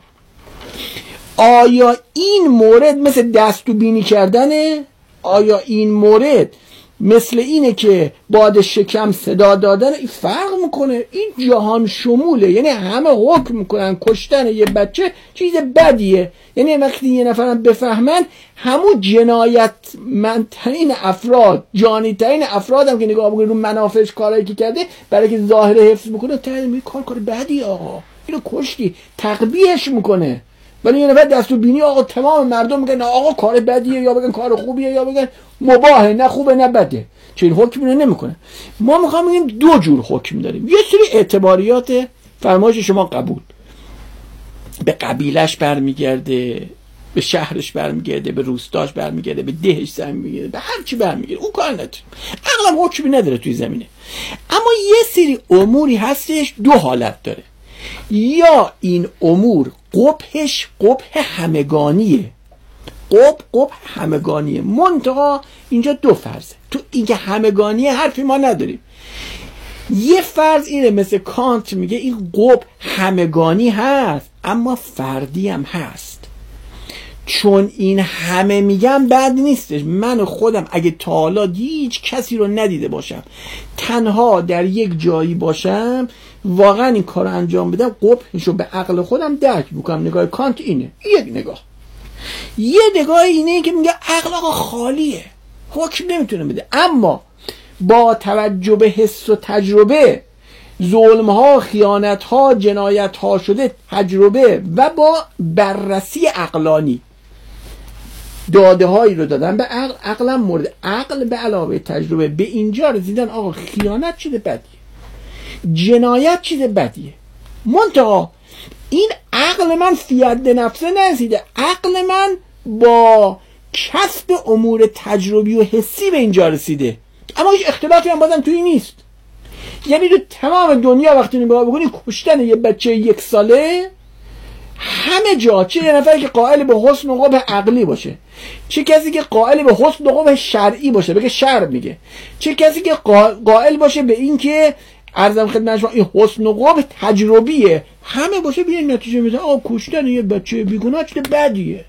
آیا این مورد مثل دست و بینی کردنه؟ آیا این مورد مثل اینه که باد شکم صدا دادن؟ این فرق میکنه، این جهان شموله، یعنی همه حکم میکنن کشتن یه بچه چیز بدیه، یعنی وقتی یه نفرم بفهمن همون جنایت منترین افراد، جانی ترین افراد هم که نگاه بکنه رو منافعش کارایی که کرده برای که ظاهر حفظ بکنه تا میگه کار کار بدی، آقا اینو کشتی، تقبیحش میکنه. ولی یه نفر دستو بینی آقا تمام مردم میگن آقا کار بدیه، یا بگن کار خوبیه، یا بگن مباهه، نه خوبه نه بده، چه این حکم اینو نمیکنه. ما میخوام بگیم دو جور حکم داریم، یه سری اعتباریات فرمایش شما قبول، به قبیلش برمیگرده، به شهرش برمیگرده، به روستاش برمیگرده، به دهش برمیگرده، به هر چی برمیگرده، اون کار نداره، عقلم حکمی نداره توی زمینه. اما یه سری اموری هستش دو حالت داره، یا این امور قبحش قبح همگانیه، قبح قبح همگانیه، منتها اینجا دو فرضه، تو اینکه همگانیه حرفی ما نداریم. یه فرض اینه مثل کانت میگه این قبح همگانی هست اما فردی هم هست، چون این همه میگم بد نیستش. من خودم اگه تا حالا هیچ کسی رو ندیده باشم تنها در یک جایی باشم واقعا این کار رو انجام بدم، قبحشو به عقل خودم درک بکنم. نگاه کانت اینه، یک نگاه. یه نگاه اینه که میگه عقل آقا خالیه، حکم نمیتونه بده، اما با توجه به حس و تجربه، ظلم ها، خیانت ها، جنایت ها شده تجربه و با بررسی عقلانی داده هایی رو دادن به عقل، عقلم مورد عقل به علاوه تجربه به اینجا رسیدن آقا خیانت چیز بدیه، جنایت چیز بدیه، منتها این عقل من فیاد نفسه نرسیده، عقل من با کسب امور تجربی و حسی به اینجا رسیده. اما هیچ اختلافی هم بازم توی نیست. یعنی تو تمام دنیا وقتی نگاه بکنی کشتن یه بچه یک ساله همه جا، چه یه نفری که قائل به حسن و قبح عقلی باشه، چه کسی که قائل به حسن و قبح شرعی باشه بگه شرع میگه، چه کسی که قائل باشه به این که عرضم خدمت شما این حسن و قبح تجربیه، همه باشه بیان نتیجه میده آ کشتن یه بچه بیگناه چه بدیه.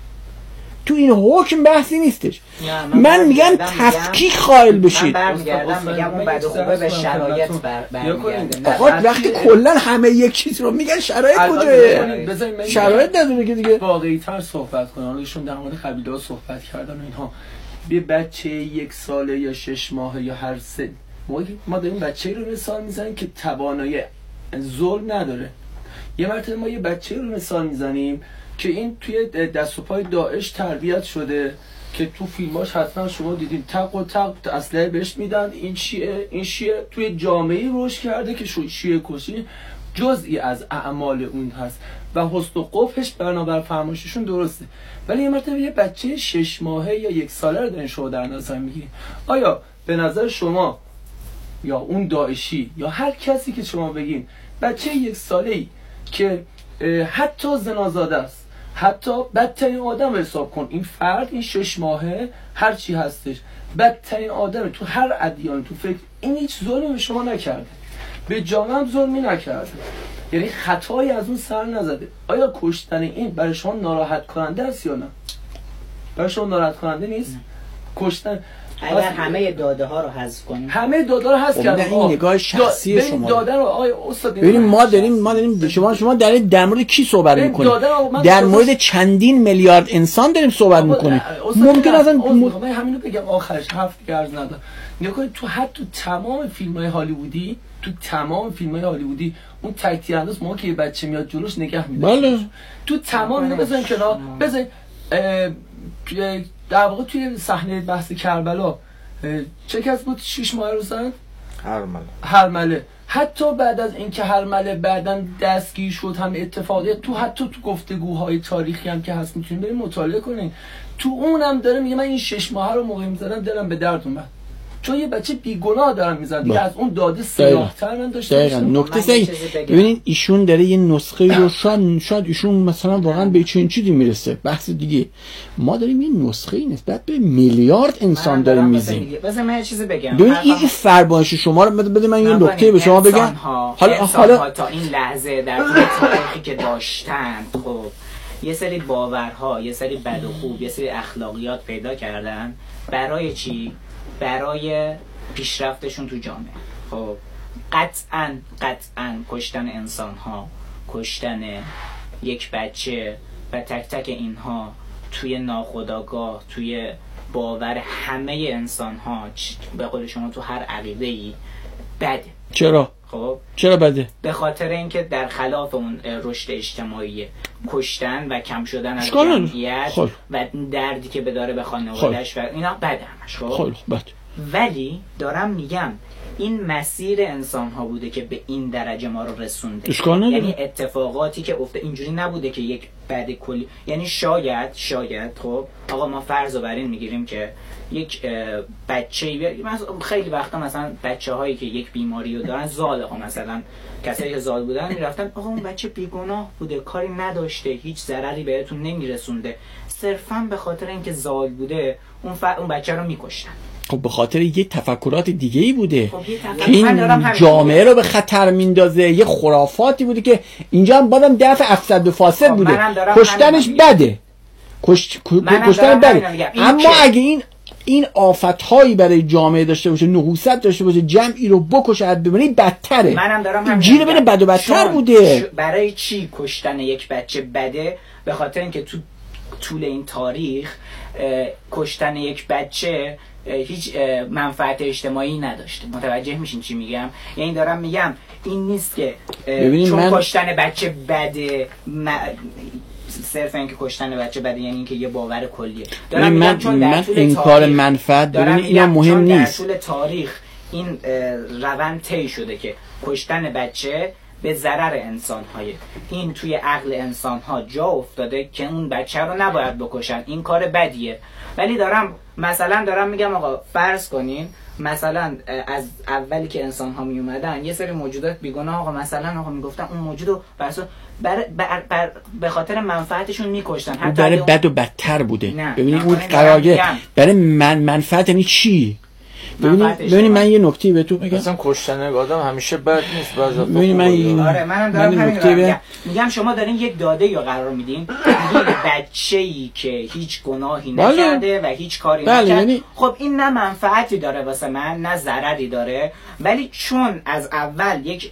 تو این حکم بحثی نیستش. من, من میگم تفکیک قائل بشید. من برمیگردم میگم اون بد و خوبه به شرایط برمیگرده. آقا وقتی کلا همه یک چیز رو میگن شرایط کجاست؟ شرایط نداره که دیگه. واقعی تر صحبت کنن. حالا ایشون در مورد قبیله‌ها صحبت کردن و اینها. یه بچه یک ساله یا شش ماهه یا هر سن ما داریم بچه‌ای رو مثال میزنیم که توانایی ظلم نداره. یه مرتبه ما یه بچه‌ای رو مثال میزنیم که این توی دست و پای داعش تربیت شده که تو فیلماش حتما شما دیدین تق و تق اسلحه بهش میدن، این شیعه این شیعه توی جامعه‌ای رشد کرده که شیعه کشی جزئی از اعمال اون هست و حسن و قبحش بنابر فرمایششون درسته. ولی یه مرتبه یه بچه شش ماهه یا یک ساله رو دارین شما در نظر میگیرین، آیا به نظر شما یا اون داعشی یا هر کسی که شما بگین بچه یک ساله‌ای که حتی زنازاده است، حتی بدترین آدم حساب کن، این فرد این شش ماهه هر چی هستش بدترین آدم تو هر ادیان تو فکر، این هیچ ظلمی به شما نکرده، به جامعه هم ظلمی نکرده، یعنی خطایی از اون سر نزده. آیا کشتن این برای شما ناراحت کننده است یا نه؟ برای شما ناراحت کننده نیست؟ کشتن اگر همه داده ها رو حذف کنیم، همه داده رو حذف کردن، این نگاه شخصی دا شما داده رو آقای استاد ببینید ما داریم ما داریم شما شما در در مورد کی صحبت می‌کنید؟ در مورد چندین میلیارد انسان داریم صحبت می‌کنید. ممکن است من همینو بگم آخرش هفت گرز ندارم. نگاه تو حتی تمام فیلم‌های هالیوودی، تو تمام فیلم‌های هالیوودی اون تک تیرانداز ما که یه بچه میاد جلوش نگه می‌داره. بله. تو تمام اینو بزن کنار، بزن در واقع توی صحنه بحث کربلا چه کس بود شش ماه رو زد؟ هرمله. هرمله. حتی بعد از اینکه هرمله بعدن دستگیر شد هم اتفاقی تو حتی تو گفتگوهای تاریخی هم که هست میتونید بریم مطالعه کنین، تو اونم داره میگه من این شش ماه رو موقع میزدم دلم به درد اومد چون یه بچه بیگناه دارم میزنم دیگه از اون داده سیاه‌تر من داشته داشتم. نکته صحیح. ببینید ایشون داره یه نسخه رو شاید شاید ایشون مثلا واقعا به چنین چیزی میرسه، بحث دیگه. ما داریم یه نسخه نسبت به میلیارد انسان داریم میزنیم. بذار من یه چیزی بگم. ببین این فرمایش شما رو بده من یه نکته به شما بگم. حالا حالا تا این لحظه در تاریخی که داشتن خب یه سری باورها، یه سری بد و خوب، یه سری اخلاقیات پیدا کردن. برای چی؟ برای پیشرفتشون تو جامعه. خب قطعاً قطعاً کشتن انسان‌ها، کشتن یک بچه و تک تک اینها توی ناخودآگاه، توی باور همه انسان‌ها، به قول شما تو هر عقیده‌ای بده. چرا؟ خب چرا بده؟ به خاطر اینکه در خلاف اون رشد اجتماعی، کشتن و کم شدن از جمعیت خل. و دردی که بداره به خانواده‌اش و اینا بده همش. خب خل. بد. ولی دارم میگم این مسیر انسان ها بوده که به این درجه ما رو رسونده. یعنی اتفاقاتی که افته اینجوری نبوده که یک بد کلی، یعنی شاید شاید خب آقا ما فرض رو بر این میگیریم که یک بچه‌ای، خیلی وقتا مثلا بچه‌هایی که یک بیماری رو دارن زال، آقا مثلا کسایی که زال بودن میرفتن آقا اون بچه بیگناه بوده، کاری نداشته، هیچ ضرری بهتون نمیرسونده، صرفا به خاطر اینکه زال بوده اون ف... اون بچه رو میکشتن. خب به خاطر یه تفکرات دیگه ای بوده خب که این جامعه رو به خطر میندازه، یه خرافاتی بوده که اینجا هم بادم دفع افسد و فاسد خب بوده، کشتنش بده، کشت... کشتن بده. اما اگه این این آفت‌هایی برای جامعه داشته باشه، نحوست داشته باشه، جمعی رو بکشه حد ببینی بدتره. منم دارم همین جیر بین بد و بدتر بوده. برای چی کشتن یک بچه بده؟ به خاطر اینکه تو طول این تاریخ کشتن یک بچه هیچ منفعت اجتماعی نداشته. متوجه میشین چی میگم؟ یعنی دارم میگم این نیست که چون من... کشتن بچه بده م... صرف اینکه کشتن بچه بده یعنی اینکه یه باور کلیه. دارم من میگم چون در طول این کار منفعت ببینید اینا مهم نیست. در طول تاریخ این روند طی شده که کشتن بچه به ضرر انسان‌های. این توی عقل انسان‌ها جا افتاده که اون بچه رو نباید بکشن، این کار بدیه. ولی دارم مثلا دارم میگم آقا فرض کنین مثلا از اولی که انسان ها می اومدن یه سری موجودات بیگناه آقا مثلا آقا میگفتن اون موجودو بر بر بر بر به خاطر منفعتشون میکشتن، حتی برای بد و بدتر بوده. ببینید اون قراره برای من منفعت یعنی چی؟ ببینید ببینید من یه نکته بهتون میگم، مثلا کشتن آدم همیشه بد نیست، بعضی وقتا ببینید من این آره منم دارم همین رو میگم. میگم شما دارین یک داده یا قرار میدین یک بچه‌ای که هیچ گناهی نکرده و هیچ کاری بله. نکرده یعنی... خب این نه منفعتی داره واسه من نه ضرری داره، ولی چون از اول یک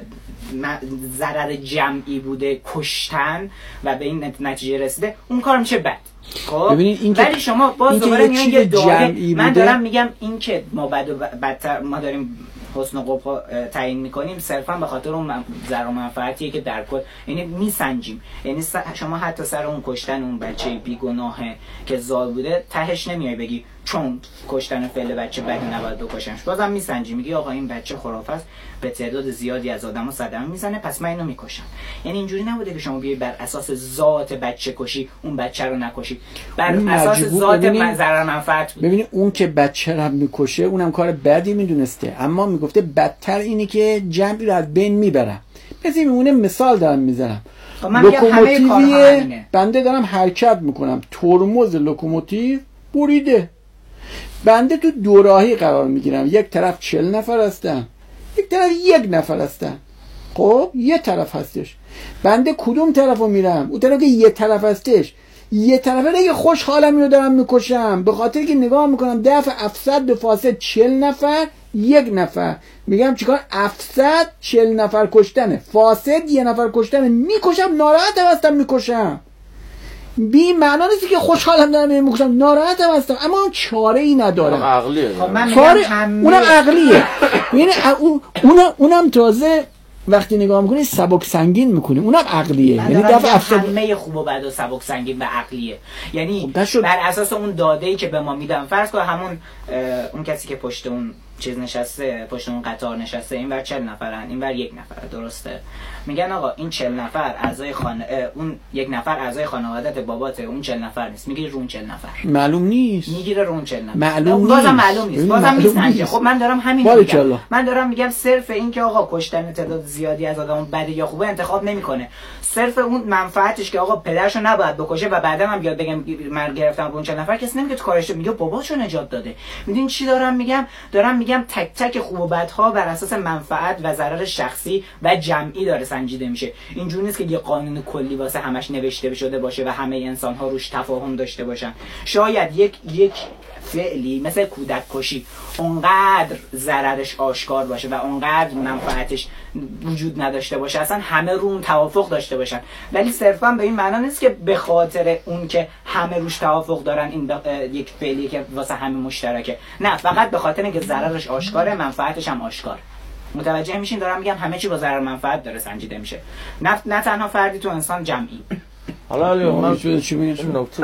ضرر جمعی بوده کشتن و به این نتیجه رسیده، اون کار میشه بد. خب ولی شما باز دوباره میگن یه داده، من دارم میگم این که ما بد و بدتر ما داریم حسن و قبح تعیین میکنیم صرفا به خاطر اون ضرر و منفعتیه که در کل یعنی میسنجیم. یعنی شما حتی سر اون کشتن اون بچه بیگناهه که زال بوده تهش نمیای بگی چون کشتن فعل بچه بدی نباید بکشنش، بازم میسنجی میگی آقا این بچه خرافه است، به تعداد زیادی از آدمو صدمه میزنه پس من اینو میکشم. یعنی اینجوری نبوده که شما بیای بر اساس ذات بچه کشی اون بچه رو نکشی، بر اساس ذات من ضرر منفعت بود. ببینید اون که بچه رو میکشه اونم کار بدی میدونسته، اما میگفته بدتر اینی که جمعی رو از بین میبرم. مثل میمونه مثال دارم میزنم، لوکوموتیوی بنده دارم حرکت میکنم، ترمز لوکوموتیو بریده، بنده تو دوراهی قرار میگیرم، یک طرف چهل نفر هستن یک طرف یک نفر هستن، خب یه طرف هستش، بنده کدوم طرف رو میرم؟ اون طرف که یه طرف هستش، یه طرفه دیگه خوشحالم اینو دارم میکشم به خاطر که نگاه میکنم دفع هفتصد به فاصله چهل نفر یک نفر، میگم چیکار هفتصد چهل نفر کشتنه، فاصله یه نفر کشتنه، میکشم ناراحتم هستم میکشم، بی معنا نیست که خوشحالم دارم میکشم ناراحتم هستم، اما چاره ای ندارم. عقلیه. خب من چاره اونم عقلیه. یعنی اونم اونم تازه وقتی نگاه میکنی سبک سنگین میکنی، اونم عقلیه. یعنی دفعه همه خوب و بد و سبک سنگین و عقلیه. یعنی خب بر اساس اون داده‌ای که به ما میدن، فرض کن همون اون کسی که پشت اون چیز نشسته، پشت اون قطار نشسته، اینور چهل نفرن اینور یک نفره، درسته؟ میگن آقا این چهل نفر اعضای خانه، اون یک نفر اعضای خانوادت باباته، اون چهل نفر نیست، میگیره رون چهل نفر معلوم نیست، میگیره رون چهل نفر معلوم نیست، بازم معلوم نیست، بازم میسنجه. خب من دارم همین میگم، من دارم میگم صرف این که آقا کشتن تعداد زیادی از آدم بده یا خوبه انتخاب نمیکنه، صرف اون منفعتش که آقا پدرشو نباید بکشه و بعدم هم بیاد بگم من گرفتم اون چهل نفر، کسی نمیگه تو کارش، میگه باباشو نجات داده. میدونین چی دارم میگم؟ دارم میگم تک تک خوب و بدها بر اساس منفعت و ضرر شخصی و جمعی داره سنجیده میشه. اینجوری نیست که یه قانون کلی واسه همش نوشته شده باشه و همه انسان ها روش تفاهم داشته باشن. شاید یک یک فعلی مثل کودک کشی اونقدر ضررش آشکار باشه و اونقدر منفعتش وجود نداشته باشه اصلا همه رو اون توافق داشته باشن، ولی صرفا به این معنا نیست که به خاطر اون که همه روش توافق دارن این یک فعلی که واسه همه مشترکه، نه، فقط به خاطر اینکه ضررش آشکاره منفعتش هم آشکار. متوجه میشین دارم میگم همه چی با ضرر منفعت داره سنجیده میشه، نه نه تنها فردی تو انسان، جمعی. حالا علی من چی میگم؟ نکته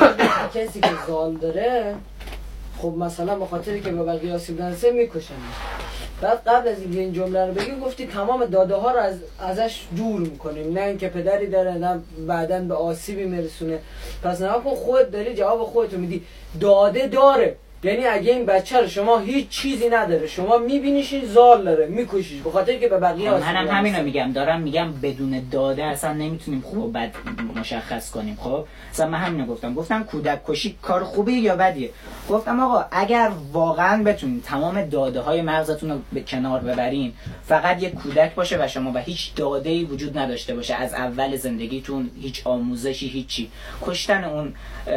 کسی که زال داره خب مثلا به خاطری که به بقیه آسیب نرسه میکشن. بعد قبل از اینکه این جمله رو بگی گفتی تمام داده ها رو از ازش دور میکنیم، نه اینکه پدری داره نه بعداً به آسیبی میرسونه. پس نه کن خودت داری جواب خودتو میدی، داده داره. یعنی اگه این بچه رو شما هیچ چیزی نداره، شما میبینیش این زال داره میکشیش به خاطر که به بقیه آسیب منم همینو میگم، دارم میگم بدون داده اصلا نمیتونیم خوب و بد مشخص کنیم. خب اصلا من همینو گفتم، گفتم کودک کشی کار خوبه یا بدیه؟ گفتم آقا اگر واقعا بتونین تمام داده های مغزتون رو به کنار ببرین، فقط یک کودک باشه و شما و هیچ داده‌ای وجود نداشته باشه از اول زندگیتون، هیچ آموزشی، هیچی، کشتن اون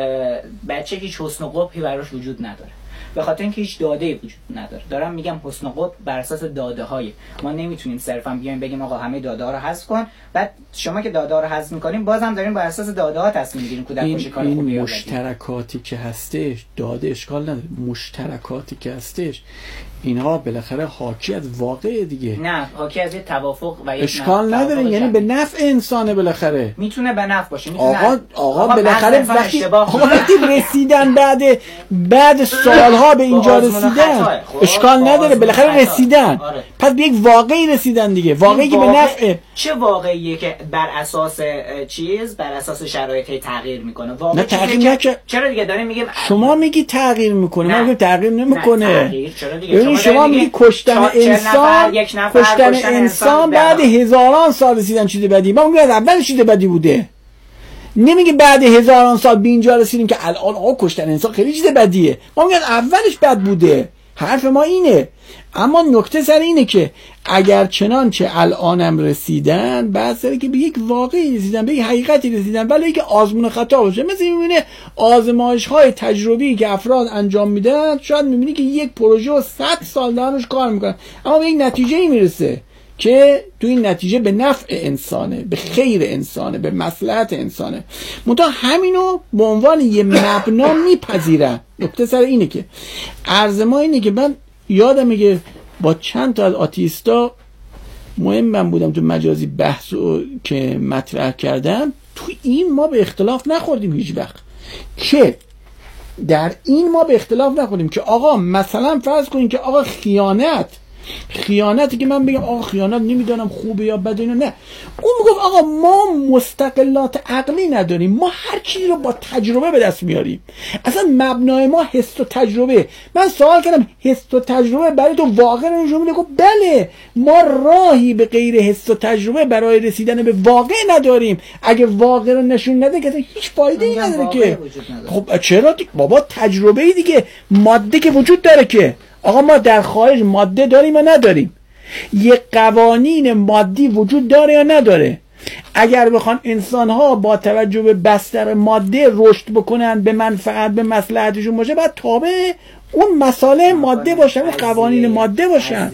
بچه هیچ حسن و قبحی براش وجود نداره به خاطر اینکه هیچ داده‌ای وجود نداره. دارم میگم حسن و قبح بر اساس داده‌های، ما نمیتونیم صرفا بیایم بگیم آقا همه داده‌ها رو حذف کن، بعد شما که داده‌ها رو حذف می‌کنین بازم دارین بر اساس داده‌ها تصمیم می‌گیرین کودک کشی کار خوبی یا بدی. مشترکاتی که هستش داده اشکال نداره، مشترکاتی که هستش اینها بالاخره حاکی از واقع دیگه، نه حاکی از یه توافق و یه اشکال نداره، یعنی به نفع انسانه بالاخره، میتونه به نفع باشه. میتونه آقا آقا بالاخره وقتی آقا وقتی رسیدن بعد بعد سالها ها به اینجا رسیدن اشکال نداره، بالاخره رسیدن. آره. پس به یک واقعی رسیدن دیگه، واقعی که به نفع. چه واقعیه که بر اساس چیز، بر اساس شرایط تغییر میکنه؟ واقعی نه تغییر نکنه. چرا دیگه داریم میگیم شما میگی تغییر میکنه، ما میگیم تغییر نمیکنه. ببین شما میگی کشتن انسان، کشتن انسان بعد هزاران سال رسیدن چیز بدی. ما میگیم از اول چیز بدی بوده. نمیگه بعد هزاران سال به اینجا رسیدیم که الان آقا کشتن انسان خیلی چیز بدیه. ما میگیم اولش بد بوده. حرف ما اینه. اما نکته سر اینه که اگر چنانچه الانم رسیدن، بعد سره که به یک واقعی رسیدن، به یک حقیقتی رسیدن، ولی اینکه آزمون خطا باشه. مثل میبینه آزمایش های تجربی که افراد انجام میدن، شاید میبینی که یک پروژه و صد سال دارنش کار میکنن، اما به یک نتیجه ای میرسه که تو این نتیجه به نفع انسانه، به خیر انسانه، به مصلحت انسانه. منتها همینو به عنوان یه مبنا میپذیرن. نکته سر اینه که عرض ما اینه که من یادمه که با چند تا از آتیستا مهم من بودم تو مجازی بحث که مطرح کردم، تو این ما به اختلاف نخوردیم هیچ وقت. که در این ما به اختلاف نخوردیم که آقا مثلا فرض کنیم که آقا خیانت خیانتی که من بگم آقا خیانت نمیدونم خوبه یا بده، اینا نه. اون میگفت آقا ما مستقلات عقلی نداریم، ما هر چیزی رو با تجربه به دست میاریم. اصلا مبنای ما حس و تجربه. من سوال کردم حس و تجربه برای تو واقع نشون میده؟ گفت بله، ما راهی به غیر حس و تجربه برای رسیدن به واقع نداریم. اگه واقع رو نشون نده که هیچ فایده ای نداره که. خب چرا دیگه بابا؟ تجربه ای دیگه، ماده که وجود داره که. آقا ما در خارج ماده داریم یا نداریم؟ یک قوانین مادی وجود داره یا نداره؟ اگر بخوان انسان‌ها با توجه به بستر ماده رشد بکنن، به منفعت به مصلحتشون باشه، باید تابع اون مسائل ماده باشن، اون قوانین ماده باشن.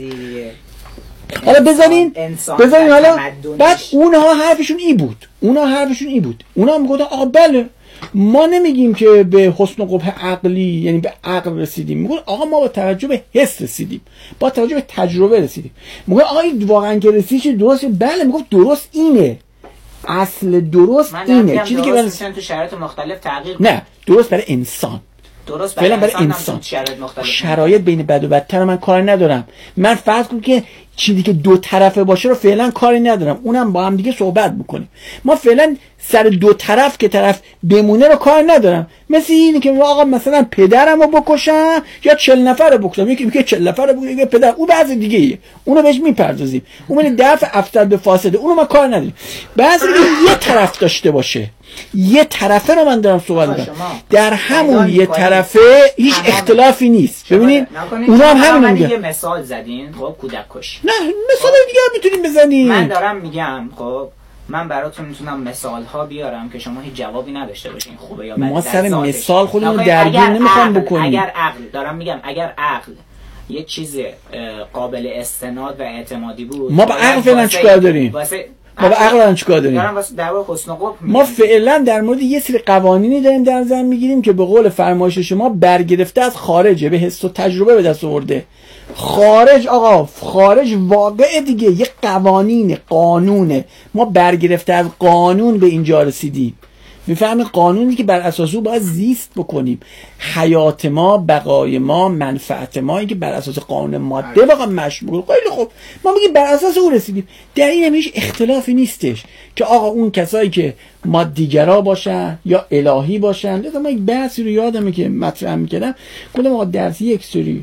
حالا بذارین بذارین حالا بعد اونها حرفشون ای بود اونها حرفشون ای بود اونها میگفتن آقا بله، ما نمیگیم که به حسن و قبح عقلی یعنی به عقل رسیدیم، میگن آقا ما با توجه به حس رسیدیم، با توجه به تجربه رسیدیم. میگن آقا این واقعا که رسیدی درسته؟ بله. میگفت درست اینه، اصل درست اینه، چیزی که درست تو شرایط مختلف تغییر نه درست برای انسان، درست برای, برای انسان, انسان. شرایط مختلف شرایط بین بد و بدتر من کار ندارم. من فرض کنم که چیزی که دو طرفه باشه رو فعلا کاری ندارم، اونم با هم دیگه صحبت میکنیم. ما فعلا سر دو طرف که طرف بمونه رو کار ندارم. مثل اینه که آقا مثلا پدرم رو بکشم یا چهل نفر رو بکشم، یکی میگه چهل نفر رو بکشم، یکی پدر، اون بعضی دیگه ایه. اونو بهش میپردازیم، اون من دفع افتاد به فاسده، اونو ما کار نداریم. بعضی دیگه یه طرف داشته باشه، یه طرفه رو من دارم صحبت میکنم، در همون یه طرفه هیچ اختلافی نیست. ببینید اونا هم همین میگن. یه مثال زدین خب کودک کش، نه مثال دیگه هم میتونیم بزنیم. من دارم میگم خب من براتون میتونم مثال ها بیارم که شما هیچ جوابی نداشته باشین خوبه یا بده. ما سر مثال خودمون درگیر نمیخوام بکنیم. اگر عقل دارم میگم اگر عقل یک چیز قابل استناد و اعتمادی بود، ما با عقل فعلا چیکار داریم؟ ما با عقل الان چیکار داریم؟ دارم واسه دعوا حسن و قبح. ما فعلا در مورد یه سری قوانینی داریم در نظر میگیریم که به قول فرمایش شما برگرفته از خارجه، به حس و تجربه به دست آورده. خارج آقا خارج واقع دیگه، یه قوانین قانونه، ما برگرفته از قانون به اینجا رسیدیم. میفهمید؟ قانونی که بر اساس او باید زیست بکنیم، حیات ما، بقای ما، منفعت ما، این که بر اساس قانون ماده واقعا مشمول. خیلی خوب، ما میگیم بر اساس او رسیدیم. در این هم هیچ اختلافی نیستش که آقا اون کسایی که مادیگرا باشن یا الهی باشن. مثلا من یک بحثی رو یادمه که مطرح میکردم، گفتم آقا در یک سری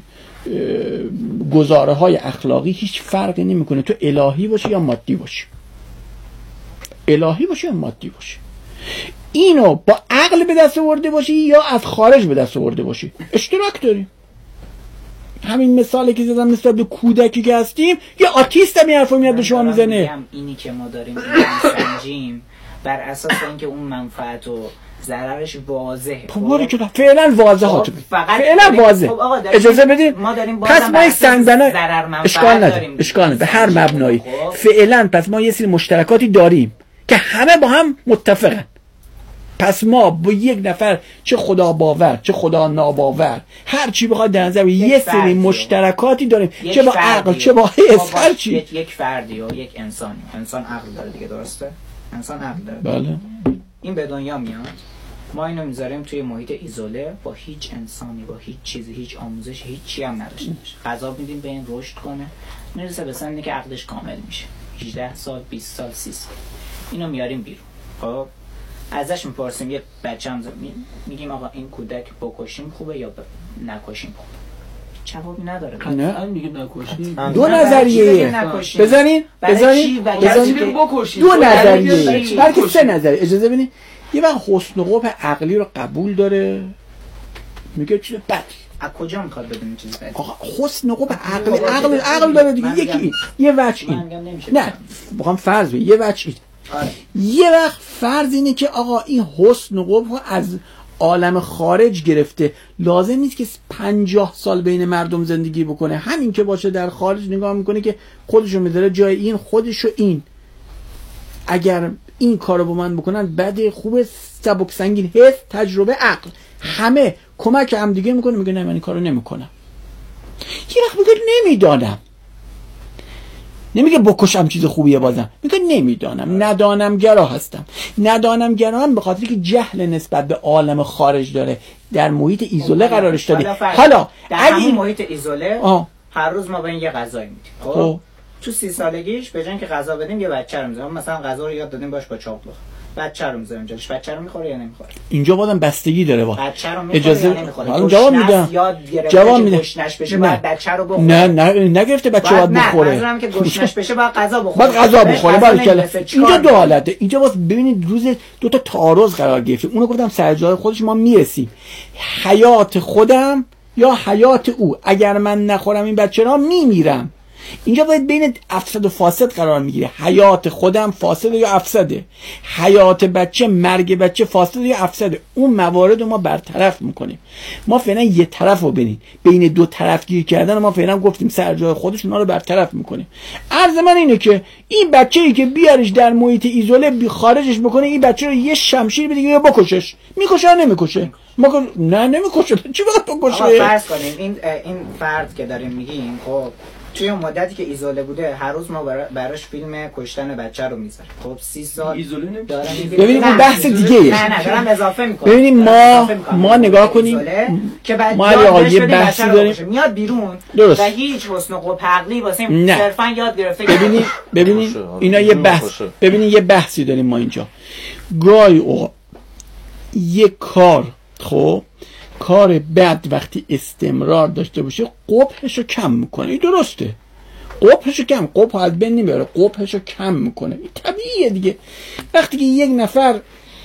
گزاره های اخلاقی هیچ فرقی نمیکنه تو الهی باشی یا مادی باشی، الهی باشی یا مادی باشی، اینو با عقل به دست آورده باشی یا از خارج به دست آورده باشی، اشتراک داریم. همین مثالی که زدم نسبت به کودکی که هستیم، یه آتیست هم این حرفو میاد به شما میزنه. اینی که ما داریم میسنجیم بر اساس اینکه اون منفعت و ضررش واضحه. خب که فعلا واضحه ها، فعلا واضحه. اجازه بدید پس ما یک سنگدنا اشکال نداره، اشکال نداره به هر مبنایی. فعلا پس ما یه سری مشترکاتی داریم که همه با هم متفقن. پس ما با یک نفر چه خدا باور چه خدا ناباور هر چی بخواد در نظر یه سری مشترکاتی داریم، چه با عقل چه با حس، هر چی. یک یک فردی و یک انسانی، انسان عقل داره دیگه، درسته؟ انسان عقل داره. بله. این به دنیا میاد ما اینو میذاریم توی محیط ایزوله با هیچ انسانی، با هیچ چیزی، هیچ آموزش، هیچ چی هم نداشته باشه. غذا میدیم به این رشد کنه، میرسه به سنی که عقلش کامل میشه، هجده سال، بیست سال، سی سال. اینو میاریم بیرون. خب ازش میپرسیم یه بچه‌م میگیم آقا این کودک بکشیم خوبه یا نکشیم خوبه؟ جوابی نداره. نه میگه نکشیم. دو نظریه بزنین بزنین بزنین دو نظریه بلکه سه نظریه. اجازه بدین. یه وقت حسن و قبح عقلی رو قبول داره، میگه چیز بدی. از کجا میخواد بدون چیز بدی؟ آقا حسن و قبح عقلی عقل عقل داره دیگه. یکی این یه وجه این نه بخوام فرض بگم یه وجه این آره. یه وقت فرض اینه که آقا این حسن و قبح از عالم خارج گرفته، لازم نیست که پنجاه سال بین مردم زندگی بکنه، همین که باشه در خارج نگاه میکنه که خودشو میذاره جای این، خودشو این اگر این کارو با من بکنن بده خوبه سبک سنگین، حس تجربه عقل همه کمک هم دیگه میکنه، میگه نه من این کارو نمیکنم. یه وقت میگه نمیدانم، نمیگه بکشم چیز خوبیه، بازم میگه نمیدانم، ندانم گرا هستم. ندانم گرا هم به خاطر که جهل نسبت به عالم خارج داره، در محیط ایزوله قرارش داده. حالا در همین محیط ایزوله آه. هر روز ما به این یه غذایی میدیم. خب تو سی سالگیش به جای اینکه غذا بدیم یه بچه رو میذاریم، مثلا غذا رو یاد دادیم باش با چاق بخور، بچه رو میذاریم جلوش، بچه رو میخوره یا نمیخوره؟ اینجا بازم بستگی داره. با بچه رو میخوره اجازه یا نمیخوره؟ حالا جواب میدم، جواب میدم گشنش بشه بعد بچه رو بخوره. نه نه نگرفته بچه باید بخوره. نه منظورم که گشنش بشه بعد غذا بخوره. بعد غذا بخوره. باشه اینجا دو حالته. اینجا واسه ببینید روز دو تا تعارض قرار گرفت. اونو گفتم سر جای خودش ما میرسیم، حیات خودم یا حیات او. اگر من نخورم این بچه را میمیرم. اینجا باید بین افسد و فاسد قرار میگیره. حیات خودم فاسده یا افسده، حیات بچه مرگ بچه فاسده یا افسده. اون موارد رو ما برطرف میکنیم. ما فعلا یه طرف رو ببینید، بین دو طرف گیر کردن ما فعلا گفتیم سر جای خودش اونا رو برطرف میکنیم. عرض من اینه که این بچه‌ای که بیارش در محیط ایزوله بی خارجش بکنه، این بچه رو یه شمشیر بده یا بکشش. میکشه یا نمیکشه؟ ما نه نمیکشه. چی باید بکشه؟ آقا فرض کنیم این این فرد که داریم میگیم خب توی اون مدتی که ایزوله بوده هر روز ما براش فیلم کشتن بچه رو میذاریم. خب سی سال ایزوله نمیشه. ببینیم اون بحث دیگه ایه. نه نه دارم اضافه میکنم. ببینیم ما ما نگاه کنیم که بعد ما یه بحثی داریم میاد بیرون درست. و هیچ حسن و قبح عقلی واسه صرفا یاد گرفته. ببینید ببینید اینا یه بحث ببینید یه بحثی داریم ما اینجا. گاهی او یه کار خب کار بد وقتی استمرار داشته باشه قبحشو کم میکنه. این درسته، قبحشو کم قبح از بین نمیاره، قبحشو کم میکنه. این طبیعیه دیگه. وقتی که یک نفر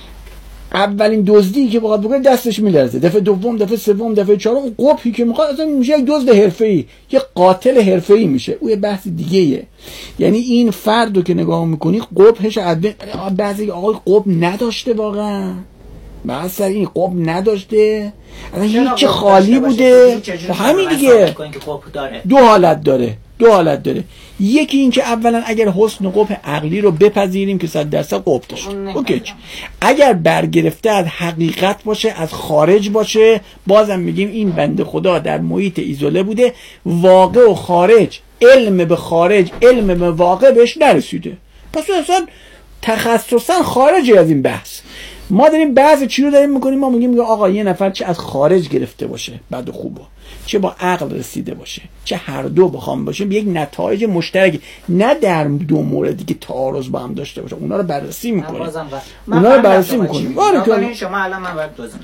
اولین دزدی که بخواد بکنه دستش میلرزه، دفعه دوم، دفعه سوم، دفعه چهارم، قبحی که میخواد اصلا میشه یک دزد حرفه‌ای، یک قاتل حرفه‌ای میشه. اون یه بحث دیگه‌ایه. یعنی این فردو که نگاه میکنی قبحش از بین، بعضی آقای قبح نداشته واقعا، مثلا این قبح نداشته، اصلا هیچ خالی بوده. همین دیگه دو حالت داره دو حالت داره یکی این که اولا اگر حسن و قبح عقلی رو بپذیریم که صد درصد قبح داشت، اوکی. اگر برگرفته از حقیقت باشه، از خارج باشه، بازم میگیم این بنده خدا در محیط ایزوله بوده، واقع و خارج، علم به خارج، علم به واقع بهش نرسیده، پس اصلا تخصصا خارجی از این بحث. ما داریم بعضی چی رو داریم میکنیم، ما میگیم آقا یه نفر چه از خارج گرفته باشه بد و خوبه، چه با عقل رسیده باشه، چه هر دو بخوام باشه، یک نتایج مشترک، نه در دو موردی که تعارض با هم داشته باشه. اونا رو بررسی میکنیم اونا رو بررسی میکنیم ولی شما الان من باید دوزم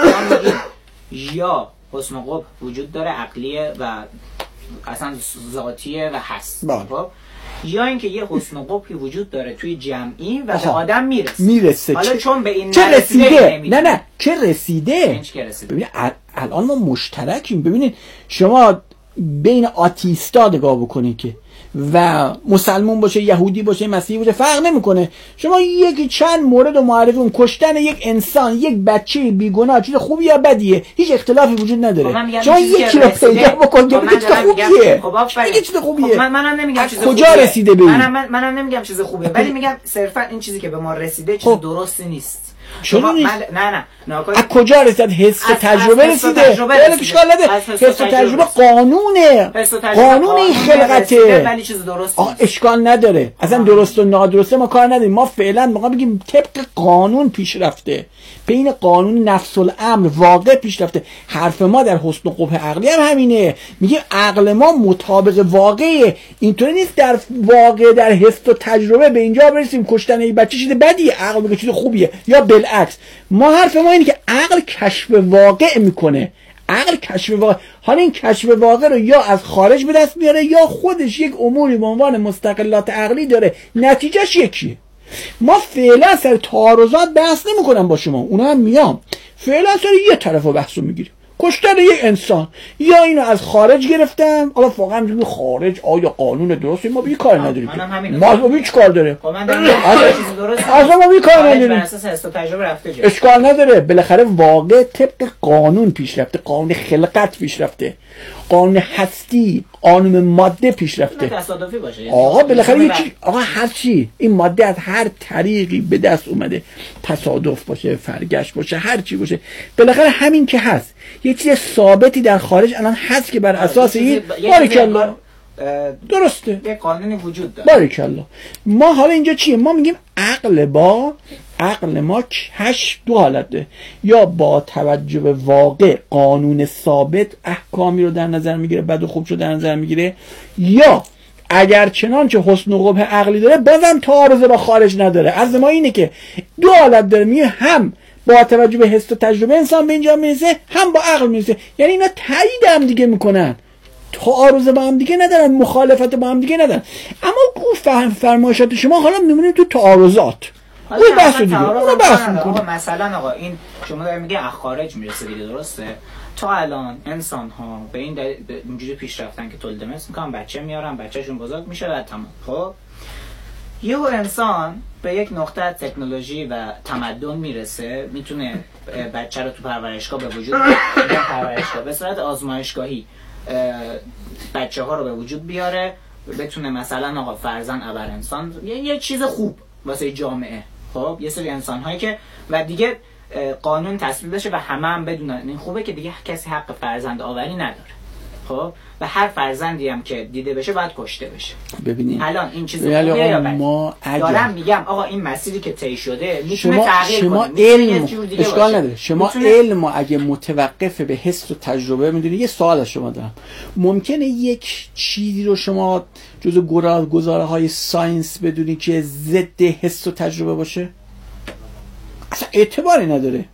یا حسن و قبح وجود داره عقلیه و اصلا ذاتیه و هست، خب یا اینکه یه حسن و قبحی وجود داره توی جمعی و به آدم میرسه میرسه حالا چون به این چه رسیده نه نه چه رسیده ببینید الان ما مشترکیم. ببینید شما بین آتیستا نگاه بکنید که و مسلمان باشه، یهودی باشه، مسیحی باشه، فرق نمیکنه. شما یکی چند مورد رو معرفی کن، کشتن یک انسان، یک بچه بیگناه چیز خوبی یا بدیه، هیچ اختلافی وجود نداره. شما یکی رو پیدا بکن که چیز خوبیه، میگه چیز خوبیه. من منم نمیگم چیز خوبیه، کجا رسیده به این؟ منم منم نمیگم چیز خوبه، ولی میگم صرفا این چیزی که به ما رسیده چیز درستی نیست. چرا نیست؟ نه نه نه از کجا رسید؟ حس تجربه رسیده. ولی اشکال نداره. حس تجربه قانونه. قانون این خلقته. ولی چیز درست آه اشکال نداره. اصلا درست و نادرسته ما کار نداریم. ما فعلا ما بگیم طبق قانون پیش رفته. بین قانون نفس الامر واقع پیش رفته. حرف ما در حسن و قبح عقلی هم همینه. میگه عقل ما مطابق واقعه. اینطوری نیست در واقع در حس و تجربه به اینجا برسیم کشتن این بچه چیز بدیه، عقل بگه چیز خوبیه، یا بالعکس. ما حرف ما اینه که عقل کشف واقع میکنه. عقل کشف واقع، حالا این کشف واقع رو یا از خارج به دست میاره یا خودش یک اموری به عنوان مستقلات عقلی داره، نتیجهش یکیه. ما فعلا سر تعارضات بحث نمیکنم با شما، اونا هم میام فعلا سر یه طرف رو بحث رو میگیریم، کشتن یک انسان. یا اینو از خارج گرفتم، حالا واقعا میگم خارج آیا قانون درسته؟ ما بی کار نداریم. ما با هیچ کار داره؟ اصلا ما بی کار نداریم. اشکال نداره. بالاخره واقع طبق قانون پیش رفته، قانون خلقت پیش رفته، قانون هستی، قانون ماده پیش رفته. تصادفی باشه آقا بالاخره یه چیز، آقا هر چی این ماده از هر طریقی به دست اومده، تصادف باشه، فرگشت باشه، هر چی باشه، بالاخره همین که هست یه چیز ثابتی در خارج الان هست که بر اساس این باریکالله درسته، یه قانونی وجود داره. باریکالله. ما حالا اینجا چیه؟ ما میگیم عقل با عقل ما کشف دو حالت ده. یا با توجه به واقع قانون ثابت احکامی رو در نظر میگیره، بد و خوب رو در نظر میگیره، یا اگر چنانچه حسن و قبح عقلی داره بازم تعارض با خارج نداره. از ما اینه که دو حالت داره، میگه هم با توجه به حس و تجربه انسان به اینجا میرسه، هم با عقل میرسه. یعنی اینا تایید هم دیگه میکنن، تعارض با هم دیگه ندارن، مخالفت با هم دیگه ندارن. اما او فهم فرمایشات شما حالا میمونه تو تعارضات. اون بحث دیگه اون بحث میکنه. مثلا آقا این شما دارید میگه از خارج میرسه دیگه، درسته؟ تا الان انسان ها به این دلیل اینجوری پیش رفتن که تولید مثل میکنن، بچه میارن، بچه‌شون بزرگ میشه و تمام. خب یهو انسان به یک نقطه تکنولوژی و تمدن میرسه، میتونه بچه رو تو پرورشگاه به وجود بیاره، پرورشگاه به صورت آزمایشگاهی بچه ها رو به وجود بیاره، بتونه مثلا آقا فرزند ابر انسان یه, یه چیز خوب واسه جامعه. خب یه سری انسان هایی که و دیگه قانون تصویب بشه و همه هم بدونن این خوبه که دیگه کسی حق فرزند آوری نداره. خب و هر فرزندی هم که دیده بشه باید کشته بشه. ببینید الان این چیز خوبیه یا بد؟ ما دارم میگم آقا این مسیری که طی شده میتونه تغییر شما کنه. علم اشکال نداره. شما میتونه... علم اگه متوقف به حس و تجربه، میدونید یه سوال از شما دارم، ممکنه یک چیزی رو شما جزو گزاره های ساینس بدونی که ضد حس و تجربه باشه؟ اصلا اعتباری نداره.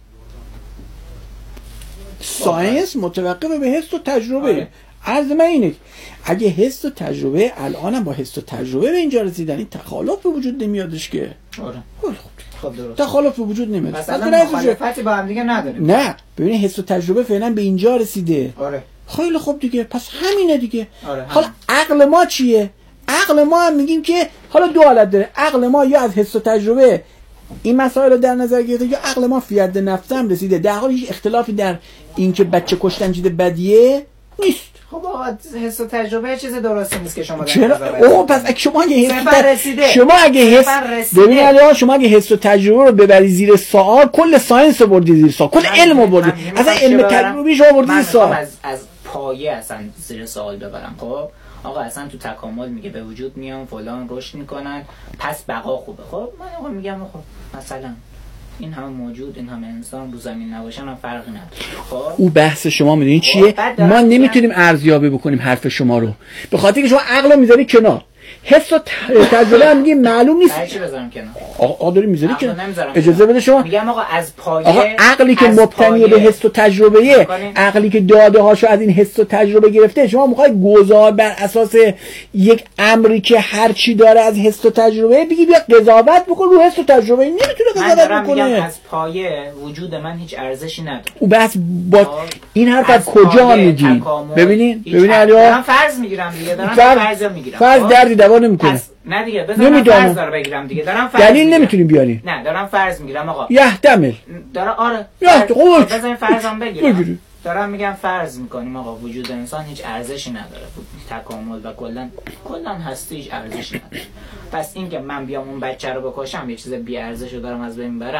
ساینس متوقف به حس و تجربه. آره. عرض من اینه اگه حس و تجربه الانم با حس و تجربه به اینجا رسیدن، این تخالف به وجود نمیادش که. آره. خب درست. تخالف به وجود نمیاد. مثلا مخالفتی با هم دیگه نداره. نه، ببینید حس و تجربه فعلا به اینجا رسیده. آره. خیلی خوب دیگه، پس همینه دیگه. آره. حالا عقل ما چیه؟ عقل ما هم میگیم که حالا دو حالت داره. عقل ما یا از حس و تجربه این مسائل رو در نظر گرفته، یا عقل ما فی حد نفس هم رسیده. در حال هیچ اختلافی در این که بچه کشتن چیز بدیه نیست. خب آقا حس و تجربه چیز درستی نیست که شما چرا؟ اوه پس اگه شما اگه حس رسیده. شما اگه حس ببین علی شما اگه حس و تجربه رو ببری زیر سوال، کل ساینس رو بردی زیر سوال، کل علم رو بردی، اصلا علم تجربی شما بردی زیر سوال. از از پایه اصلا زیر سوال ببرم. خب آقا اصلا تو تکامل میگه به وجود میان فلان رشد میکنن پس بقا خوبه. خب من آقا میگم خب مثلا این همه موجود، این همه انسان رو زمین نباشن هم فرقی نداره. خب او بحث شما میدونید چیه؟ ما نمیتونیم ارزیابی بکنیم حرف شما رو، به خاطر که شما عقل رو میذاری کنار، حس و تجربه هم میگی معلوم نیست. چی بذارم کنار؟ آقا داری میذاری کنار. اجازه بده شما. میگم آقا از پایه، آقا عقلی که مبتنی به حس و تجربه، عقلی که داده هاشو از این حس و تجربه گرفته، شما میخوای گزار بر اساس یک امری که هر چی داره از حس و تجربه بگی بیا قضاوت بکن رو حس و تجربه، نمیتونه قضاوت بکنه. من از پایه وجود من هیچ ارزشی نداره. او بس با این حرف از کجا میگی؟ ببینین ببینین علی دارم فرض میگیرم دیگه، دارم فرض میگیرم. فرض دردی دوا نمیکنه. نه دیگه بذار فرض دارم بگیرم دیگه، دارم فرض دلیل نمیتونی بیاری. نه دارم فرض میگیرم آقا. یحتمل. دارم آره. یحتمل. بذار فرضم بگیرم. دارم میگم فرض میکنیم آقا وجود انسان هیچ ارزشی نداره، تکامل و کلا کلا هستی هیچ ارزشی نداره. پس اینکه من بیام اون بچه رو بکشم یه چیز بی ارزشو دارم از بین میبرم،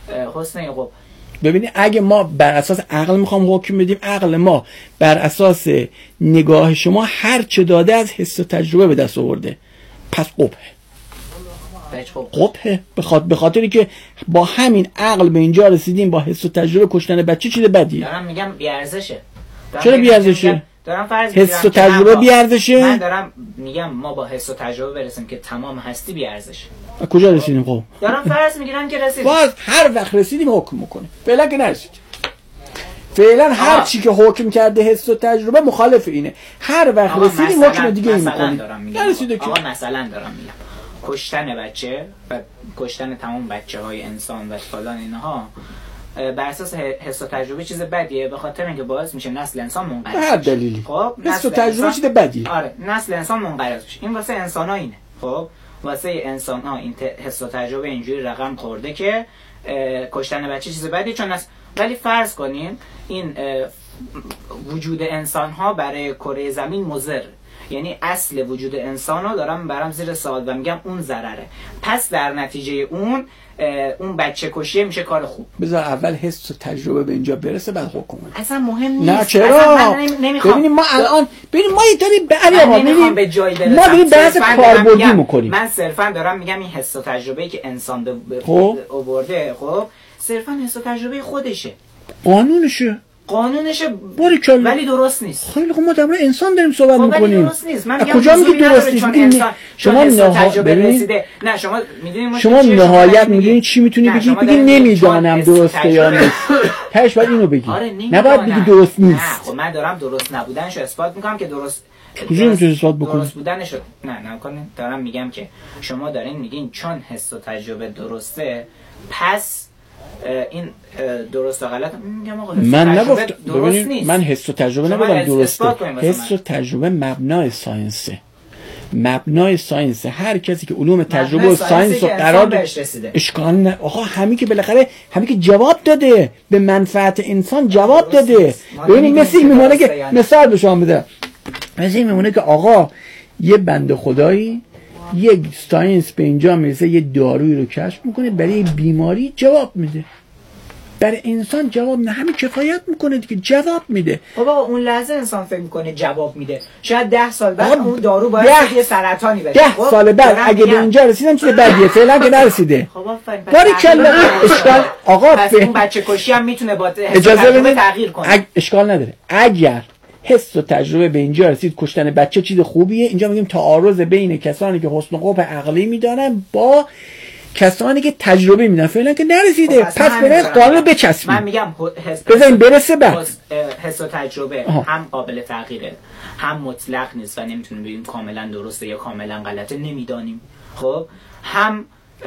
حسن عقوب. ببینید اگه ما بر اساس عقل میخوام حکم بدیم، عقل ما بر اساس نگاه شما هر چه داده از حس و تجربه به دست آورده، پس قبحه. قبحه به خاطری که با همین عقل به اینجا رسیدیم، با حس و تجربه کشتن بچه چیز بدیه. دارم میگم بی ارزشه. چرا بی ارزشه؟ دارم فرض حس و تجربه بی ارزشه؟ من دارم میگم ما با حس و تجربه برسیم که تمام هستی بی ارزشه. کجا رسیدیم خب؟ دارم فرض میگیرم که رسیدیم. باز هر وقت رسیدیم حکم میکنه. فعلا که نرسیدیم. فعلا هر چی که حکم کرده حس و تجربه مخالف اینه. هر وقت رسیدیم حکم دیگه این میکنیم. نرسیده که آقا مثلا دارم میگم کشتن بچه و کشتن تمام بچه‌های انسان و فلان اینها بر اساس حس و تجربه چیز بدیه، به خاطر اینکه باعث میشه نسل انسان منقرض بشه. هر دلیلی. خب حس و تجربه چیز بدیه. آره نسل انسان منقرض بشه. این واسه انسان‌ها اینه. خب واسه انسان‌ها این حس و تجربه اینجوری رقم خورده که کشتن بچه چیز بدیه چون نسل. ولی فرض کنیم این وجود انسان‌ها برای کره زمین مضر، یعنی اصل وجود انسان رو دارم برام زیر سوال و میگم اون ضرره، پس در نتیجه اون اون بچه کشیه میشه کار خوب. بذار اول حس و تجربه به اینجا برسه بعد حکم کنیم. اصلا مهم نیست. نه چرا؟ ببینیم ما الان ببینیم ما داریم به علی آقا میبینیم به جای برسم. ما داریم بحث کاربردی میکنیم. من صرفا دارم میگم این حس و تجربه‌ای که انسان به آورده خب صرفا حس و تجربه خودشه، قانونشه قانونشه باریکلا، ولی درست نیست. خیلی خب ما در مورد انسان داریم صحبت میکنیم. ولی درست نیست. من میگم کجا میگی درست نیست؟ شما نهایت نه شما میدونید شما نهایت میدونید چی میتونی بگی؟ بگی نمیدونم درسته یا نیست. تاش بعد اینو بگی. نباید بگی درست نیست. نه خب من دارم درست نبودنشو اثبات میکنم که درست کجا میتونی اثبات بکنی؟ درست بودنشو نه نکنین. دارم میگم که شما دارین میگین چون حس و تجربه درسته پس این درست و غلط. میگم آقا من نگفتم درست نیست. من حس و تجربه نگفتم درسته. حس و تجربه مبنای ساینسه، مبنای ساینس. هر کسی که علوم تجربه و ساینس رو قرار اشکال نه آقا، همین که بالاخره همین که جواب داده به منفعت انسان جواب داده. ببینید مثل میمونه که مثال به شما بده، مثل میمونه که آقا یه بنده خدایی یک ساینس به اینجا میرسه یه دارویی رو کشف میکنه برای بیماری جواب میده، برای انسان جواب نه، همین کفایت میکنه دیگه، جواب میده. بابا اون لحظه انسان فکر میکنه جواب میده، شاید ده سال بعد اون دارو باید یه سرطانی بشه. ده سال بعد اگه به اینجا رسیدن چیز بدیه، فعلا که نرسیده. خب آفرین. باریکلا. اشکال آقا پس اون بچه کشی هم میتونه با اجازه بده تغییر کنه. اگ... اشکال نداره. اگر حس و تجربه به اینجا رسید کشتن بچه چیز خوبیه، اینجا میگیم تعارض بین کسانی که حسن قبح عقلی میدانن با کسانی که تجربه میدن، فعلا که نرسیده. پس برای قانون بچسبیم. من میگم حس بذاریم برسه بعد. حس و تجربه آها. هم قابل تغییره، هم مطلق نیست و نمیتونیم بگیم کاملا درسته یا کاملا غلطه، نمیدانیم. خب هم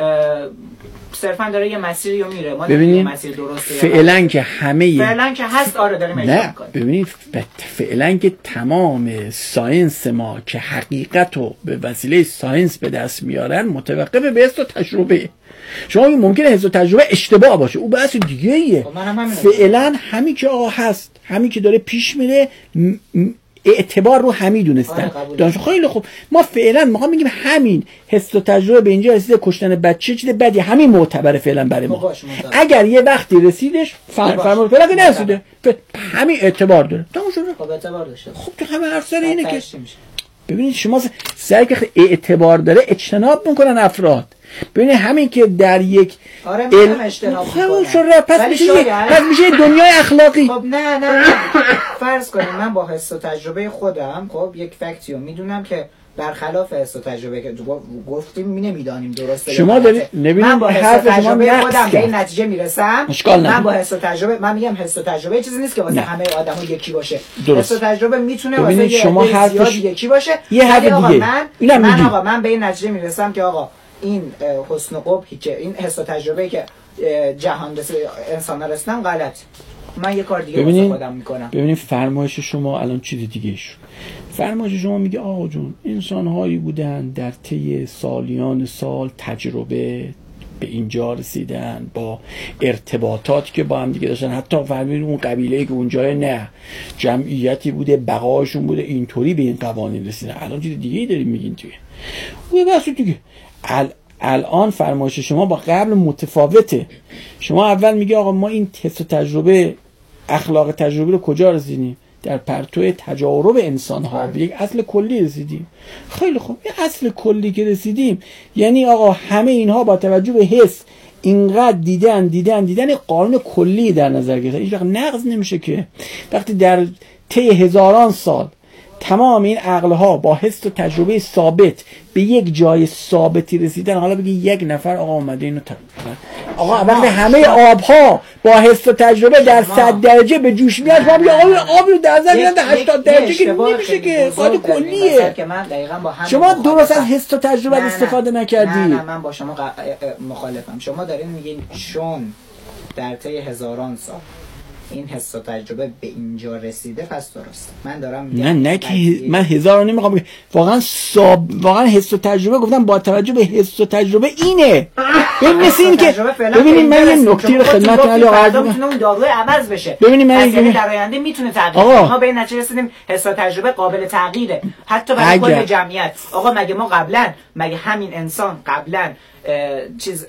صرفا داره یه مسیری رو میره، ما ببینید مسیر درسته فعلا که همه فعلا که هست آره داریم اجرا میکنیم. ببینید فعلا که تمام ساینس ما که حقیقت رو به وسیله ساینس به دست میارن متوقف به حس و تجربه. شما ممکنه حس و تجربه اشتباه باشه، او بحث دیگه ایه. فعلا همین که آقا هست، همین که داره پیش میره، م... اعتبار رو همین دونستن. دانش خیلی خوب. ما فعلا ما میگیم همین حس و تجربه به اینجا رسیده کشتن بچه چیز بدی، همین معتبره فعلا برای ما. اگر یه وقتی رسیدش فرمون فعلا که نرسیده همین اعتبار داره. تموم شده. خب اعتبار داشته. خب تو همه حرف سر اینه که ببینید شما سعی که اعتبار داره اجتناب میکنن افراد. ببینید همین که در یک آره من اجتناب میکنم پس میشه پس میشه دنیای اخلاقی. خب نه نه نه فرض کنیم من با حس و تجربه خودم خب یک فکتیو میدونم که برخلاف حس و تجربه که گفتیم می نمیدانیم درسته. شما دارید من با حس و تجربه خودم به این نتیجه میرسم. من با حس و تجربه من میگم حس و تجربه چیزی نیست که واسه همه آدما یکی باشه. حس و تجربه میتونه واسه شما حرفش یکی باشه. یه حرف دیگه من من آقا من به این نتیجه میرسم که آقا این حسن قبحی که این حس و تجربه‌ای که جهان رسید انسان رسیدن غلط، من یه کار دیگه واسه خودم میکنم. ببینید فرمایش شما الان چیز دیگه شد. فرمایش شما میگه آقا جون انسان هایی بودن در طی سالیان سال تجربه به اینجا رسیدن با ارتباطاتی که با هم دیگه داشتن، حتی فرمایید اون قبیله که اونجا نه جمعیتی بوده بقاشون بوده اینطوری به این قوانین رسیدن. الان چیز دیگه ای داریم میگین توی اون بحث دیگه. ال... الان فرمایش شما با قبل متفاوته. شما اول میگه آقا ما این حس و تجربه اخلاق تجربی رو کجا رسیدیم؟ در پرتو تجارب انسان ها به یک اصل کلی رسیدیم. خیلی خوب، این اصل کلی که رسیدیم یعنی آقا همه اینها با توجه به حس اینقدر دیدن دیدن دیدن قانون کلی در نظر گرفتن، هیچ وقت نقض نمیشه که. وقتی در طی هزاران سال تمام این عقلها با حس و تجربه ثابت به یک جای ثابتی رسیدن، حالا بگی یک نفر آقا اومده اینو تقریبا آقا وقتی همه آبها با حس و تجربه در صد درجه به جوش میاد، ما میگه آب آب رو در نظر میاد هشتاد درجه که نمیشه که قاعده کلیه. شما درست از حس و تجربه نه استفاده نه. نکردی. نه نه من با شما ق... مخالفم. شما دارین میگین چون در طی هزاران سال این حس و تجربه به اینجا رسیده پس درست. من دارم میگم نه نه که من هزار نمیخوام بگم، واقعا ساب... واقعا حس و تجربه گفتم با توجه به حس و تجربه اینه. ببین مثل این که ببینید من یه نکته رو خدمتتون علی آقا میتونه اون داروی عوض بشه. ببینید من یعنی در آینده میتونه تغییر کنه. ما به این نتیجه رسیدیم حس و تجربه قابل تغییره حتی برای کل جمعیت. آقا مگه ما قبلا مگه همین انسان قبلا چیز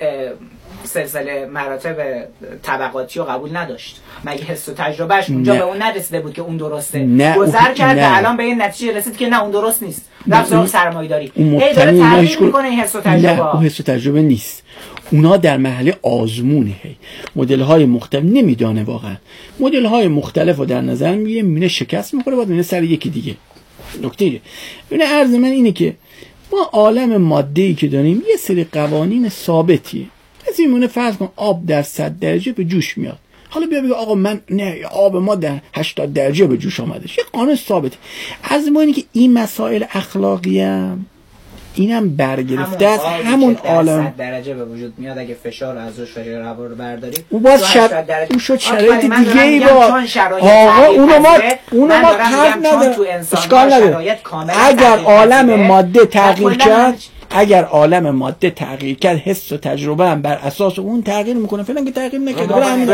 سلسله مراتب طبقاتی رو قبول نداشت؟ مگه حس و تجربهش اونجا نه. به اون نرسیده بود که اون درسته؟ گذر کرد و الان به این نتیجه رسید که نه اون درست نیست، رفت سراغ سرمایه‌داری. هی داره تغییر میکنه این حس و تجربه. نه اون حس و تجربه نیست، اونا در مرحله آزمونه. هی مدل های مختلف نمیدانه واقعا، مدل های مختلف رو در نظر میگیره، میبینه شکست میخوره، بعد میبینه سر یکی دیگه. نکته ببین عرض من اینه که ما عالم ماده‌ای که داریم یه سری قوانین ثابتیه. از این مونه فرض کن آب در صد درجه به جوش میاد، حالا بیا بگو آقا من نه آب ما در هشتاد درجه به جوش آمده. یه قانون ثابته. از ما اینه که این مسائل اخلاقی هم اینم برگرفته از همون عالم صد درجه به وجود میاد. اگه فشار ازش فشار هوا رو برداری اون باز شر... اون شد شرایط دیگه ای با آقا اونو ما اونو ما حرف نداره، اشکال نداره. اگر عالم ماده تغییر کرد اگر عالم ماده تغییر کرد حس و تجربه هم بر اساس اون تغییر میکنه. فعلا که تغییر نکرده برای همین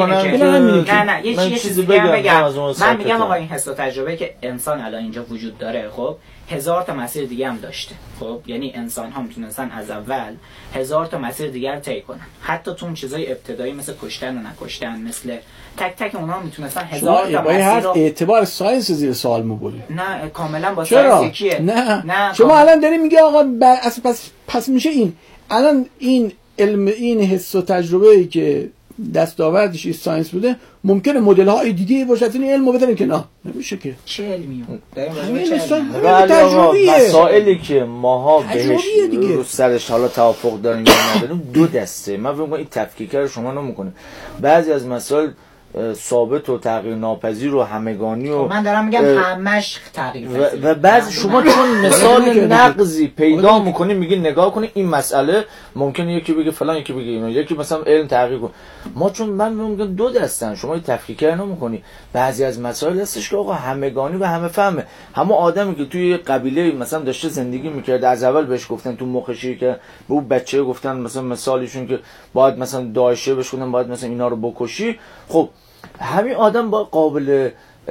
نه نه یه چیزی بگم بگم من میگم آقا این حس و تجربه که انسان الان اینجا وجود داره خب هزار تا مسیر دیگه هم داشته. خب یعنی انسان ها میتونستن از اول هزار تا مسیر دیگه رو طی کنن، حتی تو اون چیزای ابتدایی مثل کشتن و نکشتن، مثل تک تک اونها میتونستن هزار تا مسیر رو اعتبار ساینس زیر سوال میبری. نه کاملا با ساینس یکیه. نه, نه شما کام... الان داری میگه آقا بر... پس پس میشه این الان این علم این حس و تجربه‌ای که دستاوردش ساینس بوده ممکنه مدل های دیگه باشه این علمو بذاریم که نه نمیشه که چه علمیه تجربیه. مسائلی که ماها بهش رو سرش حالا توافق داریم یا نداریم دو دسته. من فکر می‌کنم این تفکیک رو شما نمی‌کنه. بعضی از مسائل ثابت و تغییر ناپذیر و همگانی و من دارم میگم همش تغییر پذیر و, و بعضی شما چون مثال نقضی پیدا میکنی میگی نگاه کنی این مسئله ممکنه یکی بگه فلان یکی بگه اینو، یکی مثلا علم تغییر کن. ما چون من میگم دو دستن شما این تفکیک رو نمیکنی. بعضی از مسائل هستش که آقا همگانی و همه فهمه. همه آدمی که توی قبیله مثلا داشته زندگی میکرد از اول بهش گفتن تو مخشی که به اون بچه گفتن مثلا مثالیشون که باید مثلا داعشه بهش گفتن باید مثلا اینا رو بکشی، خب همین آدم با قابل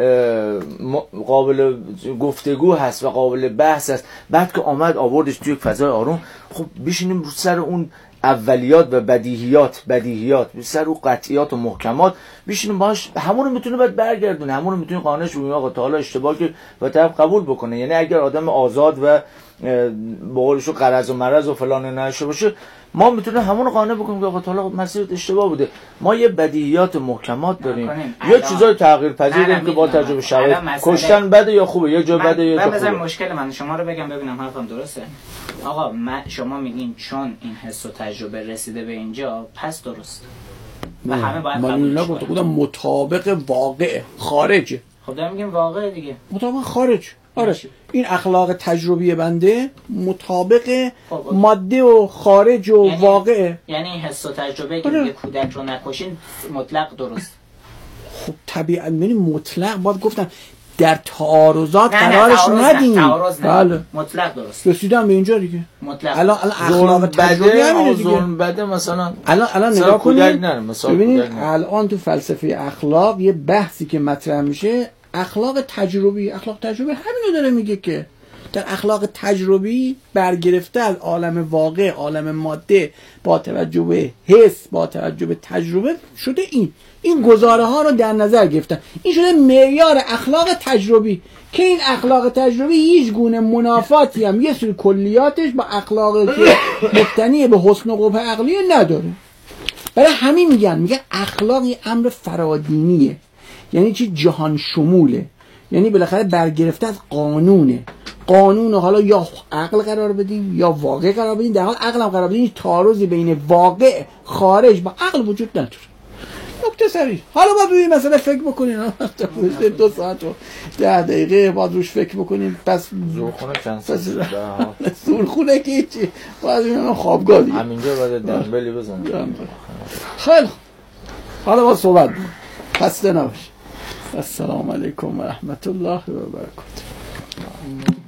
قابل گفتگو هست و قابل بحث هست. بعد که آمد آوردش توی فضای آروم، خب بشینیم رو سر اون اولیات و بدیهیات بدیهیات سر اون قطعیات و محکمات بشینیم باش، همون رو میتونه بعد برگردونه، همون رو میتونه قانعش بگیم آقا تا حالا اشتباه که و طرف قبول بکنه. یعنی اگر آدم آزاد و به قولشو غرض و مرض و فلان نشه باشه، ما میتونیم همون رو قانع بکنیم که آقا تا حالا مسیرت اشتباه بوده. ما یه بدیهیات محکمات داریم، یه چیزای تغییر پذیریم که با تجربه شرایط کشتن بده یا خوبه، یه جا بده یا خوبه. من مشکل من شما رو بگم ببینم حرفم درسته. آقا من شما میگین چون این حس و تجربه رسیده به اینجا پس درسته و همه باید قبول کنن. خودم مطابق واقع خارجه. خب دارم میگم واقع دیگه مطابق خارج. آره این اخلاق تجربی بنده مطابق ماده و خارج و یعنی واقعه. یعنی این حس و تجربه که میگه کودک رو نکشین مطلق درست. خب طبیعت یعنی مطلق باید گفتم در تعارضات قرارش ندیم. بله مطلق درست. رسیدم به اینجا دیگه. مطلق. الان الان اخلاق تجربی همینه دیگه. ظلم بده مثلا. الان الان نگاه کنید. ببینید الان تو فلسفه اخلاق یه بحثی که مطرح میشه اخلاق تجربی. اخلاق تجربی همینو داره میگه که گفتن اخلاق تجربی برگرفته از عالم واقع، عالم ماده، با توجه به حس، با توجه به تجربه شده. این این گزاره ها رو در نظر گرفتن. این شده معیار اخلاق تجربی که این اخلاق تجربی هیچ گونه منافاتی هم یه سری کلیاتش با اخلاقی که مبتنی به حسن و قبح عقلی نداره. برای همین میگن میگن اخلاقی امر فرادینیه، یعنی چی؟ جهان شموله، یعنی بالاخره برگرفته از قانونه. قانون حالا یا عقل قرار بدیم یا واقع قرار بدیم، در حال عقل هم قرار بدیم، تعارضی بین واقع خارج با عقل وجود نداره. نکته سری حالا باید روی مسئله فکر بکنین، دو ساعت و ده دقیقه باید روش فکر بکنیم. پس زورخونه کنسل شده. زورخونه که چی؟ باید این خوابگاه دیگه همینجا باید دنبلی بزنیم. خیلی حالا باید صحبت بکنیم. خسته نباش. السلام علیکم و رحمت الله و برکاته.